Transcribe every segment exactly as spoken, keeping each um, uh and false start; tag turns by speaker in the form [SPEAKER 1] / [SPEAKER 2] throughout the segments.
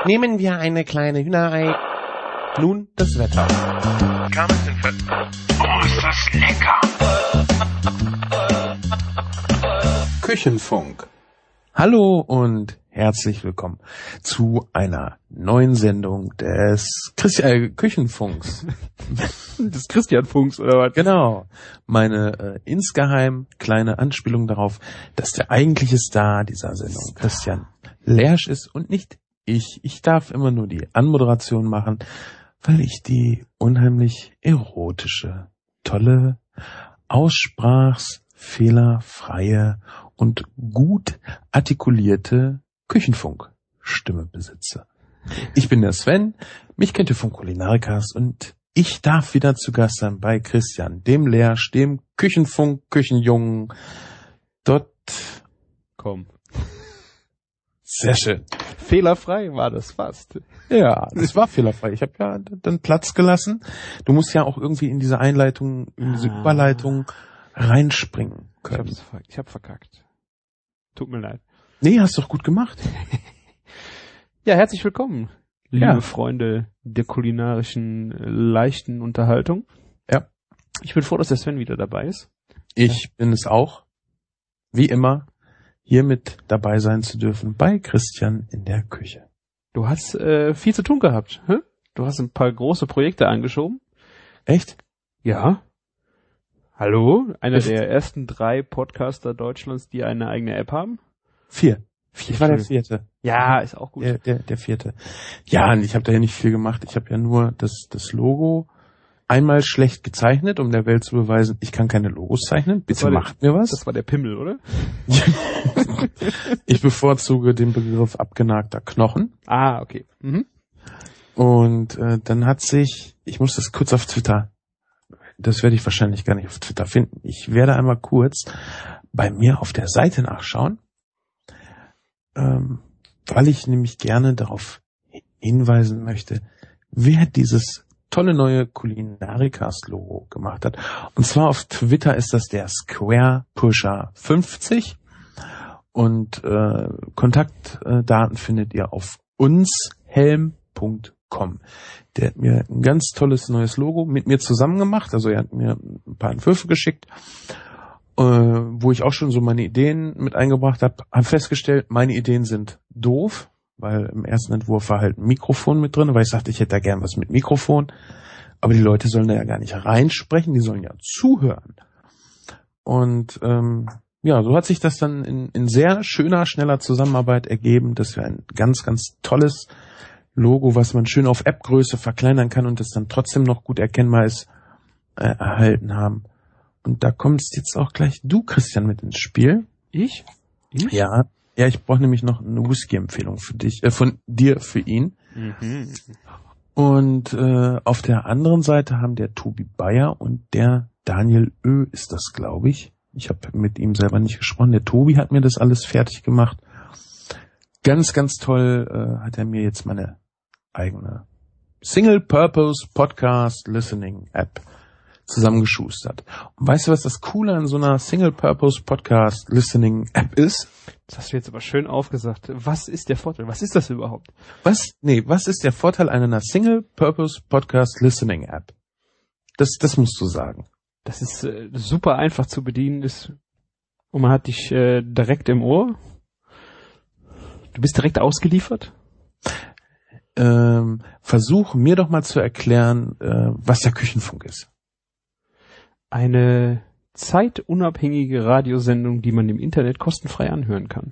[SPEAKER 1] Nehmen wir eine kleine Hühnerei. Nun das Wetter.
[SPEAKER 2] Oh, ist das lecker!
[SPEAKER 1] Küchenfunk. Hallo und herzlich willkommen zu einer neuen Sendung des Christi- äh, Küchenfunks.
[SPEAKER 3] Des Christian-Funks, oder was?
[SPEAKER 1] Genau. Meine äh, insgeheim kleine Anspielung darauf, dass der eigentliche Star dieser Sendung Christian Lersch ist und nicht ich. Ich darf immer nur die Anmoderation machen, weil ich die unheimlich erotische, tolle, aussprachsfehlerfreie und gut artikulierte Küchenfunk-Stimme besitze. Ich bin der Sven, mich kennt ihr vom Kulinarikast und ich darf wieder zu Gast sein bei Christian, dem Lersch, dem Küchenfunk, Küchenjungen. Dort.
[SPEAKER 3] Komm.
[SPEAKER 1] Sehr schön.
[SPEAKER 3] Fehlerfrei war das fast.
[SPEAKER 1] Ja, das war fehlerfrei. Ich habe ja dann Platz gelassen. Du musst ja auch irgendwie in diese Einleitung, in diese ah. Überleitung reinspringen können.
[SPEAKER 3] Ich, hab's, ich hab verkackt. Tut mir leid.
[SPEAKER 1] Nee, hast doch gut gemacht.
[SPEAKER 3] Ja, herzlich willkommen, liebe
[SPEAKER 1] ja.
[SPEAKER 3] Freunde der kulinarischen, leichten Unterhaltung.
[SPEAKER 1] Ja.
[SPEAKER 3] Ich bin froh, dass der Sven wieder dabei ist.
[SPEAKER 1] Ich ja. bin es auch. Wie immer, hier mit dabei sein zu dürfen bei Christian in der Küche.
[SPEAKER 3] Du hast äh, viel zu tun gehabt. Hä? Du hast ein paar große Projekte angeschoben.
[SPEAKER 1] Echt?
[SPEAKER 3] Ja. Hallo? Einer ich der ersten drei Podcaster Deutschlands, die eine eigene App haben?
[SPEAKER 1] Vier. Ich war der vierte.
[SPEAKER 3] Ja, ist auch gut.
[SPEAKER 1] Der, der, der vierte. Ja, und ich habe da ja nicht viel gemacht. Ich habe ja nur das, das Logo einmal schlecht gezeichnet, um der Welt zu beweisen, ich kann keine Logos zeichnen. Bitte macht mir was.
[SPEAKER 3] Das war der Pimmel, oder?
[SPEAKER 1] Ich bevorzuge den Begriff abgenagter Knochen.
[SPEAKER 3] Ah, okay. Mhm.
[SPEAKER 1] Und äh, dann hat sich, ich muss das kurz auf Twitter, das werde ich wahrscheinlich gar nicht auf Twitter finden. Ich werde einmal kurz bei mir auf der Seite nachschauen, ähm, weil ich nämlich gerne darauf hinweisen möchte, wer dieses tolle neue Kulinarikast-Logo gemacht hat. Und zwar auf Twitter ist das der Square Pusher fünfzig und äh, Kontaktdaten findet ihr auf unshelm punkt com. Der hat mir ein ganz tolles neues Logo mit mir zusammen gemacht, also er hat mir ein paar Entwürfe geschickt, äh, wo ich auch schon so meine Ideen mit eingebracht habe, habe festgestellt, meine Ideen sind doof, weil im ersten Entwurf war halt ein Mikrofon mit drin, weil ich sagte, ich hätte da gern was mit Mikrofon, aber die Leute sollen da ja gar nicht reinsprechen, die sollen ja zuhören. Und ähm, ja, so hat sich das dann in, in sehr schöner, schneller Zusammenarbeit ergeben, dass wir ein ganz, ganz tolles Logo, was man schön auf App-Größe verkleinern kann und das dann trotzdem noch gut erkennbar ist, äh, erhalten haben. Und da kommst jetzt auch gleich du, Christian, mit ins Spiel.
[SPEAKER 3] Ich? Ich?
[SPEAKER 1] Ja. Ja, ich brauche nämlich noch eine Whisky-Empfehlung für dich, äh, von dir für ihn.
[SPEAKER 3] Mhm.
[SPEAKER 1] Und äh, auf der anderen Seite haben der Tobi Bayer und der Daniel Ö. ist das, glaube ich. Ich habe mit ihm selber nicht gesprochen. Der Tobi hat mir das alles fertig gemacht. Ganz, ganz toll äh, hat er mir jetzt meine eigene Single-Purpose Podcast Listening App zusammengeschustert. Und weißt du, was das Coole an so einer Single-Purpose Podcast Listening App ist?
[SPEAKER 3] Das hast du jetzt aber schön aufgesagt. Was ist der Vorteil? Was ist das überhaupt?
[SPEAKER 1] Was? Nee, was ist der Vorteil einer Single-Purpose Podcast Listening App? Das, das musst du sagen.
[SPEAKER 3] Das ist äh, super einfach zu bedienen ist und man hat dich äh, direkt im Ohr. Du bist direkt ausgeliefert.
[SPEAKER 1] Ähm, versuch mir doch mal zu erklären, äh, was der Küchenfunk ist.
[SPEAKER 3] Eine zeitunabhängige Radiosendung, die man im Internet kostenfrei anhören kann.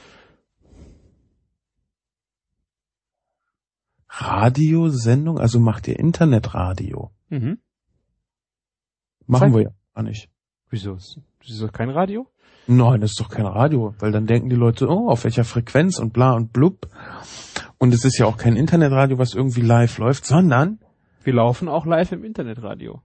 [SPEAKER 1] Radiosendung? Also macht ihr Internetradio?
[SPEAKER 3] Mhm.
[SPEAKER 1] Machen Zeit. Wir ja gar nicht.
[SPEAKER 3] Wieso? Ist das kein Radio?
[SPEAKER 1] Nein, das ist doch kein Radio, weil dann denken die Leute, oh, auf welcher Frequenz und bla und blub. Und es ist ja auch kein Internetradio, was irgendwie live läuft, sondern
[SPEAKER 3] wir laufen auch live im Internetradio.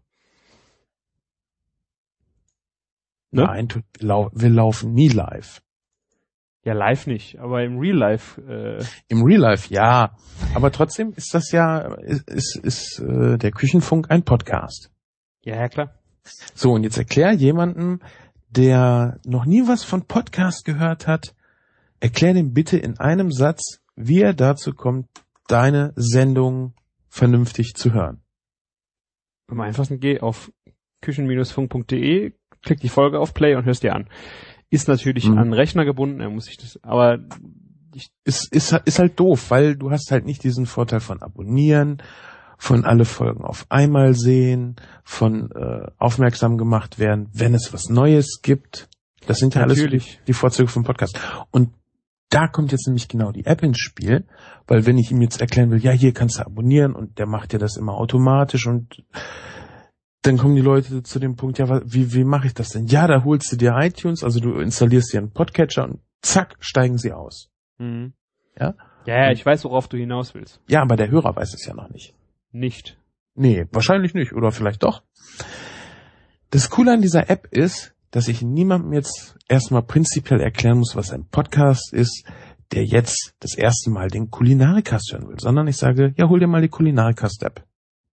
[SPEAKER 1] Ne? Nein, wir laufen nie live.
[SPEAKER 3] Ja, live nicht, aber im Real Life. Äh
[SPEAKER 1] Im Real Life, ja. Aber trotzdem ist das ja, ist, ist, ist äh, der Küchenfunk ein Podcast.
[SPEAKER 3] Ja, ja, klar.
[SPEAKER 1] So, und jetzt erklär jemandem, der noch nie was von Podcast gehört hat, erklär dem bitte in einem Satz, wie er dazu kommt, deine Sendung vernünftig zu hören?
[SPEAKER 3] Am einfachsten geh auf küchen Bindestrich funk Punkt de, klick die Folge auf Play und hörst dir an. Ist natürlich mhm. an den Rechner gebunden, er muss sich das, aber ich
[SPEAKER 1] ist, ist, ist halt doof, weil du hast halt nicht diesen Vorteil von Abonnieren, von alle Folgen auf einmal sehen, von äh, aufmerksam gemacht werden, wenn es was Neues gibt. Das sind ja
[SPEAKER 3] natürlich
[SPEAKER 1] alles die Vorzüge vom Podcast. Und da kommt jetzt nämlich genau die App ins Spiel, weil wenn ich ihm jetzt erklären will, ja, hier kannst du abonnieren und der macht ja das immer automatisch und dann kommen die Leute zu dem Punkt, ja, wie, wie mache ich das denn? Ja, da holst du dir iTunes, also du installierst dir einen Podcatcher und zack, steigen sie aus.
[SPEAKER 3] Mhm.
[SPEAKER 1] Ja?
[SPEAKER 3] Ja, ja, ich weiß, worauf du hinaus willst.
[SPEAKER 1] Ja, aber der Hörer weiß es ja noch nicht.
[SPEAKER 3] Nicht.
[SPEAKER 1] Nee, wahrscheinlich nicht, oder vielleicht doch. Das Coole an dieser App ist, dass ich niemandem jetzt erstmal prinzipiell erklären muss, was ein Podcast ist, der jetzt das erste Mal den Kulinarikast hören will, sondern ich sage, ja, hol dir mal die Kulinarikast-App.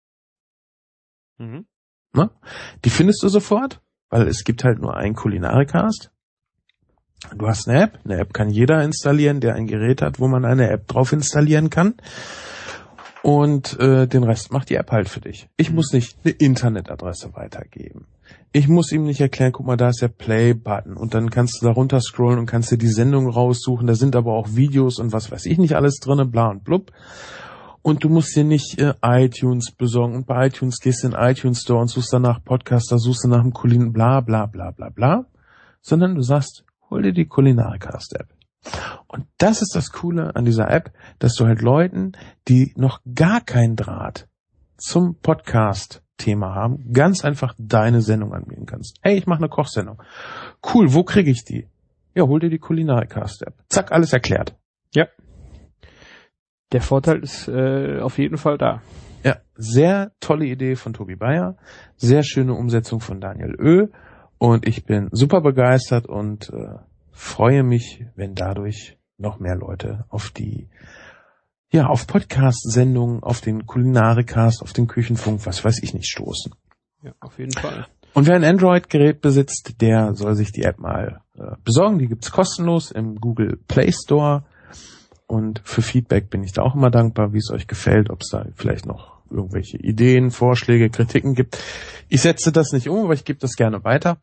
[SPEAKER 3] Mhm.
[SPEAKER 1] Ne? Die findest du sofort, weil es gibt halt nur einen Kulinarikast. Du hast eine App, eine App kann jeder installieren, der ein Gerät hat, wo man eine App drauf installieren kann. Und äh, den Rest macht die App halt für dich. Ich muss nicht eine Internetadresse weitergeben. Ich muss ihm nicht erklären, guck mal, da ist der Play-Button und dann kannst du da runter scrollen und kannst dir die Sendung raussuchen. Da sind aber auch Videos und was weiß ich nicht alles drinne, bla und blub. Und du musst dir nicht äh, iTunes besorgen und bei iTunes gehst du in den iTunes Store und suchst danach Podcaster, suchst du nach dem Kulin, bla bla bla bla bla, sondern du sagst, hol dir die Kulinarikast-App. Und das ist das Coole an dieser App, dass du halt Leuten, die noch gar keinen Draht zum Podcast-Thema haben, ganz einfach deine Sendung anbieten kannst. Hey, ich mache eine Kochsendung. Cool, wo kriege ich die? Ja, hol dir die Kulinarikast-App. Zack, alles erklärt.
[SPEAKER 3] Ja. Der Vorteil ist äh, auf jeden Fall da.
[SPEAKER 1] Ja, sehr tolle Idee von Tobi Bayer, sehr schöne Umsetzung von Daniel Oeh und ich bin super begeistert und äh, freue mich, wenn dadurch noch mehr Leute auf die, ja, auf Podcast-Sendungen, auf den Kulinarikast, auf den Küchenfunk, was weiß ich nicht, stoßen.
[SPEAKER 3] Ja, auf jeden Fall.
[SPEAKER 1] Und wer ein Android-Gerät besitzt, der soll sich die App mal äh, besorgen. Die gibt's kostenlos im Google Play Store. Und für Feedback bin ich da auch immer dankbar, wie es euch gefällt, ob es da vielleicht noch irgendwelche Ideen, Vorschläge, Kritiken gibt. Ich setze das nicht um, aber ich gebe das gerne weiter.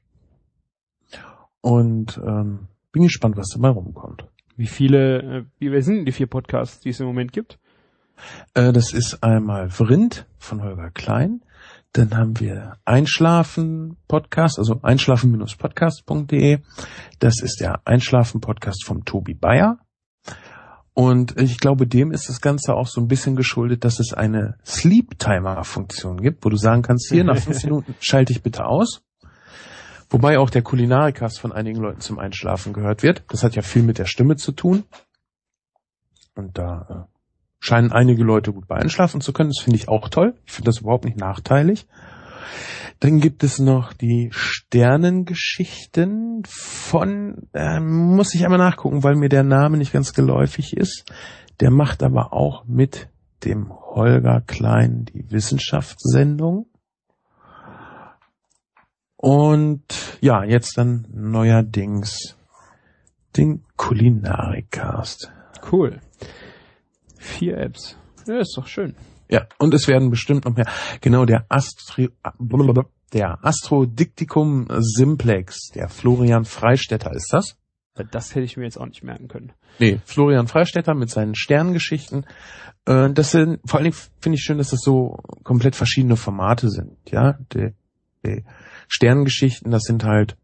[SPEAKER 1] Und ähm, bin gespannt, was dabei rumkommt.
[SPEAKER 3] Wie viele, äh, wie wer sind denn die vier Podcasts, die es im Moment gibt?
[SPEAKER 1] Äh, das ist einmal Vrind von Holger Klein. Dann haben wir Einschlafen-Podcast, also einschlafen Bindestrich podcast Punkt de. Das ist der Einschlafen-Podcast vom Tobi Bayer. Und ich glaube, dem ist das Ganze auch so ein bisschen geschuldet, dass es eine Sleep-Timer-Funktion gibt, wo du sagen kannst, hier nach fünf Minuten schalte ich bitte aus. Wobei auch der Kulinarikast von einigen Leuten zum Einschlafen gehört wird. Das hat ja viel mit der Stimme zu tun. Und da äh, scheinen einige Leute gut bei einschlafen zu können. Das finde ich auch toll. Ich finde das überhaupt nicht nachteilig. Dann gibt es noch die Sternengeschichten von, äh, muss ich einmal nachgucken, weil mir der Name nicht ganz geläufig ist. Der macht aber auch mit dem Holger Klein die Wissenschaftssendung. Und ja, jetzt dann neuerdings den Kulinarikast.
[SPEAKER 3] Cool. Vier Apps. Ja, ist doch schön.
[SPEAKER 1] Ja, und es werden bestimmt noch mehr. Genau, der Astri, der Astrodiktikum Simplex, der Florian Freistetter ist das.
[SPEAKER 3] Das hätte ich mir jetzt auch nicht merken können.
[SPEAKER 1] Nee, Florian Freistetter mit seinen Sterngeschichten. Äh, das sind, vor allen Dingen finde ich schön, dass das so komplett verschiedene Formate sind. Ja, die, die Sterngeschichten, das sind halt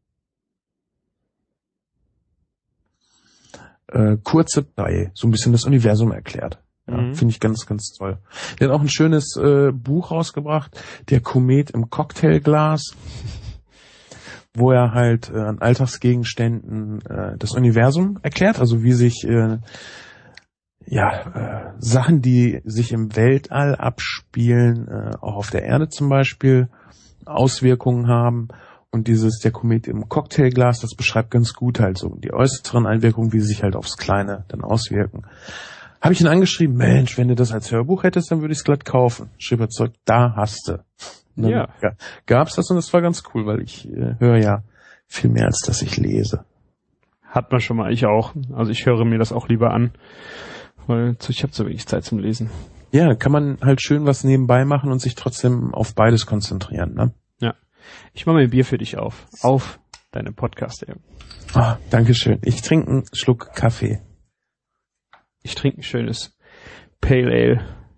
[SPEAKER 1] äh, kurze bei so ein bisschen das Universum erklärt. Ja, mhm. Finde ich ganz, ganz toll. Der hat auch ein schönes äh, Buch rausgebracht, Der Komet im Cocktailglas, wo er halt äh, an Alltagsgegenständen äh, das Universum erklärt, also wie sich äh, ja äh, Sachen, die sich im Weltall abspielen, äh, auch auf der Erde zum Beispiel, Auswirkungen haben. Und dieses, der Komet im Cocktailglas, das beschreibt ganz gut halt so die äußeren Einwirkungen, wie sie sich halt aufs Kleine dann auswirken. Habe ich ihn angeschrieben, Mensch, wenn du das als Hörbuch hättest, dann würde ich es glatt kaufen. Schrieb zurück, da hast du.
[SPEAKER 3] Ja.
[SPEAKER 1] Gab's das und das war ganz cool, weil ich äh, höre ja viel mehr, als dass ich lese.
[SPEAKER 3] Hat man schon mal, ich auch. Also ich höre mir das auch lieber an, weil ich habe zu wenig Zeit zum Lesen.
[SPEAKER 1] Ja, kann man halt schön was nebenbei machen und sich trotzdem auf beides konzentrieren, ne?
[SPEAKER 3] Ja. Ich mache mir ein Bier für dich auf. Auf deine Podcast-App.
[SPEAKER 1] Ah, Dankeschön. Ich trinke einen Schluck Kaffee.
[SPEAKER 3] Ich trinke ein schönes Pale Ale.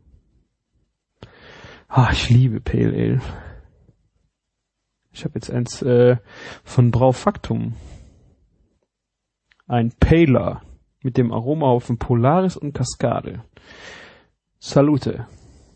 [SPEAKER 3] Ah, ich liebe Pale Ale. Ich habe jetzt eins äh, von Braufaktum. Ein Paler mit dem Aromahaufen Polaris und Cascade. Salute.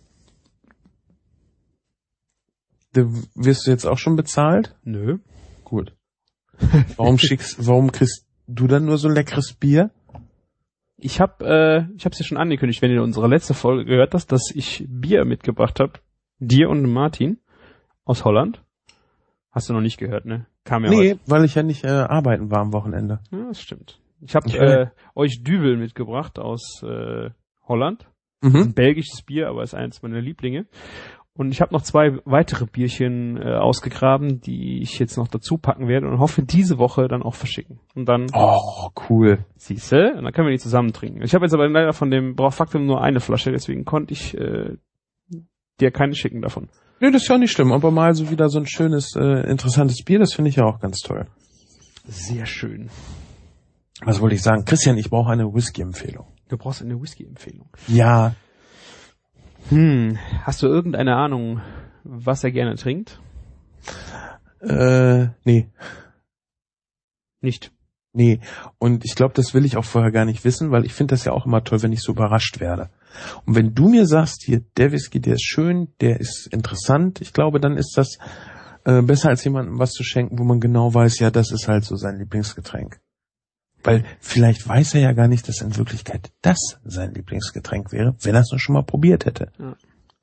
[SPEAKER 1] Du, wirst du jetzt auch schon bezahlt?
[SPEAKER 3] Nö.
[SPEAKER 1] Gut. Warum schickst, warum kriegst du dann nur so leckeres Bier?
[SPEAKER 3] Ich habe, äh, ich habe es ja schon angekündigt, wenn ihr unsere letzte Folge gehört hast, dass ich Bier mitgebracht habe, dir und Martin aus Holland. Hast du noch nicht gehört, ne? Kam ja
[SPEAKER 1] Nee,
[SPEAKER 3] heute.
[SPEAKER 1] weil ich ja nicht äh, arbeiten war am Wochenende.
[SPEAKER 3] Ja, das stimmt. Ich habe
[SPEAKER 1] Ich
[SPEAKER 3] äh, euch Düvel mitgebracht aus äh, Holland. Das ist ein
[SPEAKER 1] Mhm.
[SPEAKER 3] belgisches Bier, aber ist eins meiner Lieblinge. Und ich habe noch zwei weitere Bierchen äh, ausgegraben, die ich jetzt noch dazu packen werde und hoffe, diese Woche dann auch verschicken. Und dann,
[SPEAKER 1] Oh, cool.
[SPEAKER 3] siehste, und dann können wir die zusammen trinken. Ich habe jetzt aber leider von dem Braufaktum nur eine Flasche, deswegen konnte ich äh, dir keine schicken davon.
[SPEAKER 1] Nee, das ist ja auch nicht schlimm. Aber mal so wieder so ein schönes, äh, interessantes Bier, das finde ich ja auch ganz toll.
[SPEAKER 3] Sehr schön.
[SPEAKER 1] Was wollte ich sagen? Christian, ich brauche eine Whisky-Empfehlung.
[SPEAKER 3] Du brauchst eine Whisky-Empfehlung.
[SPEAKER 1] Ja.
[SPEAKER 3] Hm, hast du irgendeine Ahnung, was er gerne trinkt?
[SPEAKER 1] Äh, nee.
[SPEAKER 3] Nicht.
[SPEAKER 1] Nee. Und ich glaube, das will ich auch vorher gar nicht wissen, weil ich finde das ja auch immer toll, wenn ich so überrascht werde. Und wenn du mir sagst, hier, der Whisky, der ist schön, der ist interessant, ich glaube, dann ist das äh, besser als jemandem was zu schenken, wo man genau weiß, ja, das ist halt so sein Lieblingsgetränk. Weil vielleicht weiß er ja gar nicht, dass in Wirklichkeit das sein Lieblingsgetränk wäre, wenn er es noch schon mal probiert hätte.
[SPEAKER 3] Ja.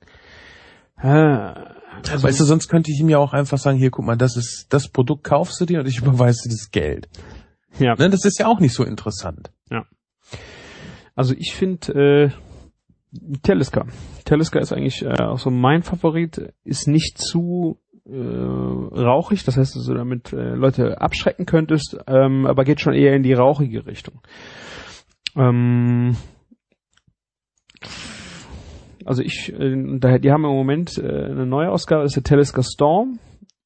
[SPEAKER 3] Ah, also,
[SPEAKER 1] Weißt du, sonst könnte ich ihm ja auch einfach sagen, hier, guck mal, das ist das Produkt, kaufst du dir und ich überweise dir das Geld.
[SPEAKER 3] ja.
[SPEAKER 1] Ne, das ist ja auch nicht so interessant.
[SPEAKER 3] Ja. Also ich finde äh, Talisker. Talisker ist eigentlich äh, auch so mein Favorit, ist nicht zu äh, rauchig, das heißt, dass du damit äh, Leute abschrecken könntest, ähm, aber geht schon eher in die rauchige Richtung. Ähm, also ich, äh, daher, die haben im Moment äh, eine neue Ausgabe, das ist der Talisker Storm,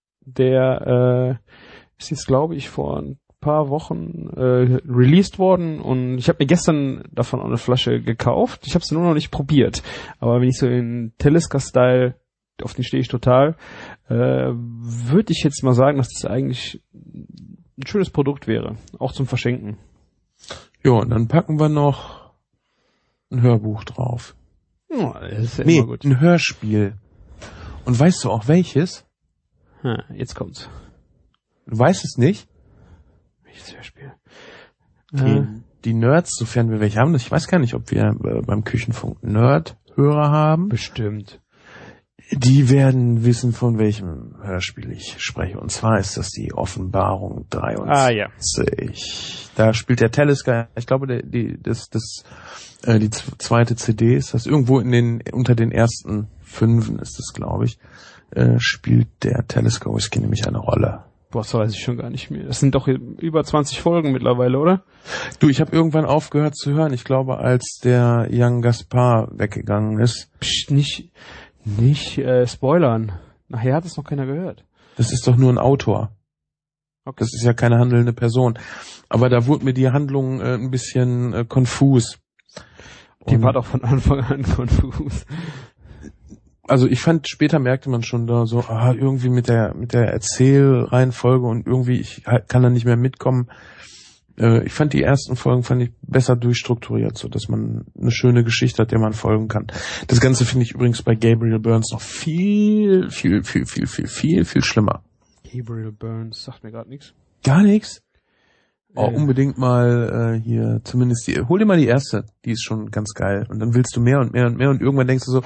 [SPEAKER 3] der äh, ist jetzt, glaube ich, vor ein paar Wochen äh, released worden und ich habe mir gestern davon auch eine Flasche gekauft. Ich habe sie nur noch nicht probiert, aber wenn ich so in Talisker-Style, auf den stehe ich total, äh, würde ich jetzt mal sagen, dass das eigentlich ein schönes Produkt wäre, auch zum Verschenken.
[SPEAKER 1] Jo, und dann packen wir noch ein Hörbuch drauf.
[SPEAKER 3] Ja, das ist ja
[SPEAKER 1] Nee,
[SPEAKER 3] immer gut.
[SPEAKER 1] ein Hörspiel. Und weißt du auch welches?
[SPEAKER 3] Ha, jetzt kommt's.
[SPEAKER 1] Du weißt es nicht?
[SPEAKER 3] Welches Hörspiel?
[SPEAKER 1] Die,
[SPEAKER 3] Äh,
[SPEAKER 1] die Nerds, sofern wir welche haben, ich weiß gar nicht, ob wir äh, beim Küchenfunk Nerd-Hörer haben.
[SPEAKER 3] bestimmt.
[SPEAKER 1] Die werden wissen, von welchem Hörspiel ich spreche. Und zwar ist das die Offenbarung dreiundzwanzig.
[SPEAKER 3] Ah ja.
[SPEAKER 1] Da spielt der Talisker, ich glaube, der, die, das, das, äh, die z- zweite C D ist das. Irgendwo in den, unter den ersten Fünfen ist das, glaube ich, äh, spielt der Talisker Whisky nämlich eine Rolle.
[SPEAKER 3] Boah, das weiß ich schon gar nicht mehr. Das sind doch über zwanzig Folgen mittlerweile, oder?
[SPEAKER 1] Du, ich habe irgendwann aufgehört zu hören. Ich glaube, als der Jan Gaspar weggegangen ist.
[SPEAKER 3] Psst, nicht, nicht äh, spoilern. Nachher hat es noch keiner gehört.
[SPEAKER 1] Das ist doch nur ein Autor.
[SPEAKER 3] Okay.
[SPEAKER 1] Das ist ja keine handelnde Person. Aber da wurde mir die Handlung äh, ein bisschen äh, konfus.
[SPEAKER 3] Die
[SPEAKER 1] Und
[SPEAKER 3] war doch von Anfang an konfus.
[SPEAKER 1] also ich fand, später merkte man schon da so, ah, irgendwie mit der mit der Erzählreihenfolge und irgendwie, ich halt kann da nicht mehr mitkommen. Äh, ich fand die ersten Folgen fand ich besser durchstrukturiert, so dass man eine schöne Geschichte hat, der man folgen kann. Das Ganze finde ich übrigens bei Gabriel Burns noch viel, viel, viel, viel, viel, viel, viel schlimmer.
[SPEAKER 3] Gabriel Burns, sagt mir gerade nichts.
[SPEAKER 1] Gar nichts? Oh,
[SPEAKER 3] Äh.
[SPEAKER 1] unbedingt mal äh, hier, zumindest die, hol dir mal die erste, die ist schon ganz geil. Und dann willst du mehr und mehr und mehr und irgendwann denkst du so,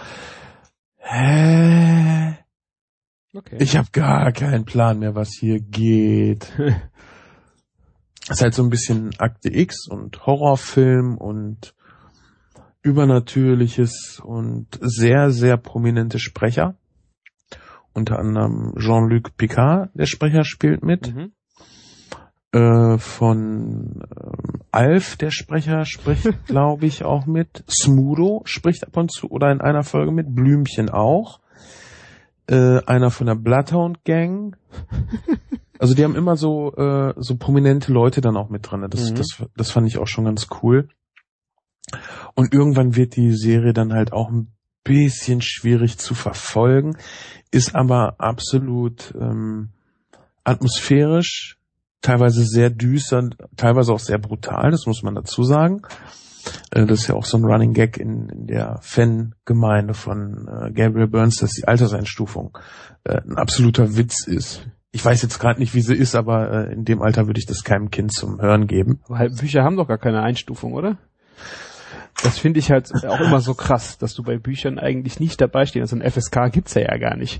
[SPEAKER 1] hä?
[SPEAKER 3] Okay.
[SPEAKER 1] Ich habe gar keinen Plan mehr, was hier geht. Es ist halt so ein bisschen Akte X und Horrorfilm und Übernatürliches und sehr, sehr prominente Sprecher. Unter anderem Jean-Luc Picard, der Sprecher, spielt mit.
[SPEAKER 3] mhm.
[SPEAKER 1] Äh, von ähm, Alf, der Sprecher, spricht, glaube ich, auch mit. Smudo spricht ab und zu oder in einer Folge mit. Blümchen auch. Äh, einer von der Bloodhound Gang. Also die haben immer so äh, so prominente Leute dann auch mit drin. Das, mhm. das, das fand ich auch schon ganz cool. Und irgendwann wird die Serie dann halt auch ein bisschen schwierig zu verfolgen, ist aber absolut ähm, atmosphärisch, teilweise sehr düster, teilweise auch sehr brutal, das muss man dazu sagen. Äh, das ist ja auch so ein Running Gag in, in der Fangemeinde von äh, Gabriel Burns, dass die Alterseinstufung äh, ein absoluter Witz ist. Ich weiß jetzt gerade nicht, wie sie ist, aber äh, in dem Alter würde ich das keinem Kind zum Hören geben.
[SPEAKER 3] Aber Bücher haben doch gar keine Einstufung, oder? Das finde ich halt auch immer so krass, dass du bei Büchern eigentlich nicht dabei stehst. Also ein F S K gibt's ja ja gar nicht.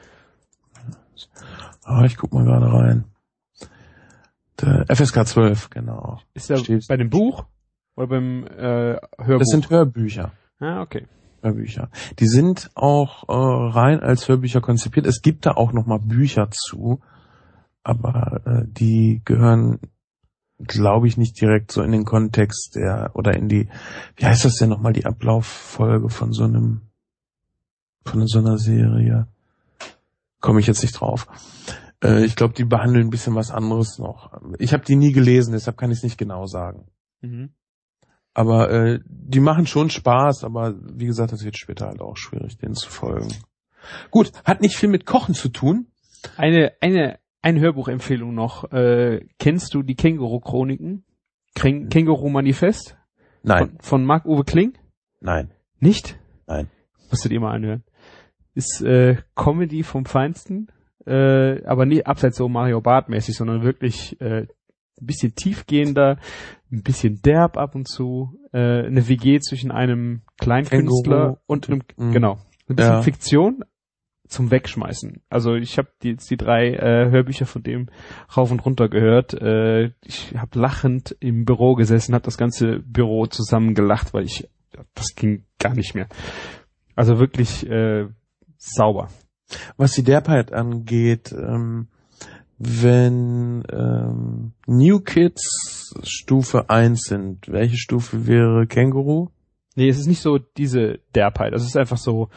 [SPEAKER 1] Ah, ich guck mal gerade rein. Der F S K zwölf, genau.
[SPEAKER 3] Ist der Steht bei dem Buch oder beim äh, Hörbuch?
[SPEAKER 1] Das sind Hörbücher.
[SPEAKER 3] Ah, okay.
[SPEAKER 1] Hörbücher. Die sind auch äh, rein als Hörbücher konzipiert. Es gibt da auch nochmal Bücher zu, aber äh, die gehören, glaube ich, nicht direkt so in den Kontext der, oder in die, wie heißt das denn nochmal, die Ablauffolge von so einem, von so einer Serie. Komme ich jetzt nicht drauf. Äh, ich glaube, die behandeln ein bisschen was anderes noch. Ich habe die nie gelesen, deshalb kann ich es nicht genau sagen.
[SPEAKER 3] Mhm.
[SPEAKER 1] Aber äh, die machen schon Spaß, aber wie gesagt, das wird später halt auch schwierig, denen zu folgen. Gut, hat nicht viel mit Kochen zu tun.
[SPEAKER 3] Eine, eine, eine Hörbuchempfehlung noch. Äh, kennst du die Känguru-Chroniken? Kren- Känguru-Manifest?
[SPEAKER 1] Nein.
[SPEAKER 3] Von, von Marc-Uwe Kling?
[SPEAKER 1] Nein.
[SPEAKER 3] Nicht?
[SPEAKER 1] Nein.
[SPEAKER 3] Musst du dir mal anhören. Ist äh, Comedy vom Feinsten, äh, aber nicht abseits so Mario Barth-mäßig, sondern wirklich äh, ein bisschen tiefgehender, ein bisschen derb ab und zu, äh, eine W G zwischen einem Kleinkünstler Känguru. und einem, mhm. genau, ein bisschen ja. Fiktion zum Wegschmeißen. Also ich habe die, die drei äh, Hörbücher von dem rauf und runter gehört. Äh, ich habe lachend im Büro gesessen, habe das ganze Büro zusammen gelacht, weil ich, das ging gar nicht mehr. Also wirklich äh, sauber.
[SPEAKER 1] Was die Derbheit angeht, ähm, wenn ähm, New Kids Stufe eins sind, welche Stufe wäre Känguru?
[SPEAKER 3] Nee, es ist nicht so diese Derbheit. Es ist einfach so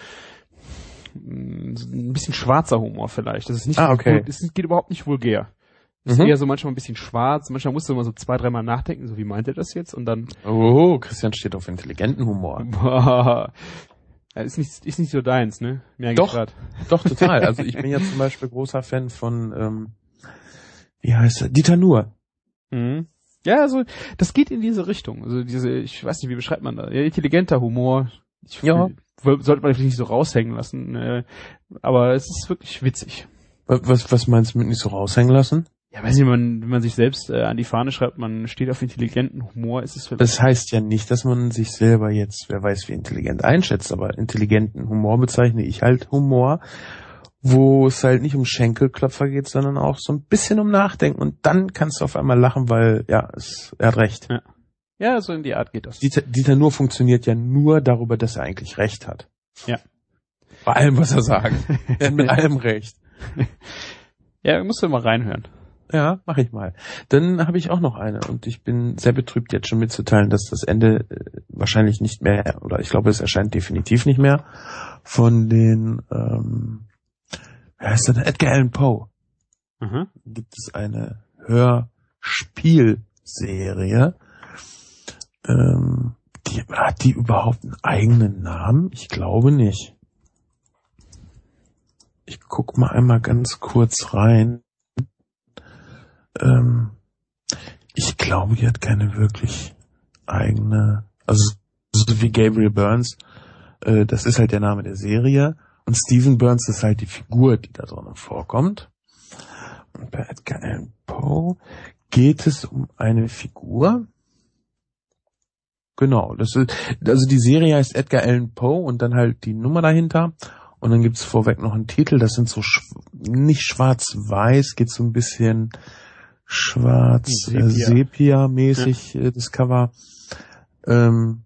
[SPEAKER 3] ein bisschen schwarzer Humor vielleicht. Das ist nicht
[SPEAKER 1] ah, okay.
[SPEAKER 3] Es geht überhaupt nicht vulgär. Es ist mhm. eher so manchmal ein bisschen schwarz. Manchmal musst du immer so zwei, dreimal nachdenken, so wie meint er das jetzt? Und dann...
[SPEAKER 1] Oh, Christian steht auf intelligenten Humor.
[SPEAKER 3] Boah. Ja, ist nicht, ist nicht so deins, ne? Merke
[SPEAKER 1] doch,
[SPEAKER 3] grad.
[SPEAKER 1] Doch, total. Also ich bin ja zum Beispiel großer Fan von, ähm, wie heißt er? Dieter Nuhr.
[SPEAKER 3] Mhm. Ja, also das geht in diese Richtung. Also diese, ich weiß nicht, wie beschreibt man das? Ja, intelligenter Humor. Ich,
[SPEAKER 1] ja.
[SPEAKER 3] Sollte man vielleicht nicht so raushängen lassen. Äh, aber es ist wirklich witzig.
[SPEAKER 1] Was, was meinst du mit nicht so raushängen lassen?
[SPEAKER 3] Ja, weiß nicht, wenn man, wenn man sich selbst äh, an die Fahne schreibt, man steht auf intelligenten Humor, ist es vielleicht...
[SPEAKER 1] Das heißt ja nicht, dass man sich selber jetzt, wer weiß wie intelligent einschätzt, aber intelligenten Humor bezeichne ich halt Humor, wo es halt nicht um Schenkelklopfer geht, sondern auch so ein bisschen um Nachdenken und dann kannst du auf einmal lachen, weil, ja, es, er hat recht.
[SPEAKER 3] Ja. Ja, so in die Art geht das.
[SPEAKER 1] Dieter, Dieter Nuhr funktioniert ja nur darüber, dass er eigentlich recht hat.
[SPEAKER 3] Ja.
[SPEAKER 1] Bei allem, was er sagt. Er hat mit allem recht.
[SPEAKER 3] Ja, musst du mal reinhören.
[SPEAKER 1] Ja, mach ich mal. Dann habe ich auch noch eine und ich bin sehr betrübt jetzt schon mitzuteilen, dass das Ende äh, wahrscheinlich nicht mehr, oder ich glaube, es erscheint definitiv nicht mehr, von den, ähm, wer heißt denn, Edgar Allan Poe.
[SPEAKER 3] Mhm.
[SPEAKER 1] Gibt es eine Hörspielserie. Ähm, die, hat die überhaupt einen eigenen Namen? Ich glaube nicht. Ich guck mal einmal ganz kurz rein. Ähm, ich glaube, die hat keine wirklich eigene, also so wie Gabriel Burns, äh, das ist halt der Name der Serie und Stephen Burns ist halt die Figur, die da drin vorkommt. Und bei Edgar Allan Poe geht es um eine Figur. Genau, das ist, also die Serie heißt Edgar Allan Poe und dann halt die Nummer dahinter und dann gibt's vorweg noch einen Titel, das sind so schw- nicht schwarz-weiß, geht so ein bisschen schwarz, äh, Sepia-mäßig, ja. äh, das Cover. Ähm,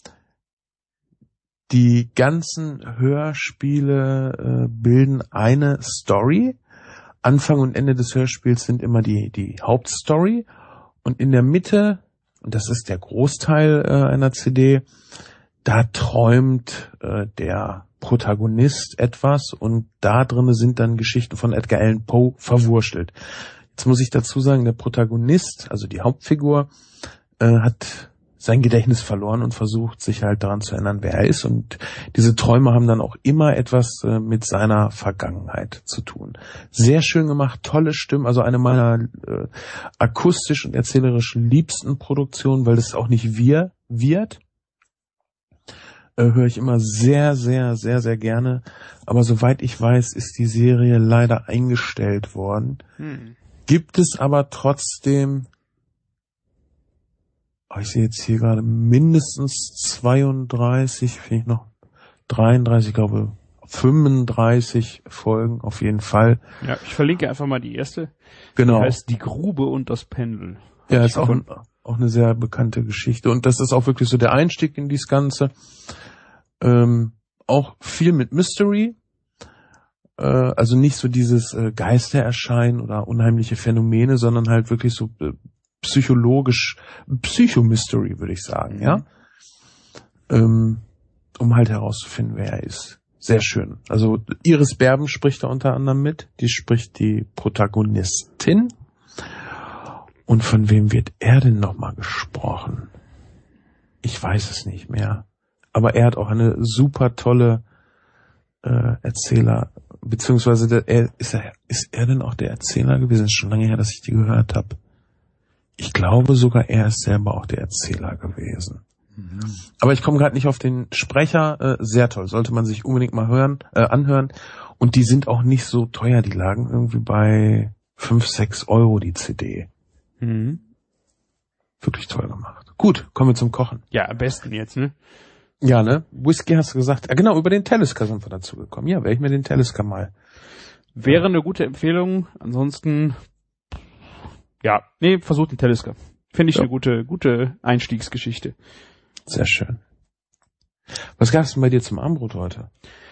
[SPEAKER 1] die ganzen Hörspiele äh, bilden eine Story. Anfang und Ende des Hörspiels sind immer die, die Hauptstory und in der Mitte und das ist der Großteil äh, einer C D, da träumt äh, der Protagonist etwas und da drinne sind dann Geschichten von Edgar Allan Poe verwurstelt. Jetzt muss ich dazu sagen, der Protagonist, also die Hauptfigur, äh, hat sein Gedächtnis verloren und versucht, sich halt daran zu erinnern, wer er ist. Und diese Träume haben dann auch immer etwas äh, mit seiner Vergangenheit zu tun. Sehr schön gemacht, tolle Stimmen, also eine meiner äh, akustisch und erzählerisch liebsten Produktionen, weil es auch nicht wir wird. Äh, höre ich immer sehr, sehr, sehr, sehr gerne. Aber soweit ich weiß, ist die Serie leider eingestellt worden. Hm. Gibt es aber trotzdem... Ich sehe jetzt hier gerade mindestens zweiunddreißig, finde ich noch dreiunddreißig, ich glaube fünfunddreißig Folgen auf jeden Fall.
[SPEAKER 3] Ja, ich verlinke einfach mal die erste.
[SPEAKER 1] Genau.
[SPEAKER 3] Die heißt Die Grube und das Pendel.
[SPEAKER 1] Ja, ist auch, ein, auch eine sehr bekannte Geschichte. Und das ist auch wirklich so der Einstieg in dieses Ganze. Ähm, auch viel mit Mystery. Äh, also nicht so dieses äh, Geistererscheinen oder unheimliche Phänomene, sondern halt wirklich so äh, psychologisch, Psychomystery, würde ich sagen, mhm. ja. Ähm, um halt herauszufinden, wer er ist. Sehr schön. Also Iris Berben spricht da unter anderem mit. Die spricht die Protagonistin. Und von wem wird er denn nochmal gesprochen? Ich weiß es nicht mehr. Aber er hat auch eine super tolle äh, Erzähler, beziehungsweise der, er, ist, er, ist er denn auch der Erzähler gewesen? Das ist schon lange her, dass ich die gehört habe. Ich glaube sogar, er ist selber auch der Erzähler gewesen. Mhm. Aber ich komme gerade nicht auf den Sprecher. Äh, sehr toll, sollte man sich unbedingt mal hören, äh, anhören. Und die sind auch nicht so teuer. Die lagen irgendwie bei fünf, sechs Euro die C D. Mhm. Wirklich toll gemacht. Gut, kommen wir zum Kochen.
[SPEAKER 3] Ja, am besten jetzt, ne?
[SPEAKER 1] Ja, ne? Whisky hast du gesagt. Ah, genau, über den Talisker sind wir dazu gekommen. Ja, werde ich mir den Talisker mal.
[SPEAKER 3] Wäre eine gute Empfehlung. Ansonsten... Ja, nee, versucht den Talisker. Finde ich ja. eine gute, gute Einstiegsgeschichte.
[SPEAKER 1] Sehr schön. Was gab's denn bei dir zum Abendbrot heute?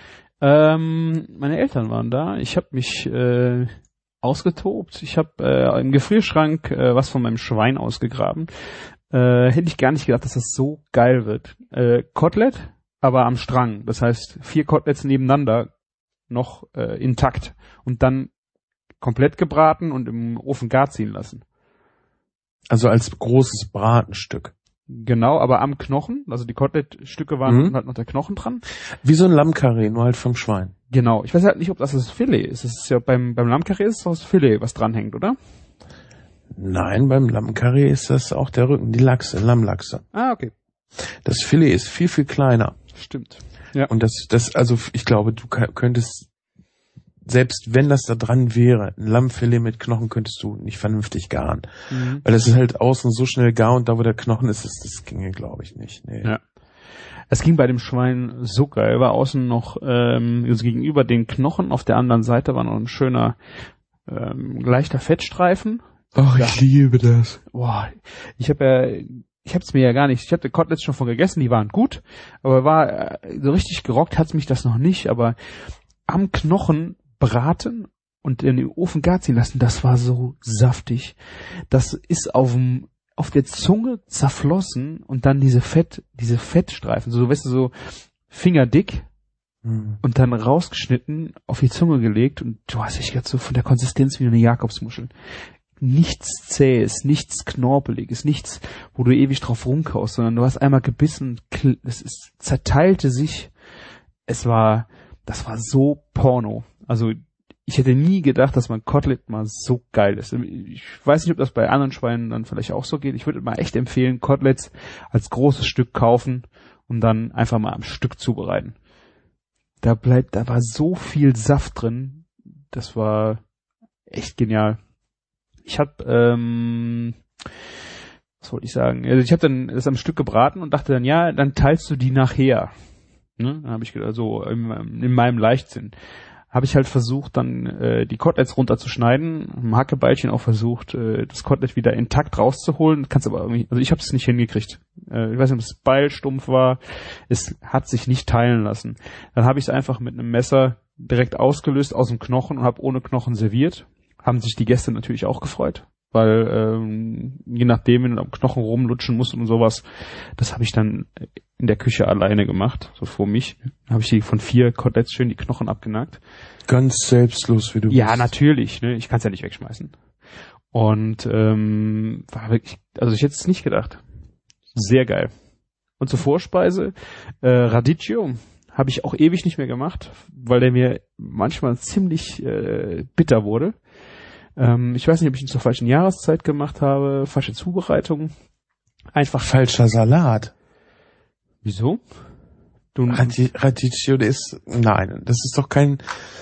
[SPEAKER 3] Ähm, meine Eltern waren da. Ich habe mich äh, ausgetobt. Ich habe äh, im Gefrierschrank äh, was von meinem Schwein ausgegraben. Äh, hätte ich gar nicht gedacht, dass das so geil wird. Äh, Kotelett, aber am Strang. Das heißt, vier Koteletts nebeneinander noch äh, intakt. Und dann komplett gebraten und im Ofen gar ziehen lassen.
[SPEAKER 1] Also als großes Bratenstück.
[SPEAKER 3] Genau, aber am Knochen, also die Kotelettstücke waren mhm. halt noch der Knochen dran.
[SPEAKER 1] Wie so ein Lammkarree, nur halt vom Schwein.
[SPEAKER 3] Genau, ich weiß halt nicht, ob das das Filet ist. Das ist ja beim beim Lammkarree ist das Filet, was dranhängt, oder?
[SPEAKER 1] Nein, beim Lammkarree ist das auch der Rücken, die Lachse, Lammlachse.
[SPEAKER 3] Ah, okay.
[SPEAKER 1] Das Filet ist viel, viel kleiner.
[SPEAKER 3] Stimmt. Ja.
[SPEAKER 1] Und das, das, also ich glaube, du könntest selbst wenn das da dran wäre, ein Lammfilet mit Knochen könntest du nicht vernünftig garen. Mhm. Weil es ist halt außen so schnell gar und da, wo der Knochen ist, ist das ginge, glaube ich, nicht. Nee.
[SPEAKER 3] Ja. Es ging bei dem Schwein so geil. War außen noch, ähm, also gegenüber den Knochen, auf der anderen Seite war noch ein schöner, ähm, leichter Fettstreifen.
[SPEAKER 1] Ach, ja. Ich liebe das.
[SPEAKER 3] Boah, ich habe ja, ich habe es mir ja gar nicht, ich habe die Koteletts schon von gegessen, die waren gut, aber war äh, so richtig gerockt hat's mich das noch nicht, aber am Knochen braten und in den Ofen gar ziehen lassen, das war so saftig. Das ist auf dem, auf der Zunge zerflossen und dann diese Fett, diese Fettstreifen, so, weißt du, so fingerdick mhm. und dann rausgeschnitten, auf die Zunge gelegt und du hast dich jetzt so von der Konsistenz wie eine Jakobsmuschel. Nichts Zähes, nichts Knorpeliges, nichts, wo du ewig drauf rumkaust, sondern du hast einmal gebissen, es ist, zerteilte sich. Es war, das war so Porno. Also ich hätte nie gedacht, dass mein Kotelett mal so geil ist. Ich weiß nicht, ob das bei anderen Schweinen dann vielleicht auch so geht. Ich würde mal echt empfehlen, Koteletts als großes Stück kaufen und dann einfach mal am Stück zubereiten. Da bleibt, da war so viel Saft drin. Das war echt genial. Ich habe, ähm, was wollte ich sagen? Also ich habe dann das am Stück gebraten und dachte dann, ja, dann teilst du die nachher. Ne? Dann habe ich gedacht, so in, in meinem Leichtsinn. Habe ich halt versucht, dann äh, die Koteletts runterzuschneiden, im Hackebeilchen auch versucht, äh, das Kotelett wieder intakt rauszuholen. Kannst aber irgendwie, also ich habe es nicht hingekriegt. Äh, ich weiß nicht, ob das Beil stumpf war. Es hat sich nicht teilen lassen. Dann habe ich es einfach mit einem Messer direkt ausgelöst aus dem Knochen und habe ohne Knochen serviert. Haben sich die Gäste natürlich auch gefreut. weil ähm, je nachdem, wenn du am Knochen rumlutschen musst und sowas, das habe ich dann in der Küche alleine gemacht, so vor mich. Dann habe ich die von vier Koteletts schön die Knochen abgenagt.
[SPEAKER 1] Ganz selbstlos, wie du
[SPEAKER 3] Ja,
[SPEAKER 1] bist.
[SPEAKER 3] natürlich, ne? Ich kann es ja nicht wegschmeißen. Und ähm, war wirklich, also ich hätte es nicht gedacht. Sehr geil. Und zur Vorspeise, äh, Radicchio habe ich auch ewig nicht mehr gemacht, weil der mir manchmal ziemlich äh, bitter wurde. Ähm, ich weiß nicht, ob ich ihn zur falschen Jahreszeit gemacht habe, falsche Zubereitung. Einfach
[SPEAKER 1] Falscher Salat.
[SPEAKER 3] Wieso? Du,
[SPEAKER 1] Radi- Radicchio, der ist, nein, das ist doch kein,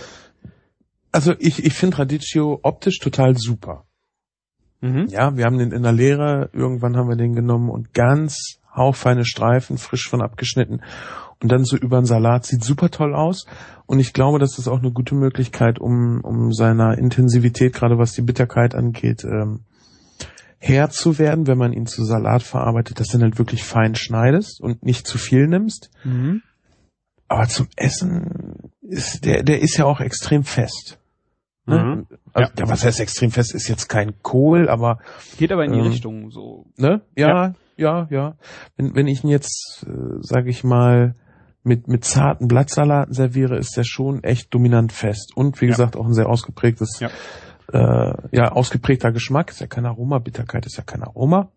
[SPEAKER 1] also ich, ich finde Radicchio optisch total super.
[SPEAKER 3] mhm.
[SPEAKER 1] Ja, wir haben den in der Lehre, irgendwann haben wir den genommen und ganz hauchfeine Streifen, frisch von abgeschnitten und dann so über den Salat, sieht super toll aus und ich glaube, das ist auch eine gute Möglichkeit, um, um seiner Intensivität, gerade was die Bitterkeit angeht, ähm, Herr zu werden, wenn man ihn zu Salat verarbeitet, dass du ihn halt wirklich fein schneidest und nicht zu viel nimmst.
[SPEAKER 3] Mhm.
[SPEAKER 1] Aber zum Essen ist der, der ist ja auch extrem fest. Ne?
[SPEAKER 3] Mhm.
[SPEAKER 1] Also,
[SPEAKER 3] Ja.
[SPEAKER 1] ja, was heißt extrem fest? Ist jetzt kein Kohl, aber
[SPEAKER 3] Geht aber in die
[SPEAKER 1] ähm,
[SPEAKER 3] Richtung so.
[SPEAKER 1] ne? Ja, ja, ja. Wenn, wenn ich ihn jetzt, äh, sage ich mal, mit mit zarten Blattsalaten serviere, ist der schon echt dominant fest und wie
[SPEAKER 3] Ja.
[SPEAKER 1] gesagt auch ein sehr ausgeprägtes
[SPEAKER 3] Ja.
[SPEAKER 1] äh, ja, ausgeprägter Geschmack, ist ja kein Aroma, Bitterkeit ist ja kein Aroma.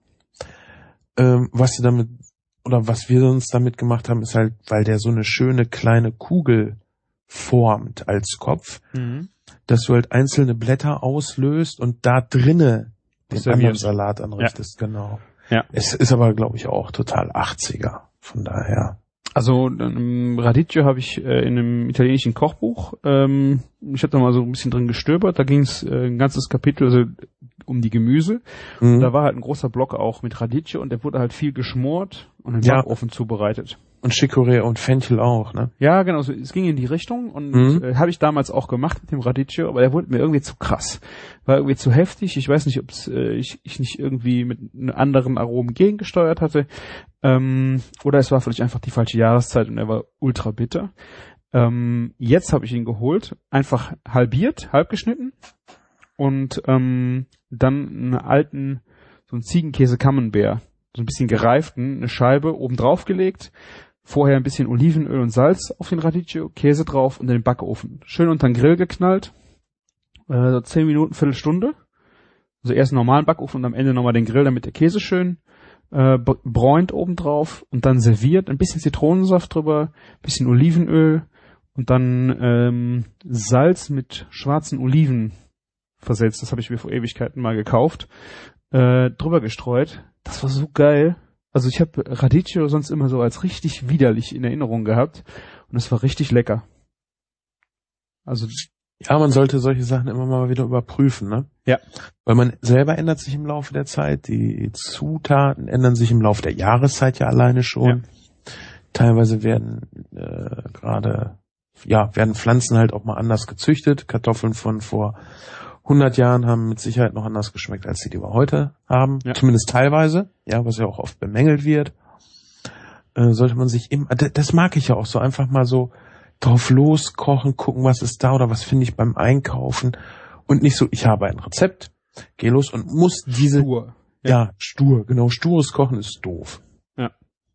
[SPEAKER 1] Ähm, was sie damit, oder was wir sonst damit gemacht haben, ist halt, weil der so eine schöne kleine Kugel formt als Kopf,
[SPEAKER 3] Mhm.
[SPEAKER 1] dass du halt einzelne Blätter auslöst und da drinne den
[SPEAKER 3] Serviert.
[SPEAKER 1] anderen Salat anrichtest, genau.
[SPEAKER 3] Ja.
[SPEAKER 1] Es ist aber, glaube ich, auch total achtziger, von daher.
[SPEAKER 3] Also ähm, Radicchio habe ich äh, in einem italienischen Kochbuch, ähm, ich habe da mal so ein bisschen drin gestöbert, da ging es äh, ein ganzes Kapitel also, um die Gemüse.
[SPEAKER 1] Mhm.
[SPEAKER 3] Und da war halt ein großer Block auch mit Radicchio und der wurde halt viel geschmort und im
[SPEAKER 1] Ja.
[SPEAKER 3] Backofen zubereitet.
[SPEAKER 1] Und Chicorée und Fenchel auch, ne?
[SPEAKER 3] Ja, genau, so, es ging in die Richtung und
[SPEAKER 1] Mhm.
[SPEAKER 3] äh, habe ich damals auch gemacht mit dem Radicchio, aber der wurde mir irgendwie zu krass. War irgendwie zu heftig. Ich weiß nicht, ob äh, ich, ich nicht irgendwie mit einem anderen Aromen gegengesteuert hatte. Ähm, oder es war vielleicht einfach die falsche Jahreszeit und er war ultra bitter. Ähm, jetzt habe ich ihn geholt, einfach halbiert, halb geschnitten und ähm, dann einen alten, so einen Ziegenkäse Camembert, so ein bisschen gereiften, eine Scheibe oben drauf gelegt, vorher ein bisschen Olivenöl und Salz auf den Radicchio, Käse drauf und in den Backofen. Schön unter den Grill geknallt, äh, so zehn Minuten, Viertelstunde. Also erst einen normalen Backofen und am Ende nochmal den Grill, damit der Käse schön äh, bräunt oben drauf und dann serviert, ein bisschen Zitronensaft drüber, ein bisschen Olivenöl und dann ähm, Salz mit schwarzen Oliven versetzt. Das habe ich mir vor Ewigkeiten mal gekauft. Äh, drüber gestreut. Das war so geil. Also ich habe Radicchio sonst immer so als richtig widerlich in Erinnerung gehabt und es war richtig lecker. Also
[SPEAKER 1] Ja, man sollte solche Sachen immer mal wieder überprüfen, ne?
[SPEAKER 3] ja.
[SPEAKER 1] Weil man selber ändert sich im Laufe der Zeit, die Zutaten ändern sich im Laufe der Jahreszeit ja alleine schon.
[SPEAKER 3] Ja.
[SPEAKER 1] Teilweise werden äh, gerade, ja, werden Pflanzen halt auch mal anders gezüchtet. Kartoffeln von vor hundert Jahren haben mit Sicherheit noch anders geschmeckt, als die, die wir heute haben.
[SPEAKER 3] Ja.
[SPEAKER 1] Zumindest teilweise, ja, was ja auch oft bemängelt wird. Äh, sollte man sich immer, das mag ich ja auch so, einfach mal so drauf loskochen, gucken, was ist da oder was finde ich beim Einkaufen und nicht so, ich habe ein Rezept, geh los und muss diese,
[SPEAKER 3] Stur.
[SPEAKER 1] ja, ja stur, genau, stures Kochen ist doof.
[SPEAKER 3] Ja.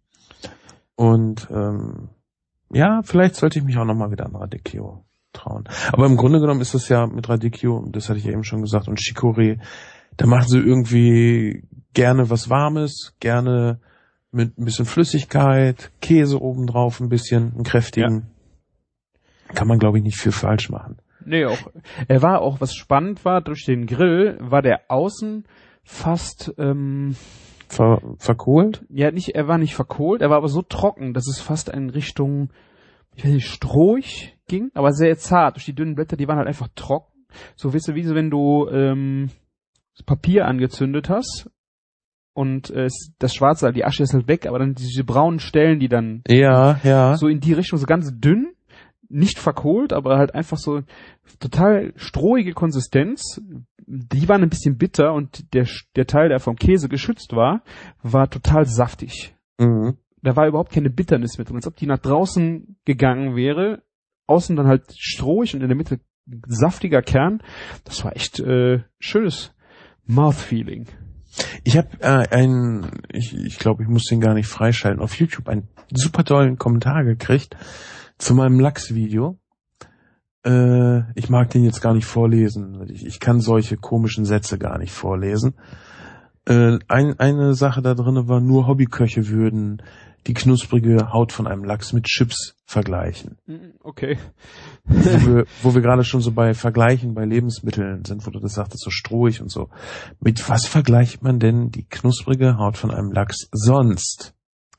[SPEAKER 1] Und ähm, ja, vielleicht sollte ich mich auch nochmal wieder an Radicchio trauen. Aber im Grunde genommen ist das ja mit Radicchio, das hatte ich ja eben schon gesagt, und Chicorée, da machen sie irgendwie gerne was Warmes, gerne mit ein bisschen Flüssigkeit, Käse obendrauf ein bisschen, einen kräftigen. Kann man, glaube ich, nicht viel falsch machen.
[SPEAKER 3] Nee, auch. Er war auch, was spannend war, durch den Grill war der außen fast, ähm,
[SPEAKER 1] Ver, verkohlt?
[SPEAKER 3] ja, nicht, er war nicht verkohlt, er war aber so trocken, dass es fast in Richtung, ich weiß nicht, strohig ging, aber sehr zart. Durch die dünnen Blätter, die waren halt einfach trocken. So, weißt du, wie so, wenn du, ähm, das Papier angezündet hast und äh, das Schwarze, die Asche ist halt weg, aber dann diese braunen Stellen, die dann
[SPEAKER 1] Ja, ja.
[SPEAKER 3] so in die Richtung, so ganz dünn, nicht verkohlt, aber halt einfach so total strohige Konsistenz. Die waren ein bisschen bitter und der, der Teil, der vom Käse geschützt war, war total saftig.
[SPEAKER 1] Mhm.
[SPEAKER 3] Da war überhaupt keine Bitternis mit drin, als ob die nach draußen gegangen wäre. Außen dann halt strohig und in der Mitte saftiger Kern. Das war echt äh, schönes Mouthfeeling.
[SPEAKER 1] Ich habe äh, einen, ich, ich glaube, ich muss den gar nicht freischalten, auf YouTube einen super tollen Kommentar gekriegt zu meinem Lachs-Video. Äh, ich mag den jetzt gar nicht vorlesen. Ich, ich kann solche komischen Sätze gar nicht vorlesen. Äh, ein, eine Sache da drin war, nur Hobbyköche würden die knusprige Haut von einem Lachs mit Chips vergleichen.
[SPEAKER 3] Okay.
[SPEAKER 1] Wo wir, wo wir gerade schon so bei Vergleichen bei Lebensmitteln sind, wo du das sagtest, so strohig und so. Mit was vergleicht man denn die knusprige Haut von einem Lachs sonst?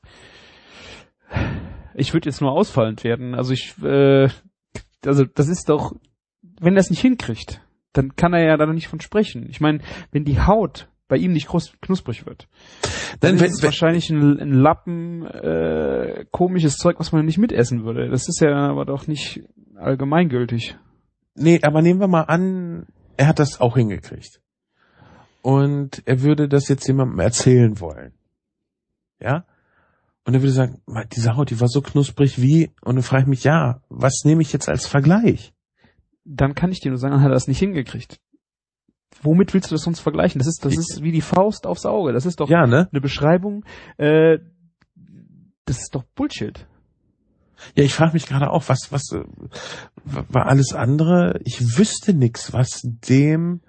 [SPEAKER 3] Ich würde jetzt nur ausfallend werden. Also ich, äh, also das ist doch, wenn er es nicht hinkriegt, dann kann er ja da nicht von sprechen. Ich meine, wenn die Haut bei ihm nicht knusprig wird, dann, dann ist wenn, es wenn, wahrscheinlich ein, ein Lappen äh, komisches Zeug, was man nicht mitessen würde. Das ist ja aber doch nicht allgemeingültig.
[SPEAKER 1] Nee, aber nehmen wir mal an, er hat das auch hingekriegt. Und er würde das jetzt jemandem erzählen wollen. Ja? Und er würde sagen, diese Haut, die war so knusprig wie, und dann frage ich mich, ja, was nehme ich jetzt als Vergleich?
[SPEAKER 3] Dann kann ich dir nur sagen, dann hat er das nicht hingekriegt. Womit willst du das sonst vergleichen? Das ist, das ist wie die Faust aufs Auge. Das ist doch
[SPEAKER 1] ja, ne?
[SPEAKER 3] eine Beschreibung. Äh, das ist doch Bullshit.
[SPEAKER 1] Ja, ich frage mich gerade auch, was, was äh, war alles andere? Ich wüsste nix, was dem.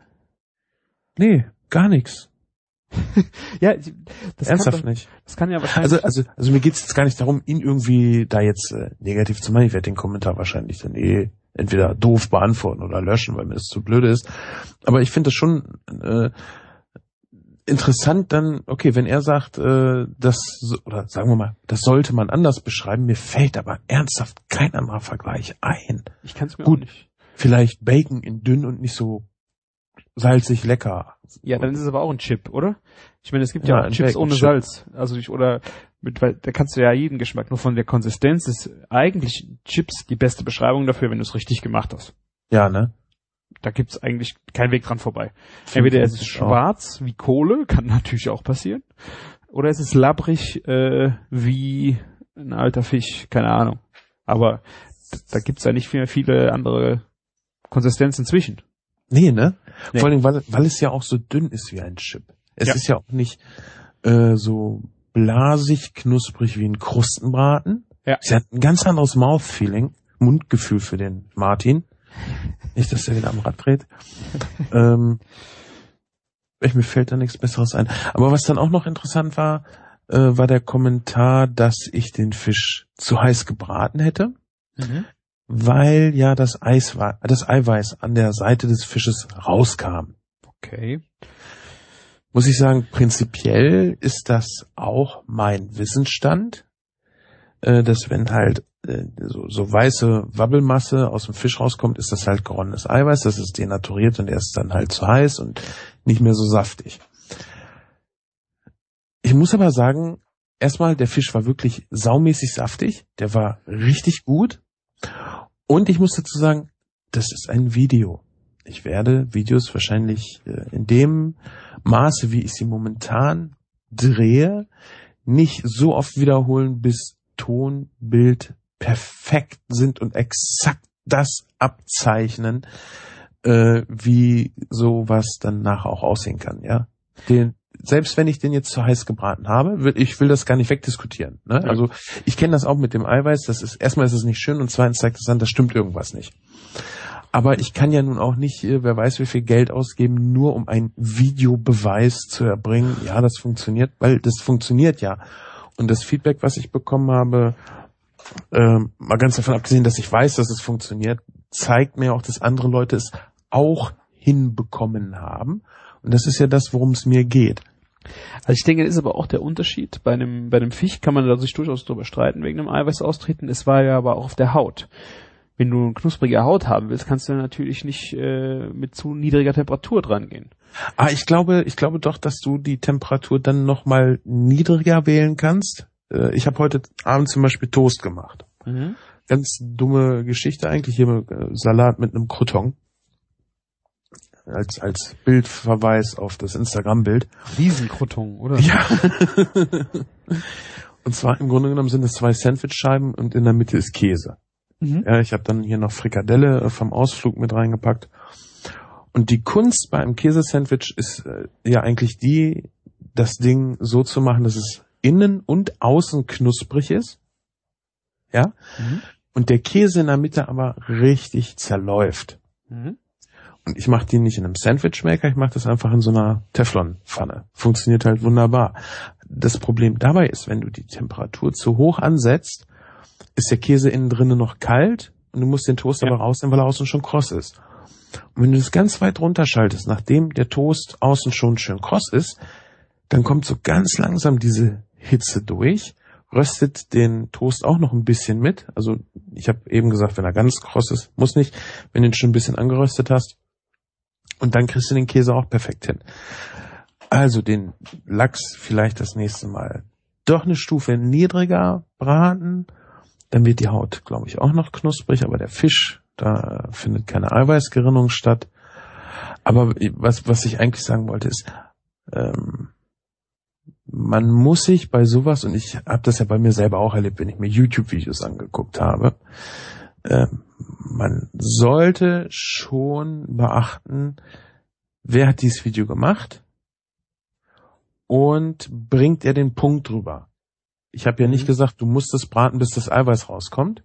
[SPEAKER 1] Nee, gar nichts.
[SPEAKER 3] Ja, das
[SPEAKER 1] ernsthaft
[SPEAKER 3] kann doch,
[SPEAKER 1] nicht.
[SPEAKER 3] Das kann ja wahrscheinlich.
[SPEAKER 1] Also, also, also mir geht's jetzt gar nicht darum, ihn irgendwie da jetzt äh, negativ zu machen. Ich werde den Kommentar wahrscheinlich dann eh entweder doof beantworten oder löschen, weil mir das zu blöd ist. Aber ich finde das schon äh, interessant dann, okay, wenn er sagt, äh, das, oder sagen wir mal, das sollte man anders beschreiben, mir fällt aber ernsthaft kein anderer Vergleich ein.
[SPEAKER 3] Ich kann es mir
[SPEAKER 1] Gut,
[SPEAKER 3] auch nicht.
[SPEAKER 1] Vielleicht Bacon in dünn und nicht so salzig lecker.
[SPEAKER 3] Ja, dann ist es aber auch ein Chip, oder? Ich meine, es gibt
[SPEAKER 1] Ja,
[SPEAKER 3] ja auch
[SPEAKER 1] ein
[SPEAKER 3] Chips
[SPEAKER 1] Bacon
[SPEAKER 3] ohne
[SPEAKER 1] Chip.
[SPEAKER 3] Salz. Also ich, oder mit, weil da kannst du ja jeden Geschmack, nur von der Konsistenz ist eigentlich Chips die beste Beschreibung dafür, wenn du es richtig gemacht hast.
[SPEAKER 1] Ja, ne?
[SPEAKER 3] Da gibt's eigentlich keinen Weg dran vorbei. Entweder es ist schwarz wie Kohle, kann natürlich auch passieren, oder es ist labbrig äh, wie ein alter Fisch, keine Ahnung. Aber d- da gibt's ja nicht mehr viele andere Konsistenzen zwischen.
[SPEAKER 1] Nee, ne?
[SPEAKER 3] Nee.
[SPEAKER 1] Vor allem, weil, weil es ja auch so dünn ist wie ein Chip. Es
[SPEAKER 3] Ja.
[SPEAKER 1] ist ja auch nicht äh, so blasig, knusprig wie ein Krustenbraten.
[SPEAKER 3] Ja.
[SPEAKER 1] Es hat ein ganz anderes Mouthfeeling, Mundgefühl für den Martin. Nicht, dass er wieder am Rad dreht. ähm, ich, mir fällt da nichts Besseres ein. Aber was dann auch noch interessant war, äh, war der Kommentar, dass ich den Fisch zu heiß gebraten hätte,
[SPEAKER 3] Mhm.
[SPEAKER 1] weil ja das Eis war, das Eiweiß an der Seite des Fisches rauskam.
[SPEAKER 3] Okay.
[SPEAKER 1] Muss ich sagen, prinzipiell ist das auch mein Wissensstand, äh, dass wenn halt äh, so, so weiße Wabbelmasse aus dem Fisch rauskommt, ist das halt geronnenes Eiweiß, das ist denaturiert und er ist dann halt zu heiß und nicht mehr so saftig. Ich muss aber sagen, erstmal, der Fisch war wirklich saumäßig saftig, der war richtig gut und ich muss dazu sagen, das ist ein Video. Ich werde Videos wahrscheinlich äh, in dem Maße, wie ich sie momentan drehe, nicht so oft wiederholen, bis Ton, Bild perfekt sind und exakt das abzeichnen, äh, wie sowas dann nachher auch aussehen kann, ja. Den, selbst wenn ich den jetzt zu heiß gebraten habe, will, ich will das gar nicht wegdiskutieren, ne?
[SPEAKER 3] Ja.
[SPEAKER 1] Also, ich kenne das auch mit dem Eiweiß, das ist, erstmal ist es nicht schön und zweitens zeigt es an, da stimmt irgendwas nicht. Aber ich kann ja nun auch nicht, wer weiß wie viel Geld ausgeben, nur um einen Videobeweis zu erbringen. Ja, das funktioniert, weil das funktioniert ja. Und das Feedback, was ich bekommen habe, äh, mal ganz davon abgesehen, dass ich weiß, dass es funktioniert, zeigt mir auch, dass andere Leute es auch hinbekommen haben. Und das ist ja das, worum es mir geht.
[SPEAKER 3] Also ich denke, das ist aber auch der Unterschied. Bei einem, bei einem Fisch kann man da sich durchaus drüber streiten wegen dem Eiweißaustreten. Es war ja aber auch auf der Haut. Wenn du eine knusprige Haut haben willst, kannst du natürlich nicht äh, mit zu niedriger Temperatur dran gehen.
[SPEAKER 1] Ah, ich glaube, ich glaube doch, dass du die Temperatur dann noch mal niedriger wählen kannst. Äh, ich habe heute Abend zum Beispiel Toast gemacht.
[SPEAKER 3] Mhm.
[SPEAKER 1] Ganz dumme Geschichte eigentlich, hier äh, Salat mit einem Crouton. Als, als Bildverweis auf das Instagram-Bild.
[SPEAKER 3] Riesenkroton, oder?
[SPEAKER 1] Ja. Und zwar im Grunde genommen sind es zwei Sandwichscheiben und in der Mitte ist Käse.
[SPEAKER 3] Mhm.
[SPEAKER 1] Ja, ich habe dann hier noch Frikadelle vom Ausflug mit reingepackt. Und die Kunst bei einem Käsesandwich ist äh, ja eigentlich die, das Ding so zu machen, dass es innen und außen knusprig ist. Ja. Mhm. Und der Käse in der Mitte aber richtig zerläuft. Mhm. Und ich mache die nicht in einem Sandwichmaker, ich mache das einfach in so einer Teflonpfanne. Funktioniert halt wunderbar. Das Problem dabei ist, wenn du die Temperatur zu hoch ansetzt, ist der Käse innen drinnen noch kalt und du musst den Toast ja. aber rausnehmen, weil er außen schon kross ist. Und wenn du das ganz weit runterschaltest, nachdem der Toast außen schon schön kross ist, dann kommt so ganz langsam diese Hitze durch, röstet den Toast auch noch ein bisschen mit. Also ich habe eben gesagt, wenn er ganz kross ist, muss nicht, wenn du ihn schon ein bisschen angeröstet hast. Und dann kriegst du den Käse auch perfekt hin. Also den Lachs vielleicht das nächste Mal doch eine Stufe niedriger braten. Dann wird die Haut, glaube ich, auch noch knusprig. Aber der Fisch, da findet keine Eiweißgerinnung statt. Aber was, was ich eigentlich sagen wollte, ist, ähm, man muss sich bei sowas, und ich habe das ja bei mir selber auch erlebt, wenn ich mir YouTube-Videos angeguckt habe, äh, man sollte schon beachten, wer hat dieses Video gemacht und bringt er den Punkt drüber. Ich habe ja nicht gesagt, du musst es braten, bis das Eiweiß rauskommt.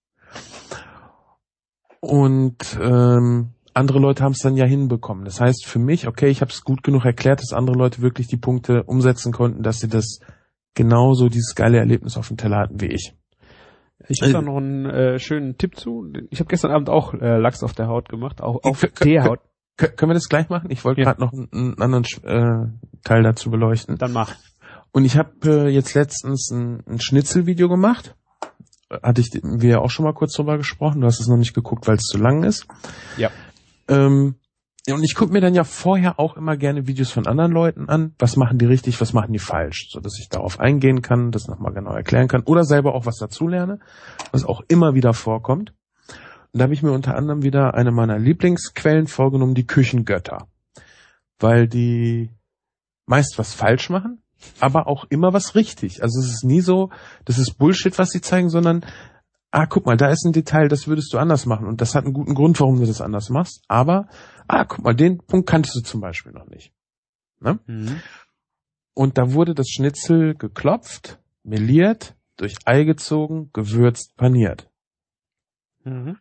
[SPEAKER 1] Und ähm, andere Leute haben es dann ja hinbekommen. Das heißt für mich, okay, ich habe es gut genug erklärt, dass andere Leute wirklich die Punkte umsetzen konnten, dass sie das genauso, dieses geile Erlebnis auf dem Teller hatten wie ich.
[SPEAKER 3] Ich habe da noch einen äh, schönen Tipp zu. Ich habe gestern Abend auch äh, Lachs auf der Haut gemacht, auch auf K- der Haut.
[SPEAKER 1] K- können wir das gleich machen? Ich wollte ja. gerade noch einen, einen anderen äh, Teil dazu beleuchten.
[SPEAKER 3] Dann mach.
[SPEAKER 1] Und ich habe äh, jetzt letztens ein, ein Schnitzelvideo gemacht. Hatte ich wir ja auch schon mal kurz drüber gesprochen. Du hast es noch nicht geguckt, weil es zu lang ist.
[SPEAKER 3] Ja.
[SPEAKER 1] Ähm, und ich gucke mir dann ja vorher auch immer gerne Videos von anderen Leuten an. Was machen die richtig, was machen die falsch? So dass ich darauf eingehen kann, das nochmal genau erklären kann. Oder selber auch was dazu lerne, was auch immer wieder vorkommt. Und da habe ich mir unter anderem wieder eine meiner Lieblingsquellen vorgenommen, die Küchengötter. Weil die meist was falsch machen, aber auch immer was richtig. Also es ist nie so, das ist Bullshit, was sie zeigen, sondern, ah, guck mal, da ist ein Detail, das würdest du anders machen. Und das hat einen guten Grund, warum du das anders machst. Aber, ah, guck mal, den Punkt kanntest du zum Beispiel noch nicht. Ne? Mhm. Und da wurde das Schnitzel geklopft, meliert, durch Ei gezogen, gewürzt, paniert. Mhm.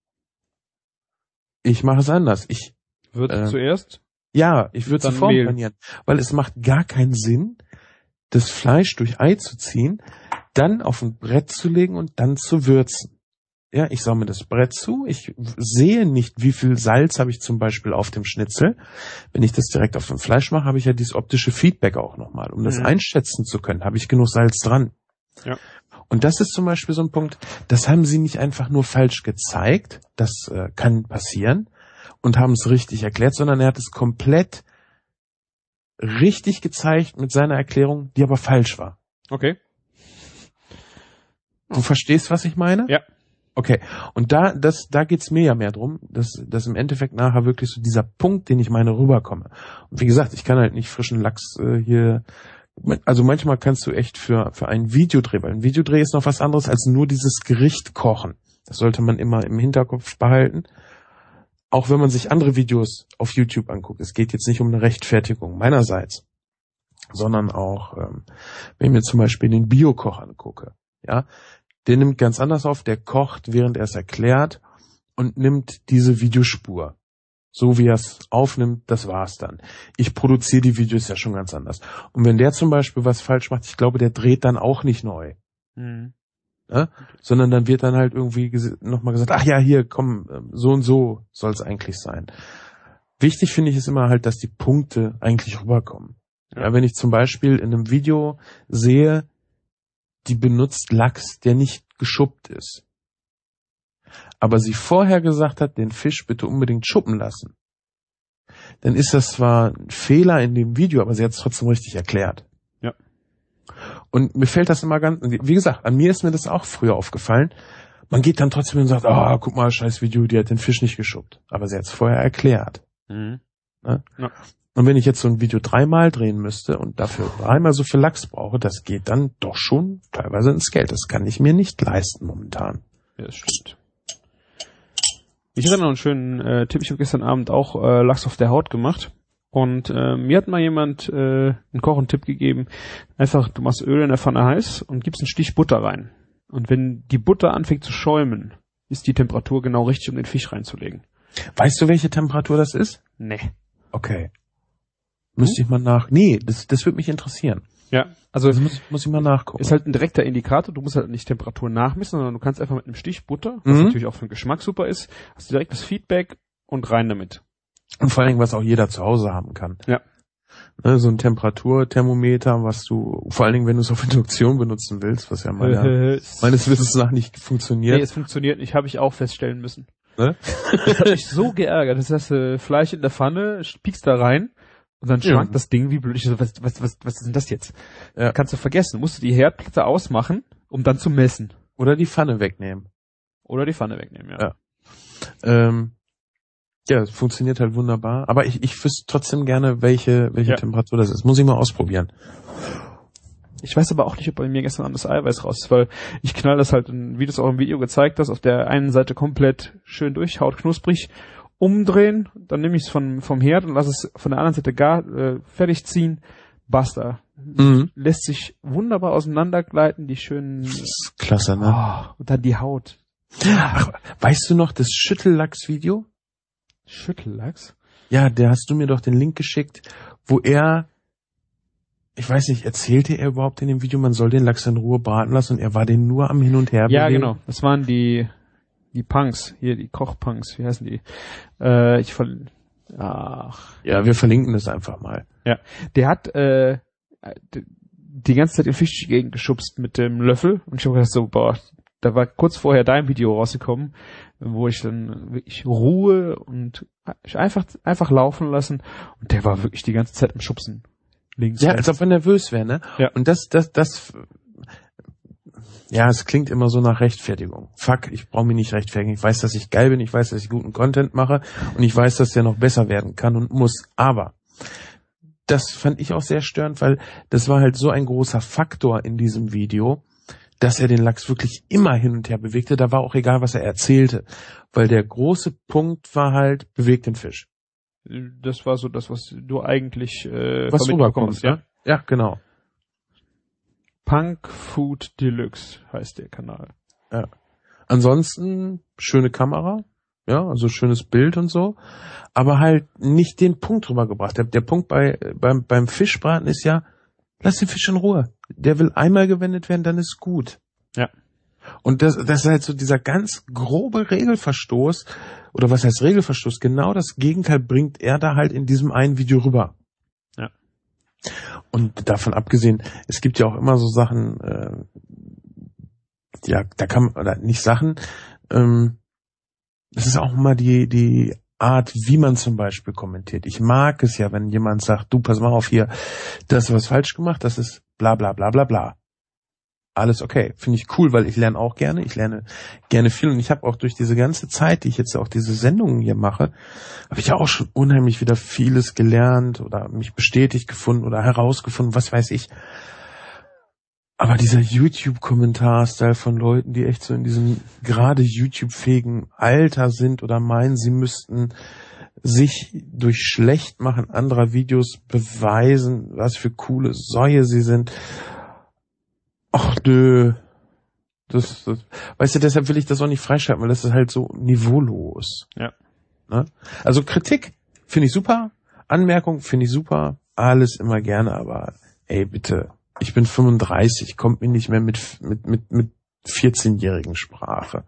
[SPEAKER 1] Ich mache es anders. Ich
[SPEAKER 3] würde äh, zuerst?
[SPEAKER 1] Ja, ich würde es vorpanieren, weil es macht gar keinen Sinn, das Fleisch durch Ei zu ziehen, dann auf ein Brett zu legen und dann zu würzen. Ja, ich sauge mir das Brett zu, ich sehe nicht, wie viel Salz habe ich zum Beispiel auf dem Schnitzel. Wenn ich das direkt auf dem Fleisch mache, habe ich ja dieses optische Feedback auch nochmal. Um das mhm. einschätzen zu können, habe ich genug Salz dran.
[SPEAKER 3] Ja.
[SPEAKER 1] Und das ist zum Beispiel so ein Punkt, das haben sie nicht einfach nur falsch gezeigt, das äh, kann passieren, und haben es richtig erklärt, sondern er hat es komplett richtig gezeigt mit seiner Erklärung, die aber falsch war.
[SPEAKER 3] Okay.
[SPEAKER 1] Du verstehst, was ich meine?
[SPEAKER 3] Ja.
[SPEAKER 1] Okay. Und da, das, da geht's mir ja mehr drum, dass, dass im Endeffekt nachher wirklich so dieser Punkt, den ich meine, rüberkomme. Und wie gesagt, ich kann halt nicht frischen Lachs äh, hier, also manchmal kannst du echt für, für einen Videodreh, weil ein Videodreh ist noch was anderes als nur dieses Gericht kochen. Das sollte man immer im Hinterkopf behalten. Auch wenn man sich andere Videos auf YouTube anguckt. Es geht jetzt nicht um eine Rechtfertigung meinerseits, sondern auch, ähm, wenn ich mir zum Beispiel den Bio-Koch angucke, ja, der nimmt ganz anders auf, der kocht, während er es erklärt, und nimmt diese Videospur. So wie er es aufnimmt, das war's dann. Ich produziere die Videos ja schon ganz anders. Und wenn der zum Beispiel was falsch macht, ich glaube, der dreht dann auch nicht neu. Mhm. Ja? Sondern dann wird dann halt irgendwie ges- nochmal gesagt, ach ja, hier, komm, so und so soll es eigentlich sein. Wichtig finde ich es immer halt, dass die Punkte eigentlich rüberkommen. Ja. Ja, wenn ich zum Beispiel in einem Video sehe, die benutzt Lachs, der nicht geschuppt ist, aber sie vorher gesagt hat, den Fisch bitte unbedingt schuppen lassen, dann ist das zwar ein Fehler in dem Video, aber sie hat es trotzdem richtig erklärt.
[SPEAKER 3] Ja.
[SPEAKER 1] Und mir fällt das immer ganz, wie gesagt, an mir ist mir das auch früher aufgefallen. Man geht dann trotzdem und sagt, ah, oh, guck mal, scheiß Video, die hat den Fisch nicht geschuppt. Aber sie hat es vorher erklärt. Mhm. Ne? Ja. Und wenn ich jetzt so ein Video dreimal drehen müsste und dafür dreimal so viel Lachs brauche, das geht dann doch schon teilweise ins Geld. Das kann ich mir nicht leisten momentan.
[SPEAKER 3] Ja, das stimmt. Ich hatte noch einen schönen äh, Tipp. Ich habe gestern Abend auch äh, Lachs auf der Haut gemacht. Und äh, mir hat mal jemand äh, einen Kochentipp gegeben. Einfach, du machst Öl in der Pfanne heiß und gibst einen Stich Butter rein. Und wenn die Butter anfängt zu schäumen, ist die Temperatur genau richtig, um den Fisch reinzulegen.
[SPEAKER 1] Weißt du, welche Temperatur das ist?
[SPEAKER 3] Nee.
[SPEAKER 1] Okay. Müsste ich mal nach... Nee, das, das würde mich interessieren.
[SPEAKER 3] Ja, also
[SPEAKER 1] das muss, muss ich mal nachgucken.
[SPEAKER 3] Ist halt ein direkter Indikator. Du musst halt nicht Temperatur nachmessen, sondern du kannst einfach mit einem Stich Butter, was
[SPEAKER 1] mhm.
[SPEAKER 3] natürlich auch für den Geschmack super ist, hast du direkt das Feedback und rein damit.
[SPEAKER 1] Und vor allen Dingen, was auch jeder zu Hause haben kann.
[SPEAKER 3] Ja.
[SPEAKER 1] Ne, so ein Temperaturthermometer, was du, vor allen Dingen, wenn du es auf Induktion benutzen willst, was ja meiner,
[SPEAKER 3] äh,
[SPEAKER 1] meines Wissens nach nicht funktioniert.
[SPEAKER 3] Nee, es funktioniert nicht, habe ich auch feststellen müssen.
[SPEAKER 1] Ne?
[SPEAKER 3] Das hat mich so geärgert. Das heißt, äh, Fleisch in der Pfanne, piekst da rein und dann schwankt ja. das Ding wie blöd. Ich so, was, was, was, was ist denn das jetzt? Ja. Kannst du vergessen. Musst du die Herdplatte ausmachen, um dann zu messen.
[SPEAKER 1] Oder die Pfanne wegnehmen.
[SPEAKER 3] Oder die Pfanne wegnehmen, ja.
[SPEAKER 1] Ja, ähm, ja es funktioniert halt wunderbar. Aber ich, ich wüsste trotzdem gerne, welche, welche ja. Temperatur das ist. Muss ich mal ausprobieren.
[SPEAKER 3] Ich weiß aber auch nicht, ob bei mir gestern Abend das Eiweiß raus ist, weil ich knall das halt, wie du es auch im Video gezeigt hast, auf der einen Seite komplett schön durch, Haut knusprig, umdrehen, dann nehme ich es von, vom Herd und lasse es von der anderen Seite gar äh, fertig ziehen, basta. Mhm. Lässt sich wunderbar auseinandergleiten, die schönen...
[SPEAKER 1] Das ist klasse, ne?
[SPEAKER 3] Oh, und dann die Haut.
[SPEAKER 1] Ach, weißt du noch das Schüttellachs-Video?
[SPEAKER 3] Schüttellachs?
[SPEAKER 1] Ja, der hast du mir doch den Link geschickt, wo er... Ich weiß nicht, erzählte er überhaupt in dem Video, man soll den Lachs in Ruhe braten lassen und er war den nur am Hin und Her bewegen?
[SPEAKER 3] Ja, genau. Das waren die die Punks, hier die Kochpunks, wie heißen die? Äh, ich ver Ach.
[SPEAKER 1] Ja, wir verlinken das einfach mal.
[SPEAKER 3] Ja, der hat äh, die ganze Zeit den Fisch durch die Gegend geschubst mit dem Löffel und ich habe gedacht so, boah, da war kurz vorher dein Video rausgekommen, wo ich dann wirklich Ruhe und einfach einfach laufen lassen und der war wirklich die ganze Zeit im Schubsen. Links,
[SPEAKER 1] ja, als ob er nervös wäre, ne?
[SPEAKER 3] Ja.
[SPEAKER 1] Und das, das, das, ja, es klingt immer so nach Rechtfertigung. Fuck, ich brauche mich nicht rechtfertigen. Ich weiß, dass ich geil bin, ich weiß, dass ich guten Content mache und ich weiß, dass der noch besser werden kann und muss. Aber das fand ich auch sehr störend, weil das war halt so ein großer Faktor in diesem Video, dass er den Lachs wirklich immer hin und her bewegte. Da war auch egal, was er erzählte, weil der große Punkt war halt, bewegt den Fisch.
[SPEAKER 3] Das war so das, was du eigentlich äh,
[SPEAKER 1] was rüberkommst, ja? Ja, genau.
[SPEAKER 3] Punk Food Deluxe heißt der Kanal.
[SPEAKER 1] Ja. Ansonsten schöne Kamera, ja, also schönes Bild und so, aber halt nicht den Punkt rübergebracht. Der, der Punkt bei beim beim Fischbraten ist ja, lass den Fisch in Ruhe. Der will einmal gewendet werden, dann ist gut.
[SPEAKER 3] Ja.
[SPEAKER 1] Und das, das ist halt so dieser ganz grobe Regelverstoß, oder was heißt Regelverstoß? Genau das Gegenteil bringt er da halt in diesem einen Video rüber.
[SPEAKER 3] Ja.
[SPEAKER 1] Und davon abgesehen, es gibt ja auch immer so Sachen, äh, ja, da kann man, oder nicht Sachen, ähm, das ist auch immer die, die Art, wie man zum Beispiel kommentiert. Ich mag es ja, wenn jemand sagt, du, pass mal auf hier, das ist was falsch gemacht, das ist bla bla bla bla bla. Alles okay, finde ich cool, weil ich lerne auch gerne, ich lerne gerne viel und ich habe auch durch diese ganze Zeit, die ich jetzt auch diese Sendungen hier mache, habe ich ja auch schon unheimlich wieder vieles gelernt oder mich bestätigt gefunden oder herausgefunden, was weiß ich. Aber dieser YouTube-Kommentar-Style von Leuten, die echt so in diesem gerade YouTube-fähigen Alter sind oder meinen, sie müssten sich durch Schlechtmachen anderer Videos beweisen, was für coole Säue sie sind. Ach nö. Das, das, weißt du, deshalb will ich das auch nicht freischalten, weil das ist halt so niveaulos.
[SPEAKER 3] Ja.
[SPEAKER 1] Ne? Also Kritik finde ich super, Anmerkung finde ich super, alles immer gerne, aber ey, bitte, ich bin fünfunddreißig, kommt mir nicht mehr mit mit mit mit vierzehnjährigen Sprache.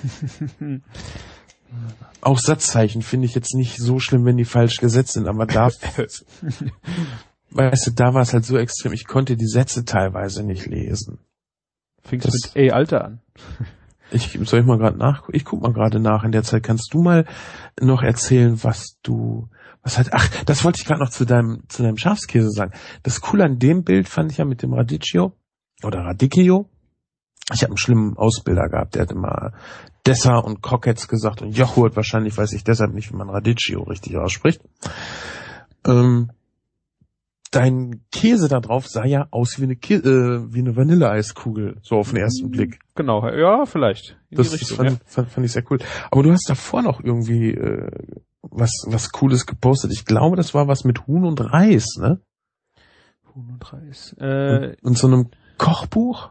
[SPEAKER 1] Auch Satzzeichen finde ich jetzt nicht so schlimm, wenn die falsch gesetzt sind, aber da weißt du, da war es halt so extrem, ich konnte die Sätze teilweise nicht lesen.
[SPEAKER 3] Fingst du mit ey, Alter an?
[SPEAKER 1] Ich soll ich mal gerade nach, ich guck mal gerade nach. In der Zeit kannst du mal noch erzählen, was du, was halt, ach, das wollte ich gerade noch zu deinem, zu deinem Schafskäse sagen. Das Coole an dem Bild fand ich ja mit dem Radicchio oder Radicchio. Ich habe einen schlimmen Ausbilder gehabt, der hat immer Dessa und Cockets gesagt und Joghurt, wahrscheinlich weiß ich deshalb nicht, wie man Radicchio richtig ausspricht. Ähm, dein Käse da drauf sah ja aus wie eine, Kä- äh, wie eine Vanilleeiskugel, so auf den ersten Blick.
[SPEAKER 3] Genau, ja, vielleicht. In
[SPEAKER 1] Das,
[SPEAKER 3] die
[SPEAKER 1] das
[SPEAKER 3] Richtung,
[SPEAKER 1] fand, fand, fand ich sehr cool. Aber du hast davor noch irgendwie äh, was was Cooles gepostet. Ich glaube, das war was mit Huhn und Reis, ne?
[SPEAKER 3] Huhn und Reis. Äh,
[SPEAKER 1] und, und so einem Kochbuch?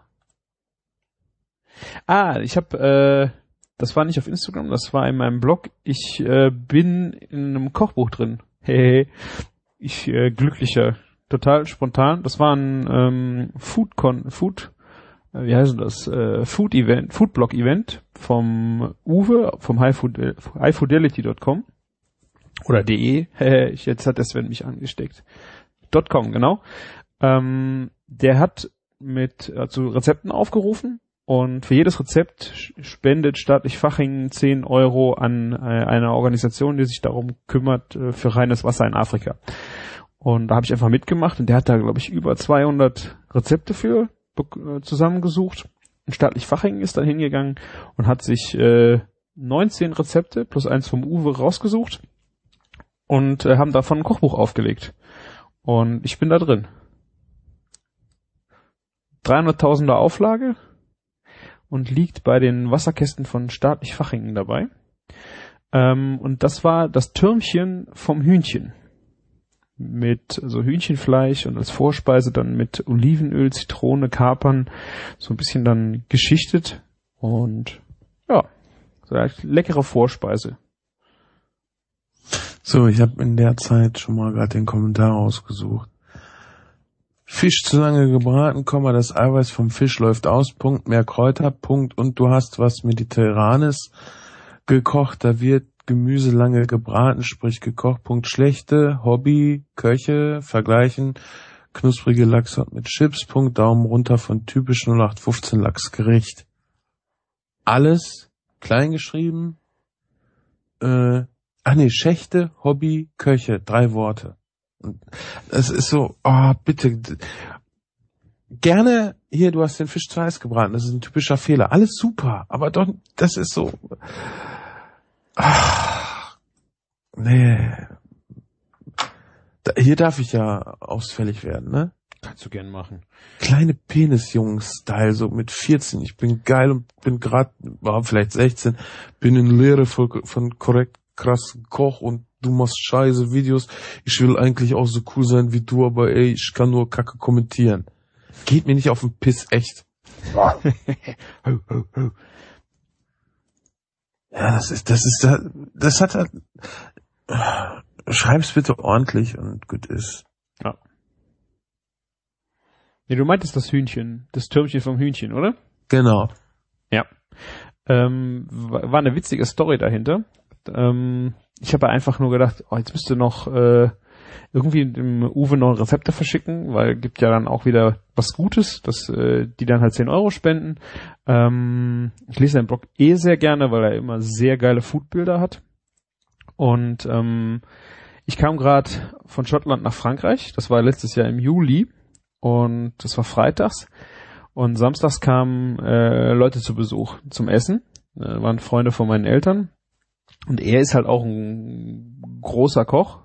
[SPEAKER 3] Ah, ich habe, äh, das war nicht auf Instagram, das war in meinem Blog. Ich äh, bin in einem Kochbuch drin. Hey, ich äh, glücklicher, total spontan. Das war ein ähm, Foodcon, Food, äh, wie heißt das? Äh, Food Event, Foodblog Event vom Uwe vom highfood, highfidelity Punkt com oder de. Ich jetzt hat der Sven mich angesteckt. .com, genau. Ähm, der hat mit also Rezepten aufgerufen. Und für jedes Rezept spendet Staatlich Fachingen zehn Euro an äh, eine Organisation, die sich darum kümmert, äh, für reines Wasser in Afrika. Und da habe ich einfach mitgemacht und der hat da, glaube ich, über zweihundert Rezepte für äh, zusammengesucht. Und Staatlich Fachingen ist dann hingegangen und hat sich äh, neunzehn Rezepte plus eins vom Uwe rausgesucht und äh, haben davon ein Kochbuch aufgelegt. Und ich bin da drin. dreihunderttausender Auflage. Und liegt bei den Wasserkästen von Staatlich Fachingen dabei. Ähm, und das war das Türmchen vom Hühnchen. Mit also Hühnchenfleisch und als Vorspeise dann mit Olivenöl, Zitrone, Kapern, so ein bisschen dann geschichtet. Und ja, so eine leckere Vorspeise.
[SPEAKER 1] So, ich habe in der Zeit schon mal gerade den Kommentar ausgesucht. Fisch zu lange gebraten, Komma, das Eiweiß vom Fisch läuft aus, Punkt, mehr Kräuter, Punkt, und du hast was Mediterranes gekocht, da wird Gemüse lange gebraten, sprich gekocht, Punkt, schlechte, Hobby, Köche, vergleichen, knusprige Lachshaut mit Chips, Punkt, Daumen runter von typisch null acht fünfzehn Lachsgericht. Alles klein geschrieben, äh, ach nee, Schächte, Hobby, Köche, drei Worte. Es ist so, oh, bitte, gerne hier, du hast den Fisch zu heiß gebraten, das ist ein typischer Fehler, alles super, aber doch, das ist so, ach, nee, da, hier darf ich ja ausfällig werden, ne?
[SPEAKER 3] Kannst du gern machen.
[SPEAKER 1] Kleine Penisjungs-Style, so mit vierzehn, ich bin geil und bin grad, war vielleicht sechzehn, bin in Lehre von, von korrekt krassen Koch und du machst scheiße Videos, ich will eigentlich auch so cool sein wie du, aber ey, ich kann nur Kacke kommentieren. Geht mir nicht auf den Piss, echt. Ja, das ist, das ist, das hat halt, schreib's bitte ordentlich und gut ist.
[SPEAKER 3] Ja. Nee, du meintest das Hühnchen, das Türmchen vom Hühnchen, oder?
[SPEAKER 1] Genau.
[SPEAKER 3] Ja. Ähm, war eine witzige Story dahinter. Ähm, ich habe einfach nur gedacht, oh, jetzt müsste noch äh, irgendwie dem Uwe noch Rezepte verschicken, weil gibt ja dann auch wieder was Gutes, dass äh, die dann halt zehn Euro spenden. Ähm, ich lese seinen Blog eh sehr gerne, weil er immer sehr geile Foodbilder hat. Und ähm, ich kam gerade von Schottland nach Frankreich. Das war letztes Jahr im Juli und das war freitags. Und samstags kamen äh, Leute zu Besuch zum Essen. Äh, waren Freunde von meinen Eltern. Und er ist halt auch ein großer Koch.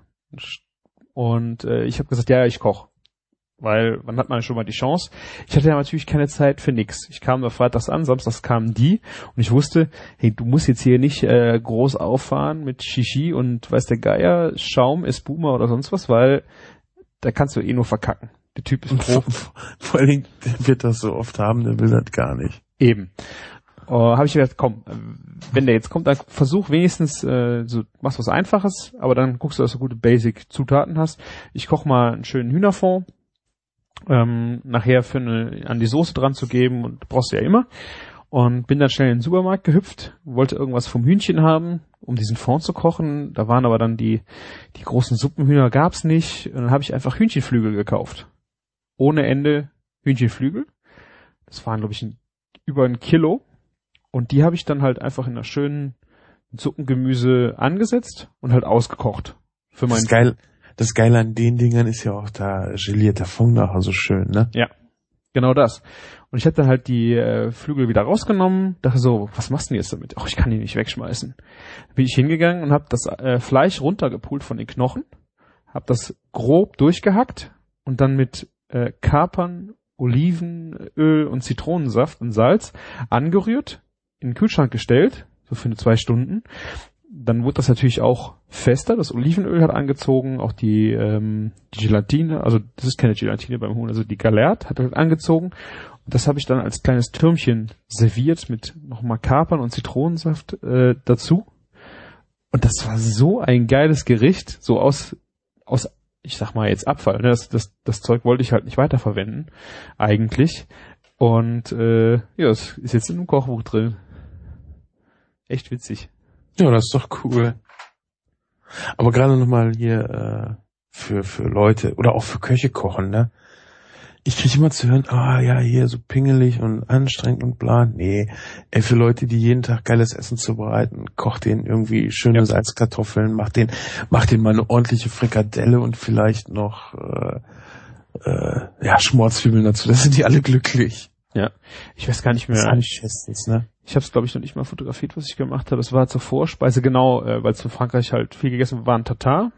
[SPEAKER 3] Und äh, ich habe gesagt, ja, ich koche. Weil, wann hat man schon mal die Chance? Ich hatte ja natürlich keine Zeit für nix. Ich kam da freitags an, samstags kamen die. Und ich wusste, hey, du musst jetzt hier nicht äh, groß auffahren mit Shishi und weiß der Geier, Schaum, Espuma oder sonst was, weil da kannst du eh nur verkacken. Der Typ ist Profi.
[SPEAKER 1] Vor allen Dingen, der wird das so oft haben, der will das gar nicht.
[SPEAKER 3] Eben. Uh, habe ich gedacht, komm, wenn der jetzt kommt, dann versuch wenigstens, äh, so machst was Einfaches, aber dann guckst du, dass du gute Basic-Zutaten hast. Ich koche mal einen schönen Hühnerfond, ähm, nachher für eine, an die Soße dran zu geben, und brauchst du ja immer. Und bin dann schnell in den Supermarkt gehüpft, wollte irgendwas vom Hühnchen haben, um diesen Fond zu kochen. Da waren aber dann die die großen Suppenhühner, gab's nicht. Und dann habe ich einfach Hühnchenflügel gekauft. Ohne Ende Hühnchenflügel. Das waren, glaube ich, ein, über ein Kilo. Und die habe ich dann halt einfach in einer schönen Suppengemüse angesetzt und halt ausgekocht. Für
[SPEAKER 1] das, ist geil, das Geile an den Dingern ist ja auch da gelierter Fond nachher so schön, ne?
[SPEAKER 3] Ja, genau das. Und ich habe dann halt die äh, Flügel wieder rausgenommen, dachte so, was machst du denn jetzt damit? Ach, ich kann die nicht wegschmeißen. Dann bin ich hingegangen und habe das äh, Fleisch runtergepult von den Knochen, habe das grob durchgehackt und dann mit äh, Kapern, Olivenöl und Zitronensaft und Salz angerührt, in den Kühlschrank gestellt, so für zwei Stunden. Dann wurde das natürlich auch fester, das Olivenöl hat angezogen, auch die, ähm, die Gelatine, also das ist keine Gelatine beim Huhn, also die Galert hat halt angezogen. Und das habe ich dann als kleines Türmchen serviert mit nochmal Kapern und Zitronensaft äh, dazu. Und das war so ein geiles Gericht, so aus, aus ich sag mal jetzt Abfall. Ne? Das, das, das Zeug wollte ich halt nicht weiterverwenden, eigentlich. Und äh, ja, es ist jetzt in einem Kochbuch drin. Echt witzig.
[SPEAKER 1] Ja, das ist doch cool. Aber gerade nochmal hier äh, für für Leute oder auch für Köche kochen, ne? Ich kriege immer zu hören, ah ja, hier so pingelig und anstrengend und bla. Nee, ey, für Leute, die jeden Tag geiles Essen zubereiten, kocht denen irgendwie schöne ja. Salzkartoffeln, macht den, macht den mal eine ordentliche Frikadelle und vielleicht noch äh, äh, ja, Schmorzwiebeln dazu. Das sind die alle glücklich.
[SPEAKER 3] Ja, ich weiß gar nicht mehr.
[SPEAKER 1] Das ist eigentlich bestens, ne?
[SPEAKER 3] Ich habe es, glaube ich, noch nicht mal fotografiert, was ich gemacht habe. Das war zur Vorspeise, genau, äh, weil es in Frankreich halt viel gegessen war, ein Tatar.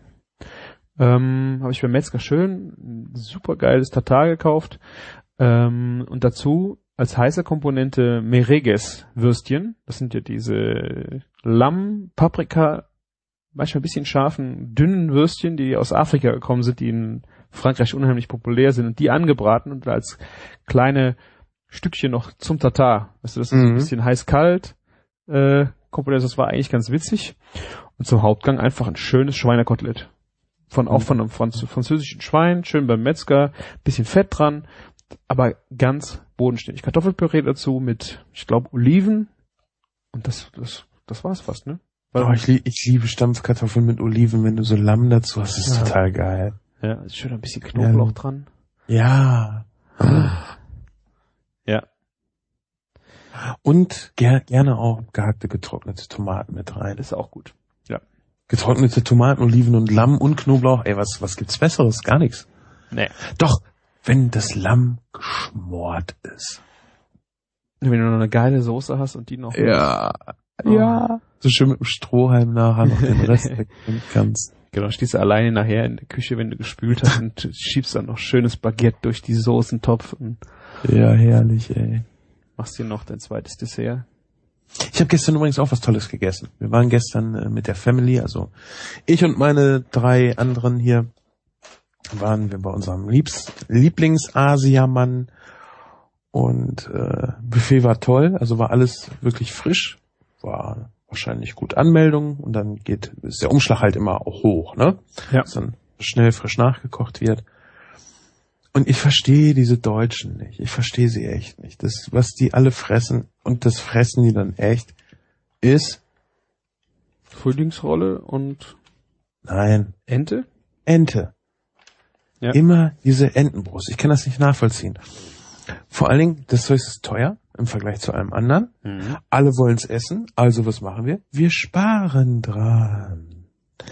[SPEAKER 3] Ähm, habe ich beim Metzger schön ein super geiles Tatar gekauft. Ähm, und dazu als heiße Komponente Mereges-Würstchen. Das sind ja diese Lamm, Paprika, manchmal ein bisschen scharfen, dünnen Würstchen, die aus Afrika gekommen sind, die in Frankreich unheimlich populär sind und die angebraten und als kleine Stückchen noch zum Tatar. Weißt du, das ist mhm. ein bisschen heiß-kalt äh, Komponente. Das war eigentlich ganz witzig. Und zum Hauptgang einfach ein schönes Schweinekotelett. Von auch von einem Franz- französischen Schwein, schön beim Metzger, bisschen Fett dran, aber ganz bodenständig. Kartoffelpüree dazu mit, ich glaube, Oliven. Und das, das, das war's fast, ne? Weil
[SPEAKER 1] oh, ich, lieb, ich liebe Stampfkartoffeln mit Oliven, wenn du so Lamm dazu hast, das ist ja. total geil.
[SPEAKER 3] Ja, ist schön ein bisschen Knoblauch
[SPEAKER 1] ja.
[SPEAKER 3] dran.
[SPEAKER 1] Ja.
[SPEAKER 3] Ja.
[SPEAKER 1] Und ger- gerne auch gehackte, getrocknete Tomaten mit rein.
[SPEAKER 3] Ist auch gut. Ja.
[SPEAKER 1] Getrocknete Tomaten, Oliven und Lamm und Knoblauch. Ey, was, was gibt's Besseres? Gar nichts.
[SPEAKER 3] Nee.
[SPEAKER 1] Doch, wenn das Lamm geschmort ist.
[SPEAKER 3] Wenn du noch eine geile Soße hast und die noch...
[SPEAKER 1] Ja.
[SPEAKER 3] Oh. Ja.
[SPEAKER 1] So schön mit dem Strohhalm nachher noch den Rest wegnehmen kannst.
[SPEAKER 3] Genau, stehst du alleine nachher in der Küche, wenn du gespült hast und schiebst dann noch schönes Baguette durch die Soßentopf und
[SPEAKER 1] ja, herrlich, ey.
[SPEAKER 3] Machst dir noch dein zweites Dessert.
[SPEAKER 1] Ich habe gestern übrigens auch was Tolles gegessen. Wir waren gestern äh, mit der Family, also ich und meine drei anderen hier, waren wir bei unserem Liebs- Lieblings-Asiamann und äh, Buffet war toll, also war alles wirklich frisch, war wahrscheinlich gut Anmeldung und dann geht, ist der Umschlag halt immer auch hoch, ne?
[SPEAKER 3] Ja.
[SPEAKER 1] Dass dann schnell frisch nachgekocht wird. Und ich verstehe diese Deutschen nicht. Ich verstehe sie echt nicht. Das, was die alle fressen, und das fressen die dann echt, ist
[SPEAKER 3] Frühlingsrolle und
[SPEAKER 1] nein.
[SPEAKER 3] Ente?
[SPEAKER 1] Ente.
[SPEAKER 3] Ja.
[SPEAKER 1] Immer diese Entenbrust. Ich kann das nicht nachvollziehen. Vor allen Dingen, das Zeug ist teuer im Vergleich zu allem anderen.
[SPEAKER 3] Mhm.
[SPEAKER 1] Alle wollen es essen, also was machen wir? Wir sparen dran.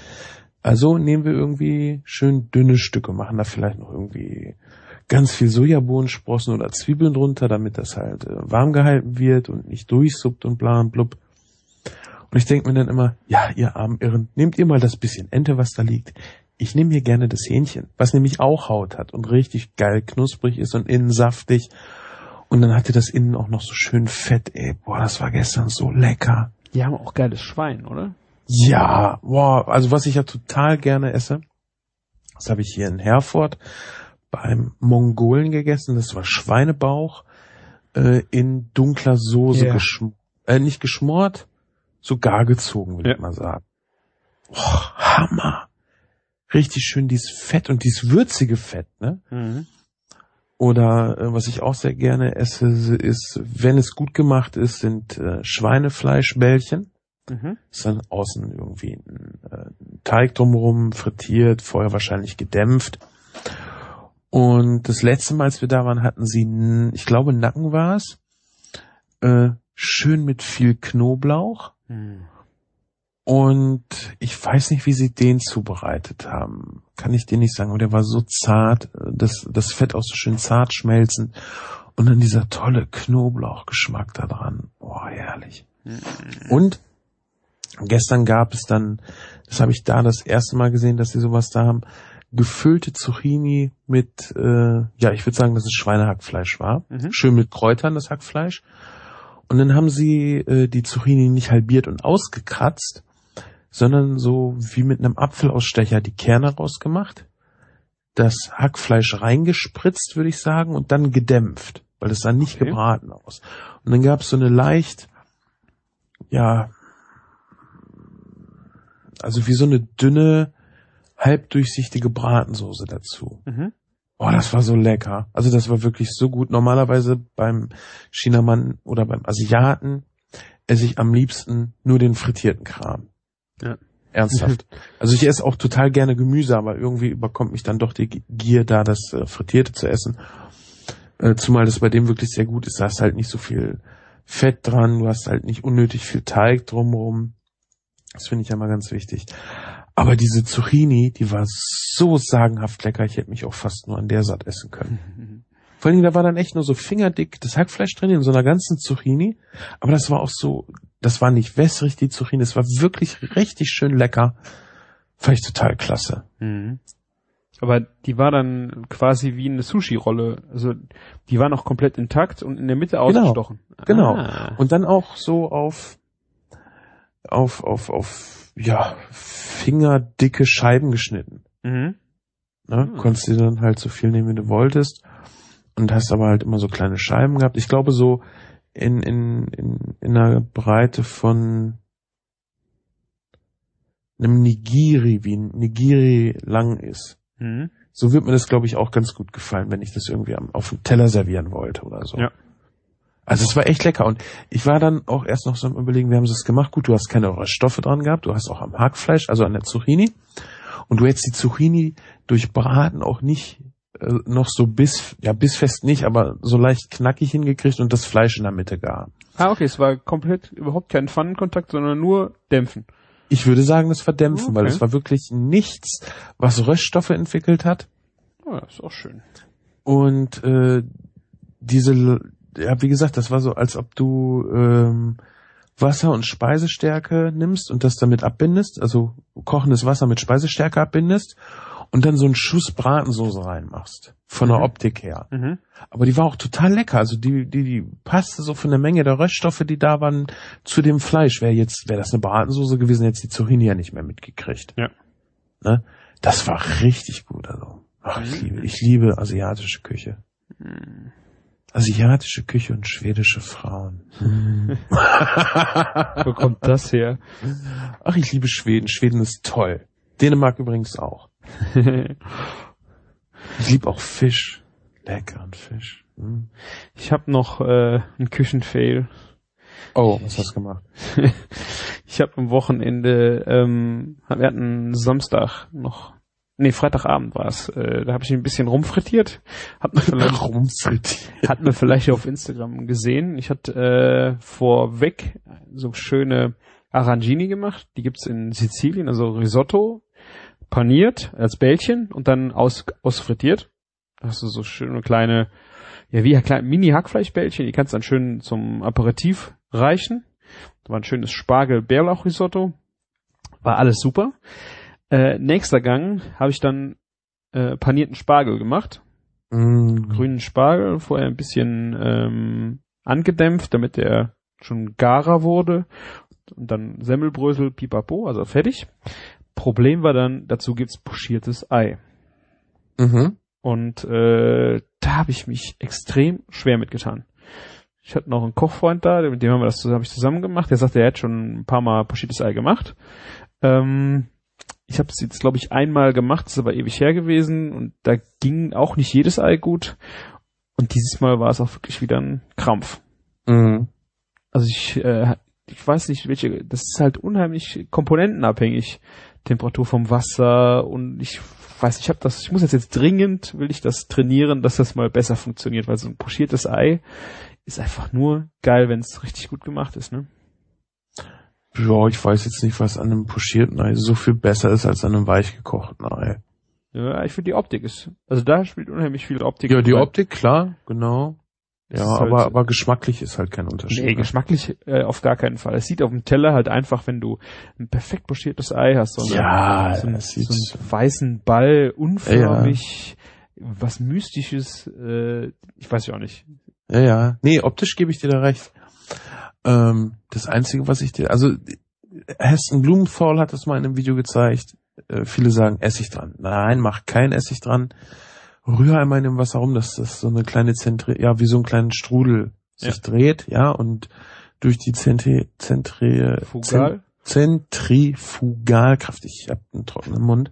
[SPEAKER 1] Also nehmen wir irgendwie schön dünne Stücke, machen da vielleicht noch irgendwie ganz viel Sojabohnensprossen oder Zwiebeln drunter, damit das halt äh, warm gehalten wird und nicht durchsuppt und bla und blub. Und ich denke mir dann immer, ja, ihr armen Irren, nehmt ihr mal das bisschen Ente, was da liegt. Ich nehme hier gerne das Hähnchen, was nämlich auch Haut hat und richtig geil knusprig ist und innen saftig. Und dann hatte das innen auch noch so schön Fett, ey. Boah, das war gestern so lecker.
[SPEAKER 3] Die haben auch geiles Schwein, oder?
[SPEAKER 1] Ja, boah, also was ich ja total gerne esse, das habe ich hier in Herford beim Mongolen gegessen. Das war Schweinebauch äh, in dunkler Soße,
[SPEAKER 3] yeah.
[SPEAKER 1] geschm- äh, nicht geschmort, so gar gezogen, würde
[SPEAKER 3] ja.
[SPEAKER 1] ich mal sagen. Boah, Hammer. Richtig schön dieses Fett und dieses würzige Fett, ne?
[SPEAKER 3] Mhm.
[SPEAKER 1] Oder äh, was ich auch sehr gerne esse, ist, wenn es gut gemacht ist, sind äh, Schweinefleischbällchen.
[SPEAKER 3] Mhm.
[SPEAKER 1] Ist dann außen irgendwie ein, äh, ein Teig drumherum, frittiert, vorher wahrscheinlich gedämpft. Und das letzte Mal, als wir da waren, hatten sie, n- ich glaube Nacken war es, äh, schön mit viel Knoblauch.
[SPEAKER 3] Mhm.
[SPEAKER 1] Und ich weiß nicht, wie sie den zubereitet haben. Kann ich dir nicht sagen. Aber der war so zart, das, das Fett auch so schön zart schmelzend. Und dann dieser tolle Knoblauchgeschmack da dran. Boah, herrlich. Mhm. Und gestern gab es dann, das habe ich da das erste Mal gesehen, dass sie sowas da haben, gefüllte Zucchini mit, äh, ja, ich würde sagen, dass es Schweinehackfleisch war. Mhm. Schön mit Kräutern, das Hackfleisch. Und dann haben sie äh, die Zucchini nicht halbiert und ausgekratzt, sondern so wie mit einem Apfelausstecher die Kerne rausgemacht, das Hackfleisch reingespritzt, würde ich sagen, und dann gedämpft, weil es sah nicht okay. gebraten aus. Und dann gab es so eine leicht, ja, also wie so eine dünne, halbdurchsichtige Bratensoße dazu. Mhm. Oh, das war so lecker. Also das war wirklich so gut. Normalerweise beim Chinamann oder beim Asiaten esse ich am liebsten nur den frittierten Kram. Ja. Ernsthaft. Also ich esse auch total gerne Gemüse, aber irgendwie überkommt mich dann doch die Gier, da das äh, Frittierte zu essen. Äh, zumal das bei dem wirklich sehr gut ist. Da hast halt nicht so viel Fett dran, du hast halt nicht unnötig viel Teig drumherum. Das finde ich ja mal ganz wichtig. Aber diese Zucchini, die war so sagenhaft lecker, ich hätte mich auch fast nur an der satt essen können. Vor allem, da war dann echt nur so fingerdick das Hackfleisch drin in so einer ganzen Zucchini. Aber das war auch so, das war nicht wässrig, die Zucchini, es war wirklich richtig schön lecker. Fand ich total klasse.
[SPEAKER 3] Mhm. Aber die war dann quasi wie eine Sushi-Rolle. Also die war noch komplett intakt und in der Mitte ausgestochen.
[SPEAKER 1] Genau, genau. Ah. Und dann auch so auf, auf, auf, auf, ja, fingerdicke Scheiben geschnitten. Mhm. Ne? Mhm. Konntest du dann halt so viel nehmen, wie du wolltest. Und hast aber halt immer so kleine Scheiben gehabt. Ich glaube so in, in, in, in einer Breite von einem Nigiri, wie ein Nigiri lang ist. Mhm. So wird mir das, glaube ich, auch ganz gut gefallen, wenn ich das irgendwie auf dem Teller servieren wollte oder so. Ja. Also es war echt lecker. Und ich war dann auch erst noch so am Überlegen, wie haben sie es gemacht? Gut, du hast keine Röststoffe dran gehabt, du hast auch am Hackfleisch, also an der Zucchini. Und du hättest die Zucchini durch Braten auch nicht äh, noch so bis, ja bissfest nicht, aber so leicht knackig hingekriegt und das Fleisch in der Mitte gar.
[SPEAKER 3] Ah, okay, es war komplett überhaupt kein Pfannenkontakt, sondern nur dämpfen.
[SPEAKER 1] Ich würde sagen, das war dämpfen, okay. Weil es war wirklich nichts, was Röststoffe entwickelt hat.
[SPEAKER 3] Oh, das ist auch schön.
[SPEAKER 1] Und äh, diese, ja, wie gesagt, das war so, als ob du ähm, Wasser und Speisestärke nimmst und das damit abbindest, also kochendes Wasser mit Speisestärke abbindest und dann so einen Schuss Bratensoße reinmachst, von mhm. der Optik her. Mhm. Aber die war auch total lecker, also die die die passte so von der Menge der Röststoffe, die da waren, zu dem Fleisch. Wäre jetzt, wäre das eine Bratensoße gewesen, jetzt die Zucchini ja nicht mehr mitgekriegt. Ja. Ne? Das war richtig gut, also. Ach, ich liebe, ich liebe asiatische Küche. Mhm. Asiatische Küche und schwedische Frauen.
[SPEAKER 3] Wo kommt das her?
[SPEAKER 1] Ach, ich liebe Schweden. Schweden ist toll. Dänemark übrigens auch. Ich liebe auch Fisch. Leckeren Fisch. Hm.
[SPEAKER 3] Ich habe noch äh, einen Küchenfail.
[SPEAKER 1] Oh, was hast du gemacht?
[SPEAKER 3] Ich habe am Wochenende, ähm, wir hatten Samstag noch, nee, Freitagabend war es, äh, da habe ich ein bisschen rumfrittiert. Hat man vielleicht, rumfrittiert. Hat man vielleicht auf Instagram gesehen. Ich hatte äh, vorweg so schöne Arancini gemacht. Die gibt's in Sizilien, also Risotto, paniert als Bällchen und dann aus, ausfrittiert. Da hast du so schöne kleine, ja wie kleine Mini-Hackfleischbällchen, die kannst du dann schön zum Aperitif reichen. Da war ein schönes Spargel-Bärlauch-Risotto. War alles super. Äh, nächster Gang habe ich dann äh, panierten Spargel gemacht. Mm. Grünen Spargel, vorher ein bisschen ähm, angedämpft, damit der schon garer wurde. Und dann Semmelbrösel, pipapo, also fertig. Problem war dann, dazu gibt's pochiertes Ei. Mhm. Und äh, da habe ich mich extrem schwer mitgetan. Ich hatte noch einen Kochfreund da, mit dem haben wir das zusammen, hab ich zusammen gemacht. Der sagte, er hat schon ein paar Mal pochiertes Ei gemacht. Ähm, ich habe es jetzt, glaube ich, einmal gemacht, ist aber ewig her gewesen und da ging auch nicht jedes Ei gut. Und dieses Mal war es auch wirklich wieder ein Krampf. Mhm. Also ich, äh, ich weiß nicht, welche, das ist halt unheimlich komponentenabhängig. Temperatur vom Wasser und ich weiß, ich habe das, ich muss jetzt jetzt dringend, will ich das trainieren, dass das mal besser funktioniert, weil so ein pochiertes Ei ist einfach nur geil, wenn es richtig gut gemacht ist, ne?
[SPEAKER 1] Ja, ich weiß jetzt nicht, was an einem pochierten Ei so viel besser ist als an einem weich gekochten Ei.
[SPEAKER 3] Ja, ich finde die Optik ist, also da spielt unheimlich viel Optik.
[SPEAKER 1] Ja, die rein. Optik, klar, genau. Ja, aber, halt, aber geschmacklich ist halt kein Unterschied.
[SPEAKER 3] Nee, ne? geschmacklich äh, auf gar keinen Fall. Es sieht auf dem Teller halt einfach, wenn du ein perfekt pochiertes Ei hast, so, eine,
[SPEAKER 1] ja,
[SPEAKER 3] so, ein, so einen weißen Ball, unförmig, ja. was Mystisches, äh, ich weiß ja auch nicht.
[SPEAKER 1] Ja, ja. Nee, optisch gebe ich dir da recht. Ähm, das Einzige, was ich dir, also Heston Blumenthal hat das mal in einem Video gezeigt. Äh, viele sagen Essig dran. Nein, mach kein Essig dran. Rühr einmal in dem Wasser rum, dass das so eine kleine Zentri, ja, wie so ein kleinen Strudel sich ja. dreht, ja, und durch die Zentri, Zentri,
[SPEAKER 3] Fugal?
[SPEAKER 1] Zentrifugalkraft, ich hab einen trockenen Mund.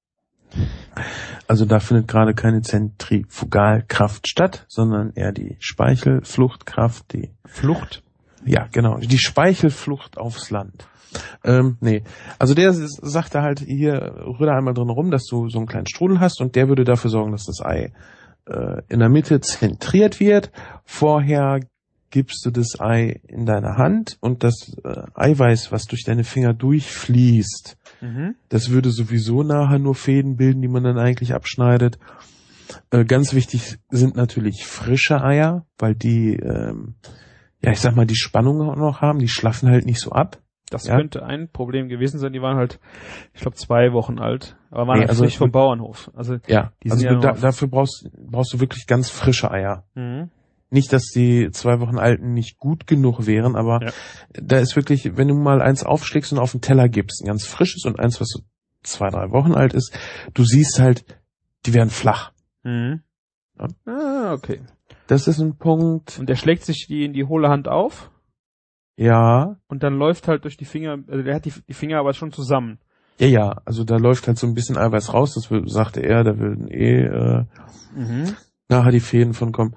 [SPEAKER 1] Also da findet gerade keine Zentrifugalkraft statt, sondern eher die Speichelfluchtkraft, die
[SPEAKER 3] Flucht?
[SPEAKER 1] Ja, genau, die Speichelflucht aufs Land. Ähm, nee, also der sagte halt, hier, rühr da einmal drin rum, dass du so einen kleinen Strudel hast und der würde dafür sorgen, dass das Ei äh, in der Mitte zentriert wird. Vorher gibst du das Ei in deine Hand und das äh, Eiweiß, was durch deine Finger durchfließt, mhm. das würde sowieso nachher nur Fäden bilden, die man dann eigentlich abschneidet. Äh, ganz wichtig sind natürlich frische Eier, weil die, ähm, ja, ich sag mal, die Spannung auch noch haben, die schlaffen halt nicht so ab.
[SPEAKER 3] Das
[SPEAKER 1] ja?
[SPEAKER 3] könnte ein Problem gewesen sein. Die waren halt, ich glaube, zwei Wochen alt, aber waren
[SPEAKER 1] nee,
[SPEAKER 3] halt
[SPEAKER 1] also
[SPEAKER 3] frisch vom Bauernhof. Also
[SPEAKER 1] ja,
[SPEAKER 3] die
[SPEAKER 1] also
[SPEAKER 3] sind ja
[SPEAKER 1] da, dafür brauchst brauchst du wirklich ganz frische Eier.
[SPEAKER 3] Mhm.
[SPEAKER 1] Nicht, dass die zwei Wochen alten nicht gut genug wären, aber ja. da ist wirklich, wenn du mal eins aufschlägst und auf den Teller gibst, ein ganz frisches und eins, was so zwei, drei Wochen alt ist, du siehst halt, die werden flach.
[SPEAKER 3] Mhm.
[SPEAKER 1] Ja.
[SPEAKER 3] Ah, okay.
[SPEAKER 1] Das ist ein Punkt.
[SPEAKER 3] Und der schlägt sich die in die hohle Hand auf?
[SPEAKER 1] Ja.
[SPEAKER 3] Und dann läuft halt durch die Finger, also der hat die, die Finger aber schon zusammen.
[SPEAKER 1] Ja, ja, also da läuft halt so ein bisschen Eiweiß raus, das will, sagte er, da würden eh äh, mhm. nachher die Fäden von kommen.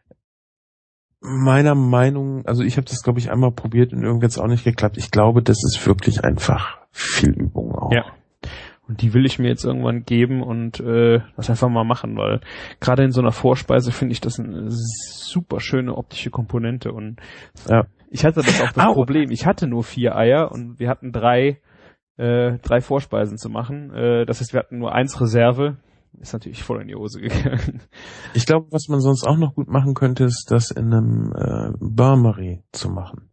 [SPEAKER 1] Meiner Meinung, also ich habe das, glaube ich, einmal probiert und irgendwie hat's auch nicht geklappt. Ich glaube, das ist wirklich einfach viel Übung auch.
[SPEAKER 3] Ja. Und die will ich mir jetzt irgendwann geben und äh, das einfach mal machen, weil gerade in so einer Vorspeise finde ich das eine super schöne optische Komponente. Und
[SPEAKER 1] ja.
[SPEAKER 3] ich hatte das auch das Au. Problem. Ich hatte nur vier Eier und wir hatten drei äh, drei Vorspeisen zu machen. Äh, das heißt, wir hatten nur eins Reserve. Ist natürlich voll in die Hose gegangen.
[SPEAKER 1] Ich glaube, was man sonst auch noch gut machen könnte, ist das in einem äh, Bain-Marie zu machen.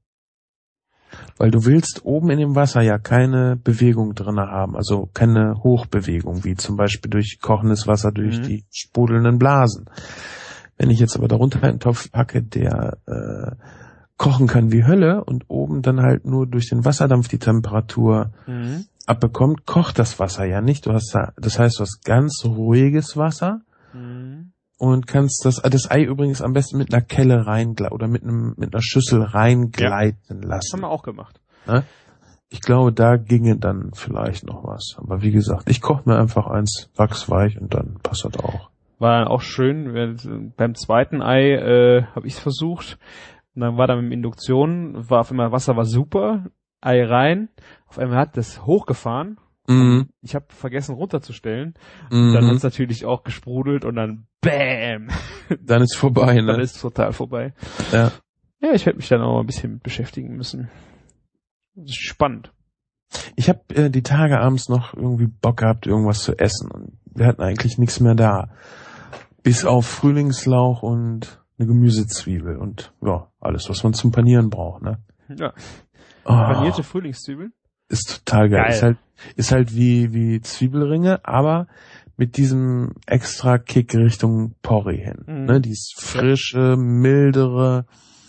[SPEAKER 1] Weil du willst oben in dem Wasser ja keine Bewegung drinne haben, also keine Hochbewegung, wie zum Beispiel durch kochendes Wasser durch mhm. die sprudelnden Blasen. Wenn ich jetzt aber darunter einen Topf packe, der äh, kochen kann wie Hölle und oben dann halt nur durch den Wasserdampf die Temperatur mhm. abbekommt, kocht das Wasser ja nicht. Du hast da, das heißt, du hast ganz ruhiges Wasser mhm. und kannst das, das Ei übrigens am besten mit einer Kelle reingleiten oder mit einem mit einer Schüssel reingleiten ja. lassen.
[SPEAKER 3] Das haben wir auch gemacht.
[SPEAKER 1] Ne? Ich glaube, da ginge dann vielleicht noch was. Aber wie gesagt, ich koche mir einfach eins wachsweich und dann passt das auch.
[SPEAKER 3] War auch schön. Beim zweiten Ei äh, habe ich es versucht. Und dann war da mit Induktion, war auf einmal Wasser war super, Ei rein. Auf einmal hat das hochgefahren.
[SPEAKER 1] Mhm.
[SPEAKER 3] Ich habe vergessen runterzustellen.
[SPEAKER 1] Mhm.
[SPEAKER 3] Und dann hat es natürlich auch gesprudelt und dann BÄM!
[SPEAKER 1] Dann ist vorbei, ne?
[SPEAKER 3] Dann ist es total vorbei.
[SPEAKER 1] Ja.
[SPEAKER 3] Ja, ich werde mich dann auch mal ein bisschen beschäftigen müssen. Das ist spannend.
[SPEAKER 1] Ich habe äh, die Tage abends noch irgendwie Bock gehabt, irgendwas zu essen. Und wir hatten eigentlich nichts mehr da. Bis auf Frühlingslauch und eine Gemüsezwiebel und ja, alles, was man zum Panieren braucht, ne?
[SPEAKER 3] Ja.
[SPEAKER 1] Oh,
[SPEAKER 3] Panierte Frühlingszwiebeln?
[SPEAKER 1] Ist total geil.
[SPEAKER 3] geil.
[SPEAKER 1] Ist halt, ist halt wie, wie Zwiebelringe, aber mit diesem extra Kick Richtung Porree hin. Mhm. Ne? Dieses frische, mildere,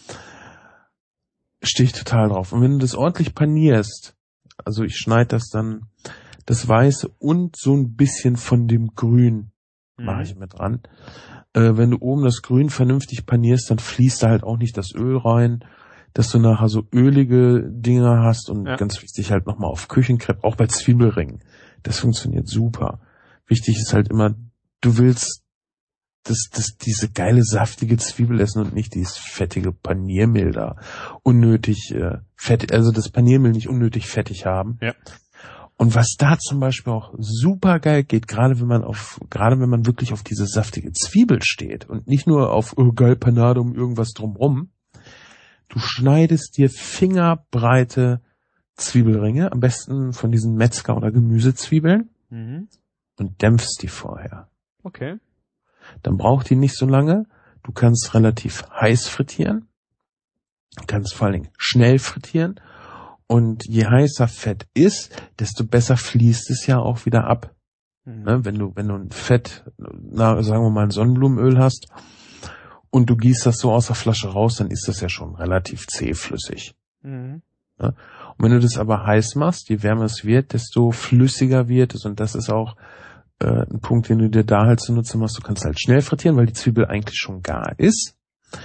[SPEAKER 1] stehe ich total drauf. Und wenn du das ordentlich panierst, also ich schneide das dann, das Weiße und so ein bisschen von dem Grün mhm. mache ich mit dran. Äh, wenn du oben das Grün vernünftig panierst, dann fließt da halt auch nicht das Öl rein, dass du nachher so ölige Dinger hast und ja. ganz wichtig halt nochmal auf Küchenkrepp, auch bei Zwiebelringen. Das funktioniert super. Wichtig ist halt immer, du willst das, das, diese geile, saftige Zwiebel essen und nicht dieses fettige Paniermehl da unnötig äh, fett, also das Paniermehl nicht unnötig fettig haben.
[SPEAKER 3] Ja.
[SPEAKER 1] Und was da zum Beispiel auch super geil geht, gerade wenn man auf, gerade wenn man wirklich auf diese saftige Zwiebel steht und nicht nur auf oh, geil Panade um irgendwas drumrum, du schneidest dir fingerbreite Zwiebelringe, am besten von diesen Metzger- oder Gemüsezwiebeln mhm. und dämpfst die vorher.
[SPEAKER 3] Okay.
[SPEAKER 1] Dann braucht die nicht so lange. Du kannst relativ heiß frittieren. Du kannst vor allen Dingen schnell frittieren. Und je heißer Fett ist, desto besser fließt es ja auch wieder ab. Mhm. Ne? Wenn du, wenn du ein Fett, na, sagen wir mal ein Sonnenblumenöl hast und du gießt das so aus der Flasche raus, dann ist das ja schon relativ zähflüssig. Mhm. Ne? Und wenn du das aber heiß machst, je wärmer es wird, desto flüssiger wird es. Und das ist auch äh, ein Punkt, den du dir da halt zunutze machst. Du kannst halt schnell frittieren, weil die Zwiebel eigentlich schon gar ist.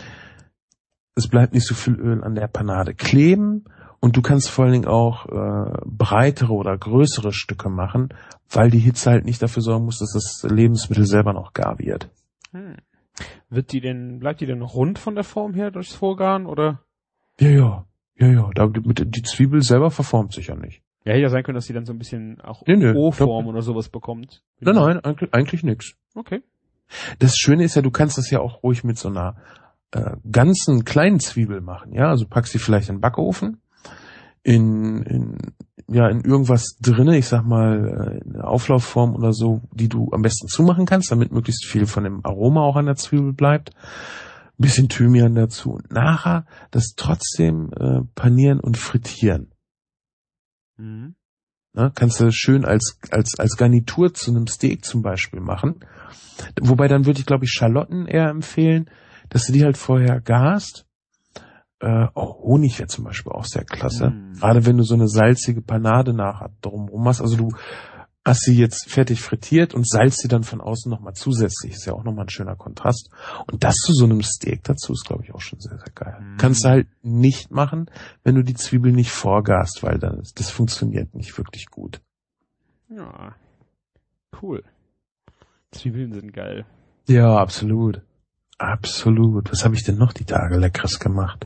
[SPEAKER 1] Es bleibt nicht so viel Öl an der Panade kleben. Und du kannst vor allen Dingen auch äh, breitere oder größere Stücke machen, weil die Hitze halt nicht dafür sorgen muss, dass das Lebensmittel selber noch gar wird.
[SPEAKER 3] Hm. Wird die denn, bleibt die denn noch rund von der Form her durchs Vorgaren, oder?
[SPEAKER 1] Ja, ja, ja, ja. Da, mit, die Zwiebel selber verformt sich ja nicht.
[SPEAKER 3] Ja, hätte ja sein können, dass sie dann so ein bisschen auch
[SPEAKER 1] nee, nee,
[SPEAKER 3] O-Form oder sowas bekommt.
[SPEAKER 1] Nein, nein, eigentlich, eigentlich nix.
[SPEAKER 3] Okay.
[SPEAKER 1] Das Schöne ist ja, du kannst das ja auch ruhig mit so einer äh, ganzen kleinen Zwiebel machen, ja. Also packst sie vielleicht in den Backofen. In, in, ja, in irgendwas drinne, ich sag mal, in einer Auflaufform oder so, die du am besten zumachen kannst, damit möglichst viel von dem Aroma auch an der Zwiebel bleibt. Ein bisschen Thymian dazu. Und nachher das trotzdem äh, panieren und frittieren. Mhm. Na, kannst du schön als, als, als Garnitur zu einem Steak zum Beispiel machen. Wobei dann würde ich, glaube ich, Schalotten eher empfehlen, dass du die halt vorher garst. Äh, oh, Honig wäre zum Beispiel auch sehr klasse. Mm. Gerade wenn du so eine salzige Panade nachher drumherum hast. Also du hast sie jetzt fertig frittiert und salzt sie dann von außen nochmal zusätzlich. Ist ja auch nochmal ein schöner Kontrast. Und das zu so einem Steak dazu ist, glaube ich, auch schon sehr, sehr geil. Mm. Kannst du halt nicht machen, wenn du die Zwiebel nicht vorgast, weil dann, das funktioniert nicht wirklich gut.
[SPEAKER 3] Ja, cool. Zwiebeln sind geil.
[SPEAKER 1] Ja, absolut. Absolut. Was habe ich denn noch die Tage Leckeres gemacht?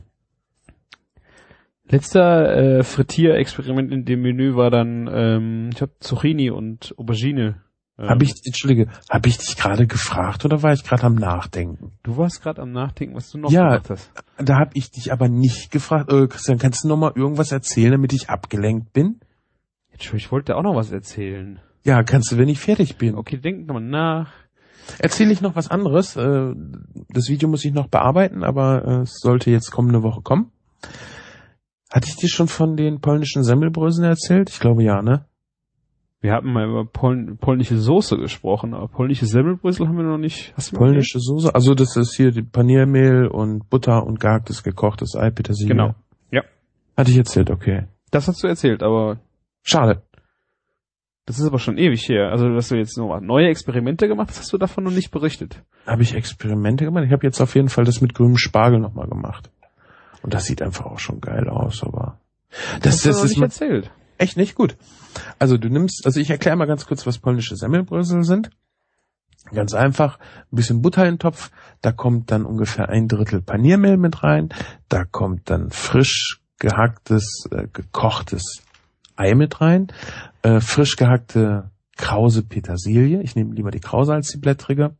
[SPEAKER 3] Letzter äh, Frittierexperiment in dem Menü war dann, ähm, ich habe Zucchini und Aubergine. Ähm,
[SPEAKER 1] habe ich, entschuldige, habe ich dich gerade gefragt oder war ich gerade am Nachdenken?
[SPEAKER 3] Du warst gerade am Nachdenken, was du noch
[SPEAKER 1] ja,
[SPEAKER 3] gemacht hast.
[SPEAKER 1] Da habe ich dich aber nicht gefragt. Äh, Christian, kannst du noch mal irgendwas erzählen, damit ich abgelenkt bin?
[SPEAKER 3] Ich wollte auch noch was erzählen.
[SPEAKER 1] Ja, kannst du, wenn ich fertig bin.
[SPEAKER 3] Okay, denk nochmal nach.
[SPEAKER 1] Erzähle ich noch was anderes. Äh, das Video muss ich noch bearbeiten, aber äh, es sollte jetzt kommende Woche kommen. Hatte ich dir schon von den polnischen Semmelbröseln erzählt? Ich glaube ja, ne?
[SPEAKER 3] Wir hatten mal über Pol- polnische Soße gesprochen, aber polnische Semmelbrösel haben wir noch nicht.
[SPEAKER 1] Hast du polnische Soße? Also das ist hier die Paniermehl und Butter und gehacktes gekochtes Ei, Petersilie.
[SPEAKER 3] Genau, ja.
[SPEAKER 1] Hatte ich erzählt, okay.
[SPEAKER 3] Das hast du erzählt, aber...
[SPEAKER 1] Schade.
[SPEAKER 3] Das ist aber schon ewig her. Also, dass du jetzt noch neue Experimente gemacht hast, hast du davon noch nicht berichtet.
[SPEAKER 1] Habe ich Experimente gemacht? Ich habe jetzt auf jeden Fall das mit grünem Spargel nochmal gemacht. Und das sieht einfach auch schon geil aus, aber... Das,
[SPEAKER 3] das, das ist
[SPEAKER 1] nicht
[SPEAKER 3] erzählt.
[SPEAKER 1] Echt nicht gut. Also du nimmst, also ich erkläre mal ganz kurz, was polnische Semmelbrösel sind. Ganz einfach, ein bisschen Butter in den Topf, da kommt dann ungefähr ein Drittel Paniermehl mit rein, da kommt dann frisch gehacktes, äh, gekochtes Ei mit rein, äh, frisch gehackte krause Petersilie, ich nehme lieber die krause als die blättrige,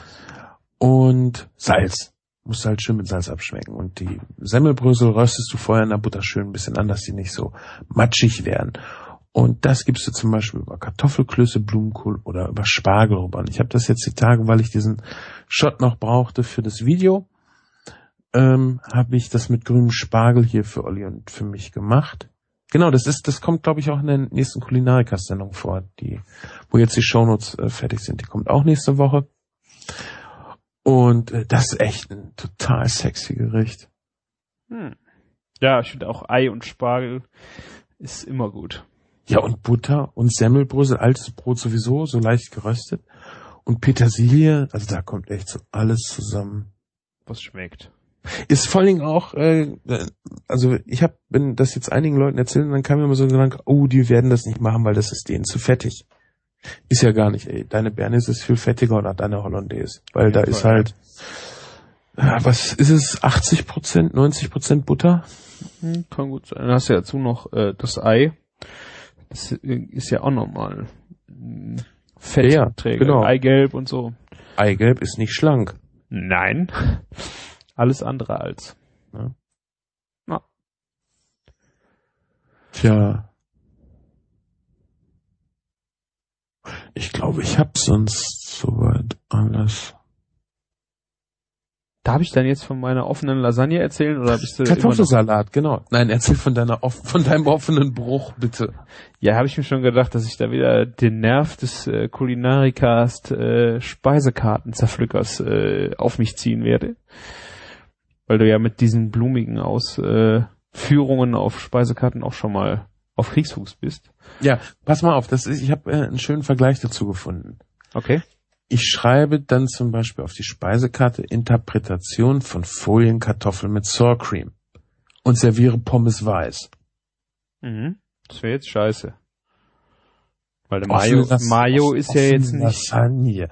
[SPEAKER 1] und Salz. Musst du halt schön mit Salz abschmecken. Und die Semmelbrösel röstest du vorher in der Butter schön ein bisschen an, dass die nicht so matschig werden. Und das gibst du zum Beispiel über Kartoffelklöße, Blumenkohl oder über Spargel rüber. Und ich habe das jetzt die Tage, weil ich diesen Shot noch brauchte für das Video, ähm, habe ich das mit grünem Spargel hier für Olli und für mich gemacht. Genau, das ist, das kommt, glaube ich, auch in der nächsten Kulinarika-Sendung vor, die, wo jetzt die Shownotes äh, fertig sind. Die kommt auch nächste Woche. Und äh, das ist echt ein total sexy Gericht.
[SPEAKER 3] Hm. Ja, ich finde auch Ei und Spargel ist immer gut.
[SPEAKER 1] Ja, und Butter und Semmelbrösel, altes Brot sowieso, so leicht geröstet. Und Petersilie, also da kommt echt so alles zusammen.
[SPEAKER 3] Was schmeckt.
[SPEAKER 1] Ist vor allen Dingen auch, äh, also ich habe, wenn das jetzt einigen Leuten erzählt, und dann kam mir immer so ein Gedanke, oh, die werden das nicht machen, weil das ist denen zu fettig. Ist ja gar nicht, ey. Deine Bernaise ist viel fettiger oder deine Hollandaise. Weil da ist halt, ja, was ist es, achtzig Prozent, neunzig Prozent Butter?
[SPEAKER 3] Hm, kann gut sein. Dann hast du ja dazu noch äh, das Ei. Das ist ja auch normal. Fettträger, ja, genau. Eigelb und so.
[SPEAKER 1] Eigelb ist nicht schlank.
[SPEAKER 3] Nein. Alles andere als. Ja. Ja.
[SPEAKER 1] Tja. Ich glaube, ich habe sonst soweit alles.
[SPEAKER 3] Darf ich dann jetzt von meiner offenen Lasagne erzählen oder bist du
[SPEAKER 1] Kartoffelsalat, genau. Nein, erzähl von deiner off- von deinem offenen Bruch, bitte.
[SPEAKER 3] Ja, habe ich mir schon gedacht, dass ich da wieder den Nerv des äh, Kulinarikast äh, Speisekartenzerpflückers äh, auf mich ziehen werde. Weil du ja mit diesen blumigen Ausführungen äh, auf Speisekarten auch schon mal auf Kriegsfuß bist.
[SPEAKER 1] Ja, pass mal auf, das ist, ich habe äh, einen schönen Vergleich dazu gefunden.
[SPEAKER 3] Okay.
[SPEAKER 1] Ich schreibe dann zum Beispiel auf die Speisekarte Interpretation von Folienkartoffeln mit Sour Cream und serviere Pommes weiß.
[SPEAKER 3] Mhm. Das wäre jetzt scheiße. Weil eine
[SPEAKER 1] Offene
[SPEAKER 3] Mayo,
[SPEAKER 1] Las-
[SPEAKER 3] Mayo ist ja jetzt nicht...
[SPEAKER 1] Lasagne.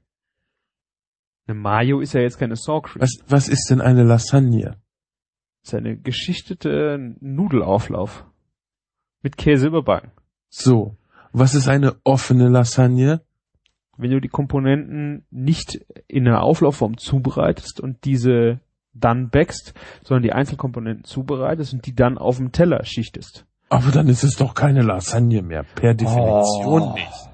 [SPEAKER 3] Eine Mayo ist ja jetzt keine Sour Cream.
[SPEAKER 1] Was, was ist denn eine Lasagne?
[SPEAKER 3] Das ist eine geschichtete Nudelauflauf. Mit Käse überbacken.
[SPEAKER 1] So. Was ist eine offene Lasagne?
[SPEAKER 3] Wenn du die Komponenten nicht in einer Auflaufform zubereitest und diese dann backst, sondern die Einzelkomponenten zubereitest und die dann auf dem Teller schichtest.
[SPEAKER 1] Aber dann ist es doch keine Lasagne mehr, per Definition
[SPEAKER 3] Oh.
[SPEAKER 1] nicht.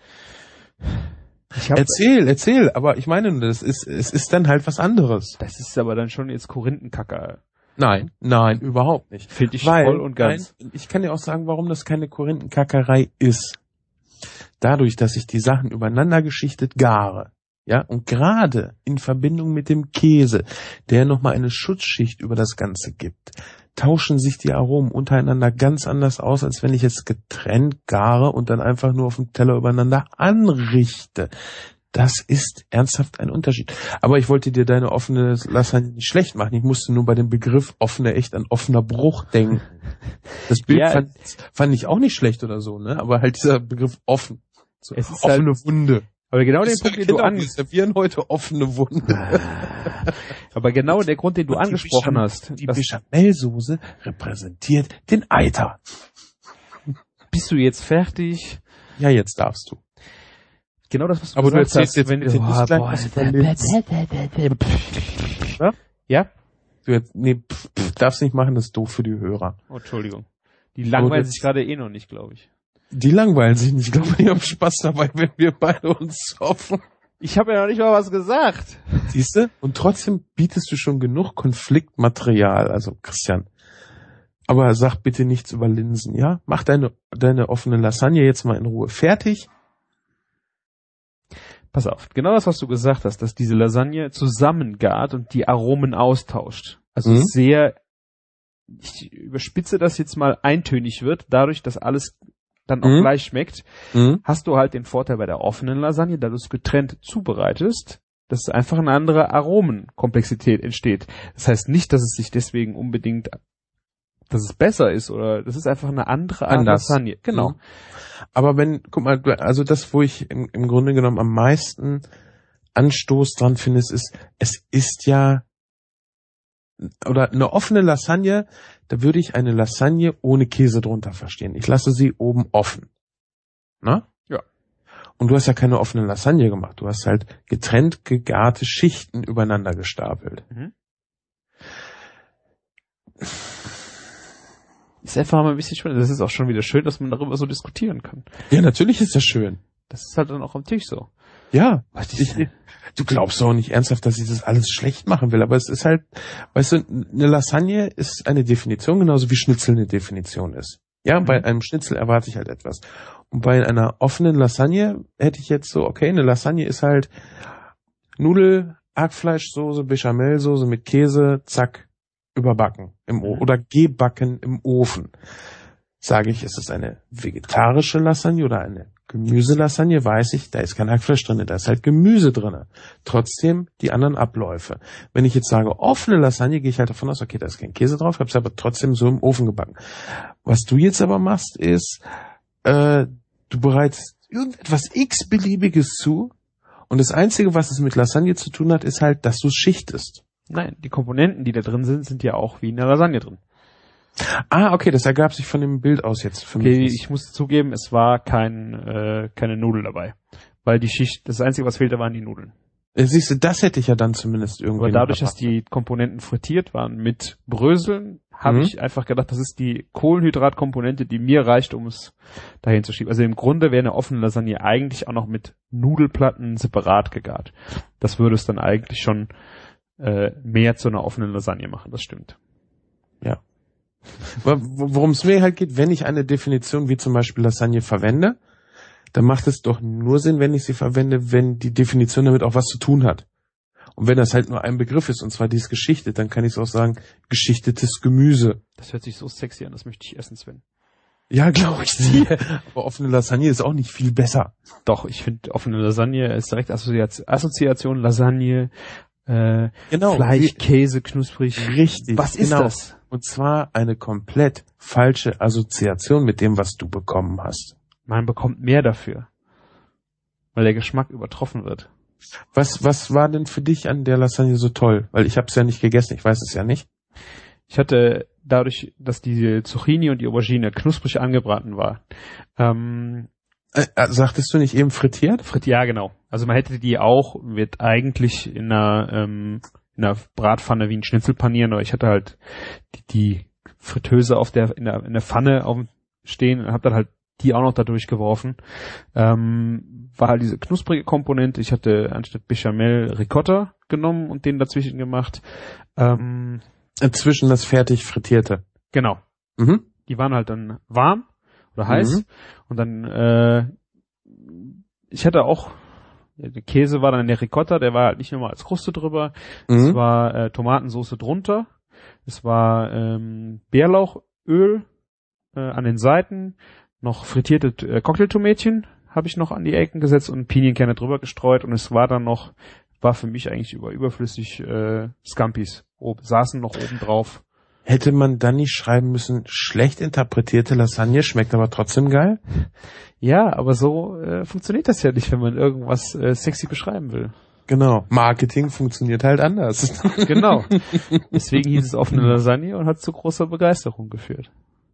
[SPEAKER 3] Ich hab,
[SPEAKER 1] Erzähl, erzähl, aber ich meine, das ist, es ist dann halt was anderes.
[SPEAKER 3] das ist aber dann schon jetzt Korinthenkacker.
[SPEAKER 1] Nein, nein, überhaupt nicht.
[SPEAKER 3] Finde ich
[SPEAKER 1] Weil,
[SPEAKER 3] voll und ganz.
[SPEAKER 1] Nein, ich kann dir auch sagen, warum das keine Korinthenkackerei ist. Dadurch, dass ich die Sachen übereinander geschichtet gare, ja, und gerade in Verbindung mit dem Käse, der nochmal eine Schutzschicht über das Ganze gibt, tauschen sich die Aromen untereinander ganz anders aus, als wenn ich es getrennt gare und dann einfach nur auf dem Teller übereinander anrichte. Das ist ernsthaft ein Unterschied. Aber ich wollte dir deine offene Lasagne nicht schlecht machen. Ich musste nur bei dem Begriff offene echt an offener Bruch denken. Das Bild
[SPEAKER 3] Ja,
[SPEAKER 1] fand, fand ich auch nicht schlecht oder so, ne? Aber halt dieser Begriff offen. So,
[SPEAKER 3] Es ist
[SPEAKER 1] offene
[SPEAKER 3] halt-
[SPEAKER 1] Wunde.
[SPEAKER 3] Aber genau den
[SPEAKER 1] Das-
[SPEAKER 3] Punkt, den
[SPEAKER 1] genau,
[SPEAKER 3] du an,
[SPEAKER 1] wir servieren heute offene Wunde.
[SPEAKER 3] aber genau der Grund, den du
[SPEAKER 1] Und die
[SPEAKER 3] angesprochen
[SPEAKER 1] Bechamel-
[SPEAKER 3] hast,
[SPEAKER 1] Die
[SPEAKER 3] das,
[SPEAKER 1] Bechamelsoße repräsentiert den Eiter.
[SPEAKER 3] bist du jetzt fertig?
[SPEAKER 1] Ja, jetzt darfst du.
[SPEAKER 3] Genau das, was du
[SPEAKER 1] Aber du
[SPEAKER 3] gesagt
[SPEAKER 1] erzählst
[SPEAKER 3] hast,
[SPEAKER 1] jetzt
[SPEAKER 3] wenn
[SPEAKER 1] bitte
[SPEAKER 3] du,
[SPEAKER 1] nicht
[SPEAKER 3] oh,
[SPEAKER 1] gleich
[SPEAKER 3] boah,
[SPEAKER 1] was über Linz.
[SPEAKER 3] ja?
[SPEAKER 1] Du jetzt, nee, pff, pff, darfst nicht machen, das ist doof für die Hörer.
[SPEAKER 3] Oh, Entschuldigung. Die langweilen
[SPEAKER 1] das-
[SPEAKER 3] sich gerade eh noch nicht, glaube ich.
[SPEAKER 1] Die langweilen sich nicht. Ich glaube, die haben Spaß dabei, wenn wir beide uns hoffen.
[SPEAKER 3] Ich habe ja noch nicht mal was gesagt.
[SPEAKER 1] Siehst du? Und trotzdem bietest du schon genug Konfliktmaterial. Also, Christian. Aber sag bitte nichts über Linsen, ja? Mach deine, deine offene Lasagne jetzt mal in Ruhe fertig.
[SPEAKER 3] Pass auf, genau das, was du gesagt hast, dass diese Lasagne zusammengart und die Aromen austauscht. Also
[SPEAKER 1] Mhm.
[SPEAKER 3] sehr, ich überspitze das jetzt mal, eintönig wird, dadurch, dass alles dann auch
[SPEAKER 1] Mhm.
[SPEAKER 3] gleich schmeckt,
[SPEAKER 1] Mhm.
[SPEAKER 3] hast du halt den Vorteil bei der offenen Lasagne, da du es getrennt zubereitest, dass einfach eine andere Aromenkomplexität entsteht. Das heißt nicht, dass es sich deswegen unbedingt, dass es besser ist, oder das ist einfach eine andere Art
[SPEAKER 1] Anders.
[SPEAKER 3] Lasagne. Genau.
[SPEAKER 1] Mhm. Aber wenn, guck mal, du- also das, wo ich im, im Grunde genommen am meisten Anstoß dran finde, es ist, es ist ja, oder eine offene Lasagne, da würde ich eine Lasagne ohne Käse drunter verstehen. Ich lasse sie oben offen. Na?
[SPEAKER 3] Ja.
[SPEAKER 1] Und du hast ja keine offene Lasagne gemacht. Du hast halt getrennt gegarte Schichten übereinander gestapelt.
[SPEAKER 3] Mhm. Ist einfach mal ein bisschen schön. Das ist auch schon wieder schön, dass man darüber so diskutieren kann.
[SPEAKER 1] Ja, natürlich ist das schön.
[SPEAKER 3] Das ist halt dann auch am Tisch so.
[SPEAKER 1] Ja.
[SPEAKER 3] Was
[SPEAKER 1] Ich, du glaubst doch nicht ernsthaft, dass ich das alles schlecht machen will, aber es ist halt, weißt du, eine Lasagne ist eine Definition, genauso wie Schnitzel eine Definition ist. Ja,
[SPEAKER 3] Mhm.
[SPEAKER 1] bei einem Schnitzel erwarte ich halt etwas. Und bei einer offenen Lasagne hätte ich jetzt so, okay, eine Lasagne ist halt Nudel, Hackfleischsoße, Bechamelsoße mit Käse, zack, überbacken im o-
[SPEAKER 3] Mhm.
[SPEAKER 1] oder gebacken im Ofen. Sage ich, ist es eine vegetarische Lasagne oder eine Gemüselasagne, weiß ich, da ist kein Hackfleisch drin, da ist halt Gemüse drin. Trotzdem die anderen Abläufe. Wenn ich jetzt sage, offene Lasagne, gehe ich halt davon aus, okay, da ist kein Käse drauf, habe es aber trotzdem so im Ofen gebacken. Was du jetzt aber machst, ist, äh, du bereitest irgendetwas x-beliebiges zu und das Einzige, was es mit Lasagne zu tun hat, ist halt, dass du es schichtest.
[SPEAKER 3] Nein, die Komponenten, die da drin sind, sind ja auch wie in der Lasagne drin.
[SPEAKER 1] Ah, okay, das ergab sich von dem Bild aus jetzt für
[SPEAKER 3] Okay,
[SPEAKER 1] mich.
[SPEAKER 3] ich muss zugeben, es war kein, äh, keine Nudel dabei. Weil die Schicht, das Einzige, was fehlte, waren die Nudeln.
[SPEAKER 1] Äh, Siehst du, das hätte ich ja dann zumindest irgendwie.
[SPEAKER 3] Aber dadurch,
[SPEAKER 1] noch
[SPEAKER 3] dass die Komponenten frittiert waren mit Bröseln, habe
[SPEAKER 1] Mhm.
[SPEAKER 3] ich einfach gedacht, das ist die Kohlenhydratkomponente, die mir reicht, um es dahin zu schieben. Also im Grunde wäre eine offene Lasagne eigentlich auch noch mit Nudelplatten separat gegart. Das würde es dann eigentlich schon äh, mehr zu einer offenen Lasagne machen, das stimmt.
[SPEAKER 1] Ja. Worum es mir halt geht, wenn ich eine Definition wie zum Beispiel Lasagne verwende, dann macht es doch nur Sinn, wenn ich sie verwende, wenn die Definition damit auch was zu tun hat. Und wenn das halt nur ein Begriff ist, und zwar dieses geschichtet, dann kann ich es auch sagen, geschichtetes Gemüse.
[SPEAKER 3] Das hört sich so sexy an, das möchte ich essen, Sven.
[SPEAKER 1] Ja, glaube ich dir. Aber offene Lasagne ist auch nicht viel besser.
[SPEAKER 3] Doch, ich finde offene Lasagne ist direkt Assoziation, Assoziation Lasagne, äh,
[SPEAKER 1] genau,
[SPEAKER 3] Fleisch,
[SPEAKER 1] wie,
[SPEAKER 3] Käse, knusprig.
[SPEAKER 1] Richtig.
[SPEAKER 3] Was ist
[SPEAKER 1] genau.
[SPEAKER 3] das?
[SPEAKER 1] Und zwar eine komplett falsche Assoziation mit dem, was du bekommen hast.
[SPEAKER 3] Man bekommt mehr dafür, weil der Geschmack übertroffen wird.
[SPEAKER 1] Was was war denn für dich an der Lasagne so toll? Weil ich habe es ja nicht gegessen, ich weiß es ja nicht.
[SPEAKER 3] Ich hatte dadurch, dass die Zucchini und die Aubergine knusprig angebraten war. Ähm,
[SPEAKER 1] äh, äh, sagtest du nicht eben frittiert?
[SPEAKER 3] Fritt, ja, genau. Also man hätte die auch, wird eigentlich in einer, ähm, in einer Bratpfanne wie ein Schnitzel panieren, aber ich hatte halt die, die Fritteuse auf der, in der, in der Pfanne auf, stehen und habe dann halt die auch noch da durchgeworfen. Ähm, war halt diese knusprige Komponente. Ich hatte anstatt Bechamel Ricotta genommen und den dazwischen gemacht. Ähm,
[SPEAKER 1] Inzwischen das fertig frittierte.
[SPEAKER 3] genau.
[SPEAKER 1] Mhm.
[SPEAKER 3] Die waren halt dann warm oder heiß.
[SPEAKER 1] Mhm.
[SPEAKER 3] Und dann, äh, ich hatte auch, der Käse war dann in der Ricotta, der war halt nicht nochmal als Kruste drüber.
[SPEAKER 1] Mhm.
[SPEAKER 3] Es war äh, Tomatensoße drunter. Es war ähm, Bärlauchöl äh, an den Seiten. Noch frittierte äh, Cocktailtomätchen habe ich noch an die Ecken gesetzt und Pinienkerne drüber gestreut. Und es war dann noch, war für mich eigentlich über überflüssig äh, Scampis. Ob, saßen noch oben drauf.
[SPEAKER 1] Hätte man dann nicht schreiben müssen, schlecht interpretierte Lasagne, schmeckt aber trotzdem geil?
[SPEAKER 3] Ja, aber so äh, funktioniert das ja nicht, wenn man irgendwas äh, sexy beschreiben will.
[SPEAKER 1] Genau. Marketing funktioniert halt anders.
[SPEAKER 3] Genau. Deswegen hieß es offene Lasagne und hat zu großer Begeisterung geführt.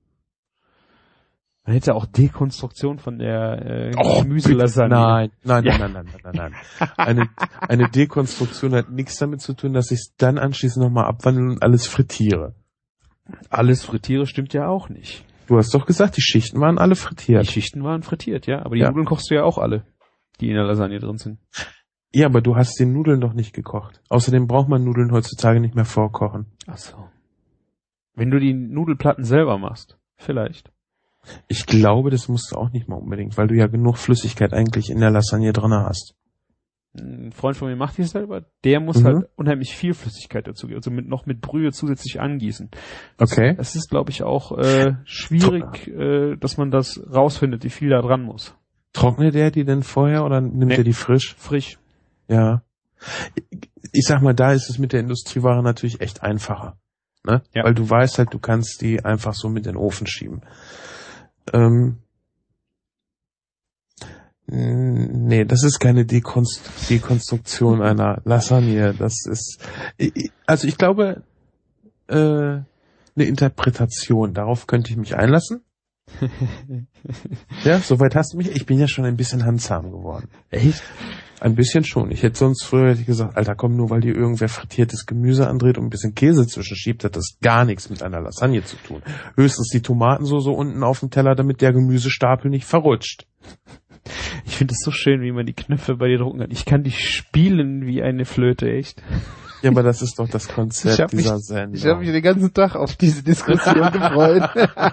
[SPEAKER 3] Man hätte auch Dekonstruktion von der äh,
[SPEAKER 1] Oh,
[SPEAKER 3] Gemüselasagne.
[SPEAKER 1] Nein, nein,
[SPEAKER 3] Ja.
[SPEAKER 1] nein, nein, nein, nein, nein, nein. Eine, eine Dekonstruktion hat nichts damit zu tun, dass ich es dann anschließend nochmal abwandle und alles frittiere.
[SPEAKER 3] Alles frittiere stimmt ja auch nicht.
[SPEAKER 1] Du hast doch gesagt, die Schichten waren alle frittiert.
[SPEAKER 3] Die Schichten waren frittiert, ja. Aber die
[SPEAKER 1] Ja.
[SPEAKER 3] Nudeln kochst du ja auch alle, die in der Lasagne drin sind.
[SPEAKER 1] Ja, aber du hast die Nudeln doch nicht gekocht. Außerdem braucht man Nudeln heutzutage nicht mehr vorkochen.
[SPEAKER 3] Ach so. Wenn du die Nudelplatten selber machst, vielleicht.
[SPEAKER 1] Ich glaube, das musst du auch nicht mal unbedingt, weil du ja genug Flüssigkeit eigentlich in der Lasagne drin hast.
[SPEAKER 3] Ein Freund von mir macht die selber, der muss
[SPEAKER 1] Mhm.
[SPEAKER 3] halt unheimlich viel Flüssigkeit dazu geben, also mit, noch mit Brühe zusätzlich angießen.
[SPEAKER 1] Okay.
[SPEAKER 3] Es ist, glaube ich, auch äh, schwierig, äh, dass man das rausfindet, wie viel da dran muss.
[SPEAKER 1] Trocknet er die denn vorher oder nimmt
[SPEAKER 3] Nee.
[SPEAKER 1] er die frisch?
[SPEAKER 3] Frisch.
[SPEAKER 1] Ja. Ich sag mal, da ist es mit der Industrieware natürlich echt einfacher. Ne?
[SPEAKER 3] Ja.
[SPEAKER 1] Weil du weißt halt, du kannst die einfach so mit in den Ofen schieben. Ähm, nee, das ist keine Dekonst- Dekonstruktion einer Lasagne. Das ist, also ich glaube, äh, eine Interpretation. Darauf könnte ich mich einlassen. Ja, soweit hast du mich. Ich bin ja schon ein bisschen handzahm geworden.
[SPEAKER 3] Echt?
[SPEAKER 1] Ein bisschen schon. Ich hätte sonst früher hätte ich gesagt, Alter, komm, nur weil dir irgendwer frittiertes Gemüse andreht und ein bisschen Käse zwischenschiebt, hat das gar nichts mit einer Lasagne zu tun. Höchstens die Tomatensoße unten auf dem Teller, damit der Gemüsestapel nicht verrutscht.
[SPEAKER 3] Ich finde es so schön, wie man die Knöpfe bei dir drucken kann. Ich kann die spielen wie eine Flöte, echt.
[SPEAKER 1] Ja, aber das ist doch das Konzept
[SPEAKER 3] Ich hab
[SPEAKER 1] dieser
[SPEAKER 3] mich-
[SPEAKER 1] Sendung.
[SPEAKER 3] Ich habe mich den ganzen Tag auf diese Diskussion gefreut.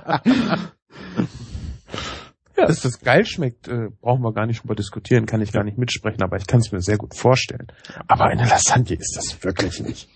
[SPEAKER 3] Ja.
[SPEAKER 1] Dass das geil schmeckt, äh, brauchen wir gar nicht drüber diskutieren, kann ich gar nicht mitsprechen, aber ich kann es mir sehr gut vorstellen. Aber eine Lasagne ist das wirklich nicht.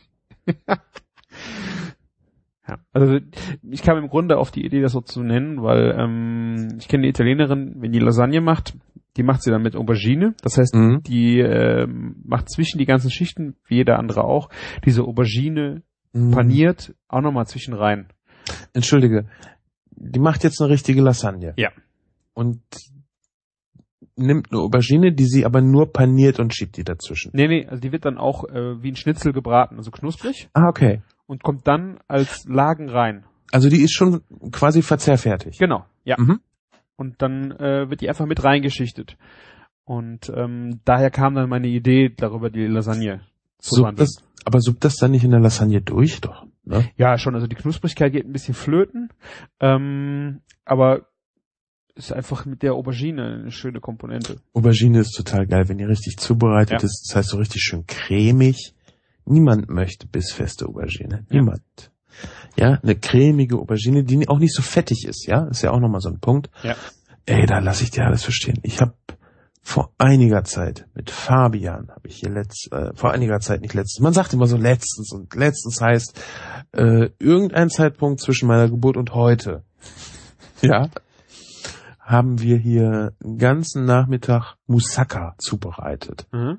[SPEAKER 3] Ja, also ich kam im Grunde auf die Idee, das so zu nennen, weil ähm, ich kenne eine Italienerin, wenn die Lasagne macht, die macht sie dann mit Aubergine. Das heißt,
[SPEAKER 1] Mhm.
[SPEAKER 3] die ähm, macht zwischen die ganzen Schichten, wie jeder andere auch, diese Aubergine
[SPEAKER 1] Mhm.
[SPEAKER 3] paniert auch nochmal zwischen rein.
[SPEAKER 1] Entschuldige, die macht jetzt eine richtige Lasagne.
[SPEAKER 3] Ja.
[SPEAKER 1] Und nimmt eine Aubergine, die sie aber nur paniert und schiebt die dazwischen.
[SPEAKER 3] Nee, nee, also die wird dann auch äh, wie ein Schnitzel gebraten, also knusprig
[SPEAKER 1] Ah, okay.
[SPEAKER 3] und kommt dann als Lagen rein.
[SPEAKER 1] Also die ist schon quasi verzehrfertig.
[SPEAKER 3] Genau, ja.
[SPEAKER 1] Mhm.
[SPEAKER 3] Und dann äh, wird die einfach mit reingeschichtet. Und ähm, daher kam dann meine Idee, darüber die Lasagne zu
[SPEAKER 1] Suppt
[SPEAKER 3] wandeln.
[SPEAKER 1] das, aber suppt das dann nicht in der Lasagne durch, doch? Ne?
[SPEAKER 3] Ja, schon, also die Knusprigkeit geht ein bisschen flöten, ähm, aber ist einfach mit der Aubergine eine schöne Komponente.
[SPEAKER 1] Aubergine ist total geil, wenn die richtig zubereitet
[SPEAKER 3] Ja.
[SPEAKER 1] ist. Das heißt so richtig schön cremig, Niemand möchte bissfeste Aubergine. Niemand. Ja, eine cremige Aubergine, die auch nicht so fettig ist, ja, ist ja auch nochmal so ein Punkt.
[SPEAKER 3] Ja.
[SPEAKER 1] Ey, da lasse ich dir alles verstehen. Ich habe vor einiger Zeit mit Fabian, habe ich hier letzt, äh, vor einiger Zeit, nicht letztens, man sagt immer so letztens und letztens heißt äh, irgendein Zeitpunkt zwischen meiner Geburt und heute, ja, haben wir hier einen ganzen Nachmittag Moussaka zubereitet.
[SPEAKER 3] Mhm.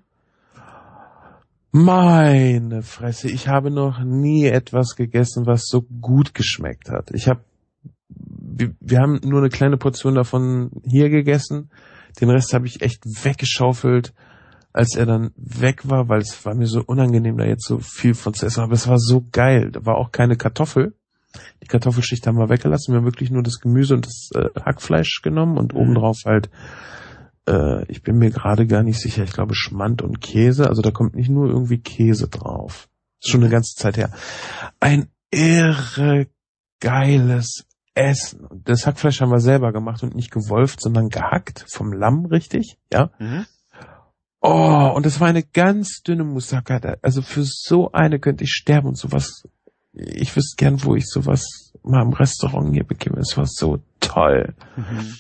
[SPEAKER 1] Meine Fresse, ich habe noch nie etwas gegessen, was so gut geschmeckt hat. Ich habe, wir, wir haben nur eine kleine Portion davon hier gegessen. Den Rest habe ich echt weggeschaufelt, als er dann weg war, weil es war mir so unangenehm, da jetzt so viel von zu essen. Aber es war so geil. Da war auch keine Kartoffel. Die Kartoffelschicht haben wir weggelassen. Wir haben wirklich nur das Gemüse und das äh, Hackfleisch genommen und obendrauf halt, äh, ich bin mir gerade gar nicht sicher, ich glaube Schmand und Käse. Also da kommt nicht nur irgendwie Käse drauf. Ist schon eine ganze Zeit her. Ein irre geiles Essen. Und das Hackfleisch haben wir selber gemacht und nicht gewolft, sondern gehackt vom Lamm, richtig? Ja.
[SPEAKER 3] Mhm.
[SPEAKER 1] Oh, und das war eine ganz dünne Moussaka. Also für so eine könnte ich sterben und sowas. Ich wüsste gern, wo ich sowas mal im Restaurant hier bekäme. Es war so toll.
[SPEAKER 3] Mhm.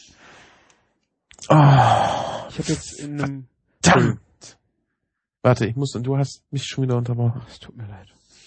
[SPEAKER 1] Oh,
[SPEAKER 3] Ich habe jetzt in einem...
[SPEAKER 1] verdammt. Warte, ich muss, und du hast mich schon wieder unterbrochen.
[SPEAKER 3] Es tut mir leid.